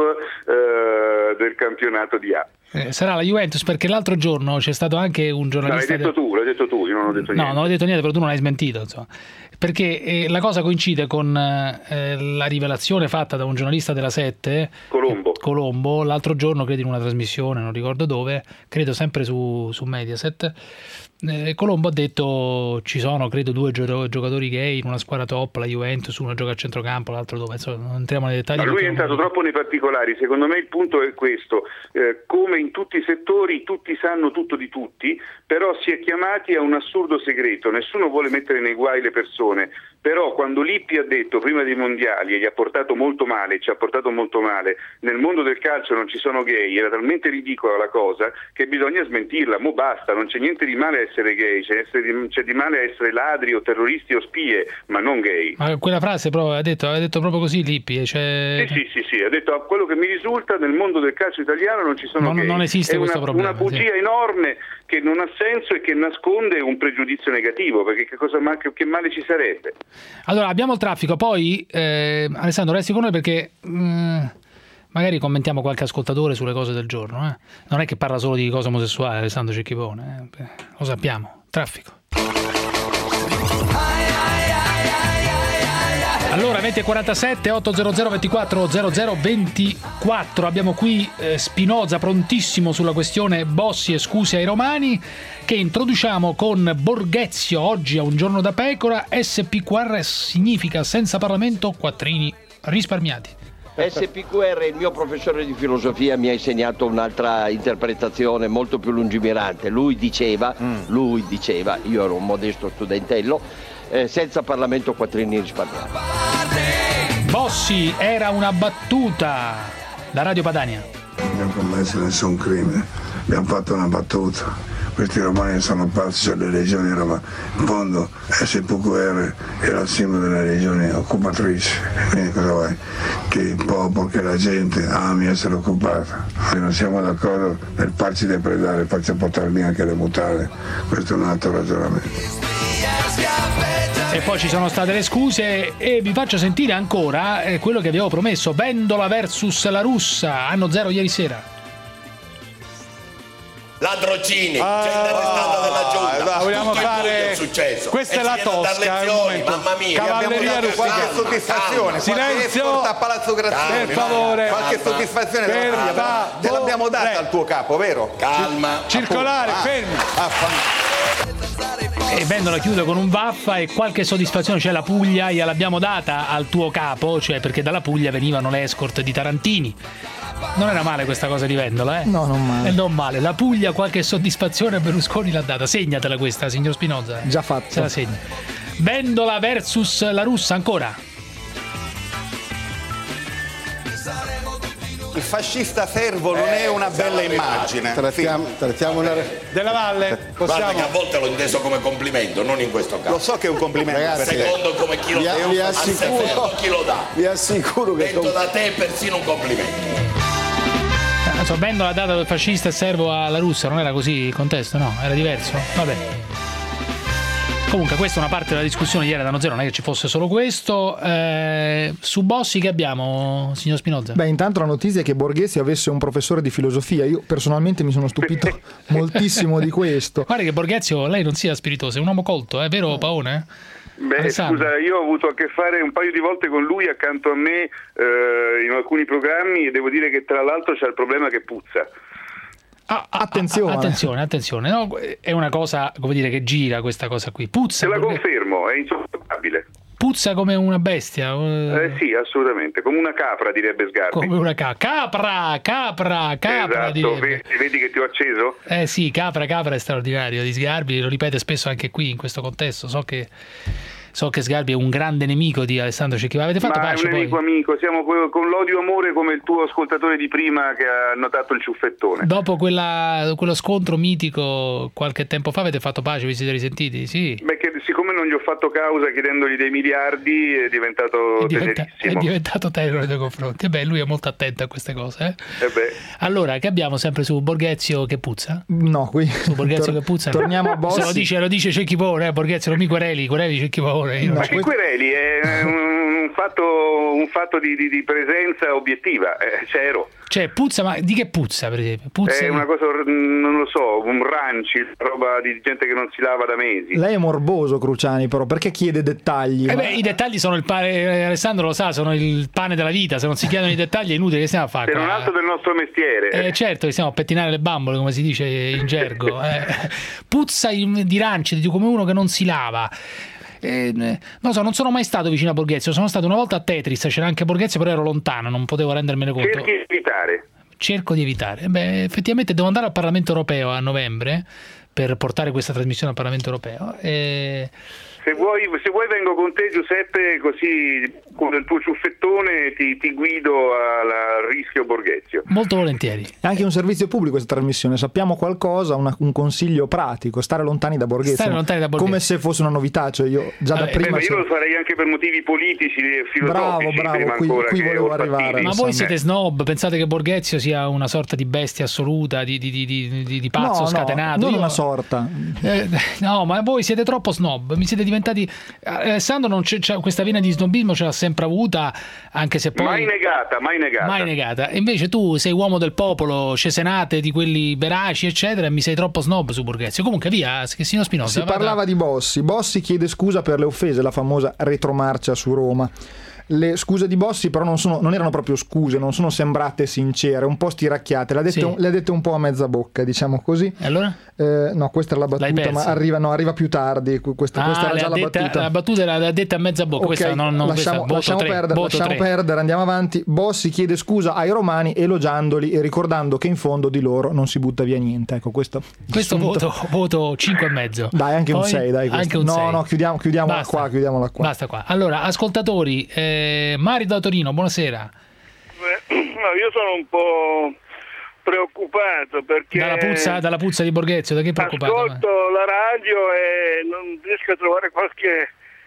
eh, del campionato di A. Eh, sarà la Juventus, perché l'altro giorno c'è stato anche un No, l'hai giornalista detto che- tu, l'hai detto tu, io non ho detto No, niente. non ho detto niente, però tu non hai smentito, insomma. Perché eh, la cosa coincide con eh, la rivelazione fatta da un giornalista della Sette, Colombo. Colombo, l'altro giorno, credo in una trasmissione, non ricordo dove, credo sempre su, su Mediaset. Eh, Colombo ha detto ci sono, credo, due gio- giocatori gay in una squadra top, la Juventus, uno gioca a centrocampo, l'altro dove, insomma, non entriamo nei dettagli. Ma lui è perché non- entrato troppo nei particolari. Secondo me il punto è questo: eh, come in tutti i settori tutti sanno tutto di tutti, però si è chiamati a un assurdo segreto, nessuno vuole mettere nei guai le persone. Però quando Lippi ha detto prima dei mondiali, e gli ha portato molto male, ci ha portato molto male, nel mondo del calcio non ci sono gay, era talmente ridicola la cosa che bisogna smentirla. Mo basta, non c'è niente di male a essere gay, c'è, essere di, c'è di male a essere ladri o terroristi o spie, ma non gay. Ma quella frase proprio, ha detto, ha detto proprio così Lippi, cioè... Sì, sì, sì, sì, ha detto: a quello che mi risulta nel mondo del calcio italiano non ci sono Non- gay. non esiste è questo una, problema, una bugia sì. enorme che non ha senso e che nasconde un pregiudizio negativo, perché che, cosa, ma- che, che male ci sarebbe? Allora, abbiamo il traffico, poi eh, Alessandro resti con noi perché mm, magari commentiamo qualche ascoltatore sulle cose del giorno. Eh. Non è che parla solo di cose omosessuali Alessandro Cecchipone, eh. Lo sappiamo. Traffico. Allora, venti e quarantasette, ottocento ventiquattro zero zero ventiquattro. Abbiamo qui eh, Spinoza prontissimo sulla questione Bossi e scusi ai romani, che introduciamo con Borghezio. Oggi a un giorno da pecora, S P Q R significa senza Parlamento, quattrini risparmiati. S P Q R, il mio professore di filosofia, mi ha insegnato un'altra interpretazione molto più lungimirante. Lui diceva, mm. lui diceva, io ero un modesto studentello, eh, senza Parlamento quattrini risparmiati. Bossi era una battuta. Da Radio Padania. Non abbiamo commesso nessun crimine, abbiamo fatto una battuta. Questi romani sono pazzi, cioè le legioni romane. In fondo S P Q R è la simbolo delle legioni occupatrici. Quindi cosa vuoi? Che il popolo, che la gente ami essere occupata. Se non siamo d'accordo nel farci depredare, farci portare via anche le mutande, questo è un altro ragionamento. E poi ci sono state le scuse e vi faccio sentire ancora eh, quello che avevo promesso. Vendola versus la Russa, anno zero ieri sera. Ladrocini, ah, gente arrestata dalla giunta, ah, vogliamo tutto fare... è successo. Questa e è la Tosca, è un momento. Mamma mia, Cavalleria dato qualche soddisfazione, silenzio a Palazzo Graziani, per favore, qualche calma. soddisfazione per fa... te l'abbiamo data Beh. al tuo capo, vero? Calma, circolare, ah. fermi. Ah, E Vendola chiude con un vaffa e qualche soddisfazione, cioè la Puglia gliel'abbiamo data al tuo capo, cioè perché dalla Puglia venivano le escort di Tarantini. Non era male questa cosa di Vendola, eh? No, non male. Eh, non male. La Puglia qualche soddisfazione Berlusconi l'ha data. Segnatela questa, signor Spinoza. Già fatto. Se la segna. Vendola versus la Russa ancora. il fascista servo non è una bella immagine. Trattiamo, trattiamo una... Della Valle, possiamo... Guarda che a volte l'ho inteso come complimento, non in questo caso. Lo so che è un complimento. Ragazzi, secondo come chi lo vi, dà, vi assicuro, chi lo dà. Vi assicuro che Sento da te persino un complimento. Insomma, Vendola ha dato il fascista e servo alla Russia, non era così il contesto, no? Era diverso? Vabbè. Comunque questa è una parte della discussione di Ieri da Zero, non è che ci fosse solo questo. Eh, su Bossi che abbiamo, signor Spinoza? Beh, intanto la notizia è che Borghezio avesse un professore di filosofia. Io personalmente mi sono stupito moltissimo di questo. Guarda che Borghezio, lei non sia spiritoso, è un uomo colto, è vero Paone? Beh, Alessandro. scusa, io ho avuto a che fare un paio di volte con lui accanto a me eh, in alcuni programmi e devo dire che tra l'altro c'è il problema che puzza. Ah, attenzione, attenzione, attenzione. No, è una cosa, come dire, che gira questa cosa qui. Puzza. Te la perché... confermo, è insopportabile. Puzza come una bestia. Eh sì, assolutamente, come una capra direbbe Sgarbi. Come una ca- capra, capra, capra. Esatto, vedi, vedi che ti ho acceso? Eh sì, capra, capra è straordinario di Sgarbi, lo ripete spesso anche qui in questo contesto. So che So che Sgarbi è un grande nemico di Alessandro Cecchini. Avete fatto Ma pace è un nemico poi? amico, siamo con l'odio amore come il tuo ascoltatore di prima che ha notato il ciuffettone. Dopo quella, quello scontro mitico qualche tempo fa avete fatto pace, vi siete risentiti? Sì. Beh, che siccome non gli ho fatto causa chiedendogli dei miliardi è diventato è, diventa, tenerissimo. È diventato tenero nei tuoi confronti. E beh, lui è molto attento a queste cose. Eh? Eh beh. Allora, che abbiamo sempre su Borghezio che puzza? No, qui su Borghezio tor- che puzza. Torniamo no. a Bossi. Se lo dice, lo dice Cecchipone, eh? Borghezio non mi quereli, quereli Cecchipone. No, ma che quereli? È un fatto, un fatto di, di, di presenza obiettiva, eh, c'ero. Cioè, puzza, ma di che puzza, per esempio? Puzza è una cosa, non lo so, un ranci, roba di gente che non si lava da mesi. Lei è morboso, Cruciani, però, perché chiede dettagli? Eh ma... beh, i dettagli sono il pane, Alessandro lo sa, sono il pane della vita, se non si chiedono i dettagli è inutile, che stiamo a fare? Se non altro del nostro mestiere. Eh, certo, che stiamo a pettinare le bambole, come si dice in gergo. Eh. Puzza di ranci, come uno che non si lava. Eh, non so, non sono mai stato vicino a Borghezio, sono stato una volta a Tetris, c'era anche Borghezio, però ero lontano, non potevo rendermene conto. Cerchi di evitare. Cerco di evitare. Beh, effettivamente devo andare al Parlamento Europeo a novembre per portare questa trasmissione al Parlamento Europeo. E... Se vuoi, se vuoi vengo con te, Giuseppe, così con il tuo ciuffettone ti, ti guido al rischio Borghezio. Molto volentieri. È anche un servizio pubblico questa trasmissione, sappiamo qualcosa, una, un consiglio pratico, stare lontani da Borghezio. Stare lontani da Borghezio. Come se fosse una novità, cioè io già da eh, prima... Beh, io lo farei anche per motivi politici e filosofici. Bravo, bravo, qui, ancora qui che volevo arrivare. Ma voi siete snob, pensate che Borghezio sia una sorta di bestia assoluta, di, di, di, di, di pazzo no, scatenato? No, non io... una sorta. Eh, no, ma voi siete troppo snob, mi siete diventati... Alessandro non c'è, c'è questa vena di snobismo, ce l'ha sempre avuta, anche se poi mai negata, mai negata. Mai negata. E invece tu sei uomo del popolo, cesenate di quelli veraci, eccetera, e mi sei troppo snob su Borghezio. Comunque via, che siano Spinoza. Si vada. parlava di Bossi. Bossi chiede scusa per le offese, la famosa retromarcia su Roma. Le scuse di Bossi però non, sono, non erano proprio scuse, non sono sembrate sincere, un po' stiracchiate, le ha dette, Sì. un, le ha dette un po' a mezza bocca, diciamo così. E allora? Eh, no, questa era la L'hai battuta, persa? ma arriva, no, arriva più tardi. Questa, Ah, questa era le già ha la detta, battuta. la battuta l'ha detta a mezza bocca. Ok, Questa non, non lasciamo, questa, lasciamo, voto tre, perdere, voto lasciamo tre. perdere, andiamo avanti. Bossi chiede scusa ai romani elogiandoli e ricordando che in fondo di loro non si butta via niente. Ecco, questo, Questo assunto. voto, voto cinque e mezzo. Dai, anche un Poi, sei, dai. Anche questo. un no, sei. no, chiudiamo, chiudiamola Basta. qua, chiudiamola qua. Basta qua. Allora, ascoltatori, eh, Mari da Torino, buonasera. No, io sono un po' preoccupato perché Dalla puzza, dalla puzza di Borghezio, da che preoccupato? ascolto la radio e non riesco a trovare qualche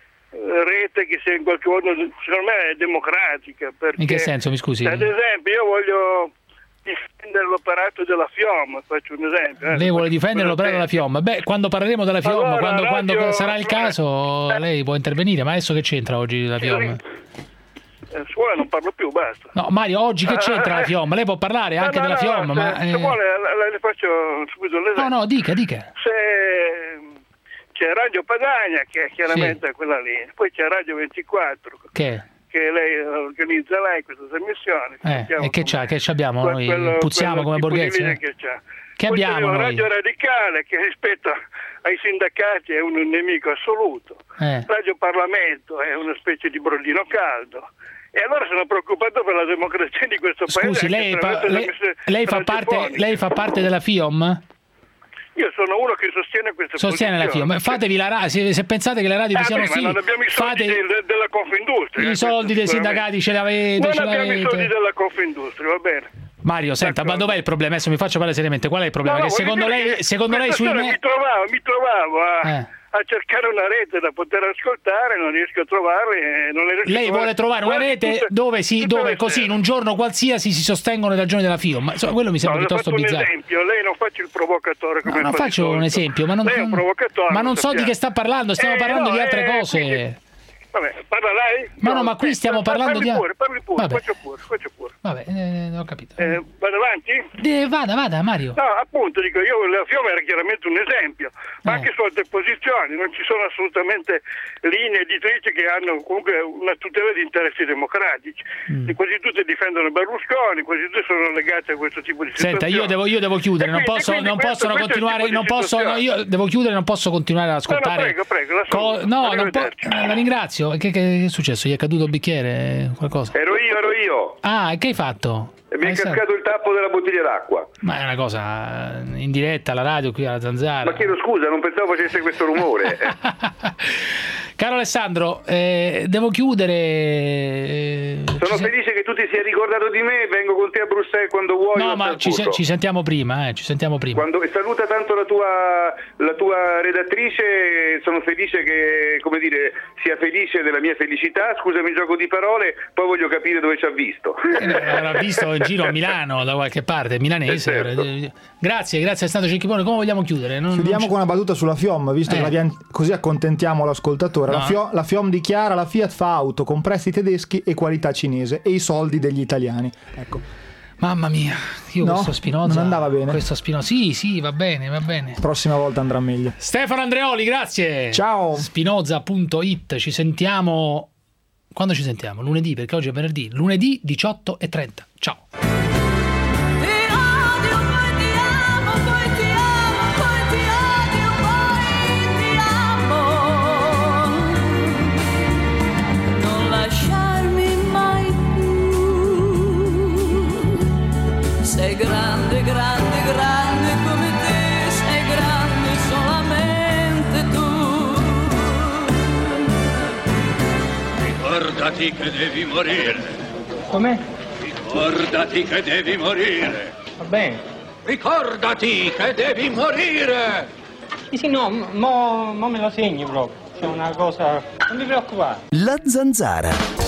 rete che sia in qualche modo, secondo me, è democratica. Perché, In che senso, mi scusi? ad esempio, io voglio difendere l'operato della Fiom, faccio un esempio. Eh, Lei vuole difendere l'operato della Fiom? Beh, quando parleremo della Fiom, Allora, quando, radio- quando sarà il caso, lei può intervenire. Ma adesso che c'entra oggi la Fiom? Eh, scuola non parlo più, basta. No, Mario, oggi che c'entra la Fiom? Lei può parlare anche No, no, della no, Fiom, se, ma... se eh, vuole le, le faccio subito l'esempio. No, no, dica, dica. Se c'è Radio Padania, che è chiaramente quella lì, poi c'è Radio ventiquattro, Che? che lei organizza lei questa trasmissione. Eh, e che c'ha? Che c'abbiamo Que- noi? quello- Puzziamo quello come tipo di Borghezio? linea Che, c'ha. Che Poi abbiamo c'è noi? Radio Radicale, che rispetto ai sindacati è un nemico assoluto. Eh. Radio Parlamento è una specie di brodino caldo. E allora sono preoccupato per la democrazia di questo paese. Scusi, anche lei, pa- attraverso lei, le messe lei fa parte, radiofoniche. lei fa parte della Fiom? Io sono uno che sostiene questa Sostiene la posizione. Fiom. Fatevi la radio, se, se pensate che le radio vi Ah, siano beh, ma ostili, non abbiamo i soldi fate del- della Confindustria. i eh, soldi dei questo sindacati, ce l'avete, Non ce abbiamo i l'avete. soldi della Confindustria, va bene. Mario, senta, ma dov'è il problema? Adesso mi faccio parlare seriamente. Qual è il problema? No, no, che voglio secondo dire lei, che secondo lei questa sui sera me- mi trovavo, mi trovavo a, Eh. a cercare una rete da poter ascoltare, non riesco a trovarla. Non riesco Lei a vuole trovare una rete tutte, dove si, dove così in un giorno qualsiasi si sostengono le ragioni della FIOM, ma insomma, quello mi sembra no, piuttosto un bizzarro. Esempio, lei non faccia il provocatore come no, non faccio un esempio, ma non, lei è un provocatore, ma non so sappiamo. di che sta parlando, stiamo eh, parlando no, di altre eh, cose. Quindi, vabbè, parla lei? Ma no, ma qui stiamo parlando parli di pure, parli pure, Vabbè. faccio pure, faccio pure. Vabbè, eh, ho capito. Eh, vado avanti? Eh, vada, vada, Mario. No, appunto, dico io, la FIOM era chiaramente un esempio, ma Eh. anche su altre posizioni, non ci sono assolutamente linee editrici che hanno comunque una tutela di interessi democratici. Mm. E quasi tutte difendono Berlusconi, quasi tutte sono legate a questo tipo di situazioni. Senta, io devo, io devo chiudere, non, E quindi- posso, quindi non questo- possono questo è il continuare, tipo di non posso, no, situazione. io devo chiudere, non posso continuare ad ascoltare. No, no, prego, prego, la Co- saluto. no, non po- Arrivederci. eh, la ringrazio. Che, che è successo? Gli è caduto il bicchiere? Qualcosa? Ero io, ero io. Ah, e che hai fatto? E mi è Hai sa- cascato il tappo della bottiglia d'acqua. Ma è una cosa in diretta alla radio qui alla Zanzara. Ma chiedo scusa, non pensavo facesse questo rumore. Caro Alessandro, eh, devo chiudere. eh, Sono ci se- felice che tu ti sia ricordato di me, vengo con te a Bruxelles quando vuoi. o No, a ma ci, se- Strasburgo. ci sentiamo prima, eh, ci sentiamo prima. Quando, e saluta tanto la tua, la tua redattrice, sono felice che, come dire, sia felice della mia felicità, scusami il gioco di parole, poi voglio capire dove ci ha visto. L'ha visto in giro a Milano da qualche parte, milanese. Eh, certo. Eh, Grazie, grazie Alessandro Cecchipone. Come vogliamo chiudere? Non- Chiudiamo non ci- con una battuta sulla FIOM, visto Eh. che l'abbiamo- così accontentiamo l'ascoltatore. La, No. FIOM, la FIOM dichiara: la Fiat fa auto con prestiti tedeschi e qualità cinese e i soldi degli italiani. Ecco. Mamma mia, io No, questo Spinoza. non andava bene. Questo Spinoza. Sì, sì, va bene, va bene. Prossima volta andrà meglio. Stefano Andreoli, grazie. Ciao. Spinoza punto it. Ci sentiamo. Quando ci sentiamo? Lunedì, perché oggi è venerdì. Lunedì diciotto e trenta. Ciao. Non lasciarmi mai più. Sei grande, grande, grande come te, sei grande solamente tu. Ricordati che devi morire. Com'è? Ricordati che devi morire. Va bene. Ricordati che devi morire. Sì, sì, no, mo, mo me lo segni proprio. C'è una cosa... Non mi preoccupare. La Zanzara.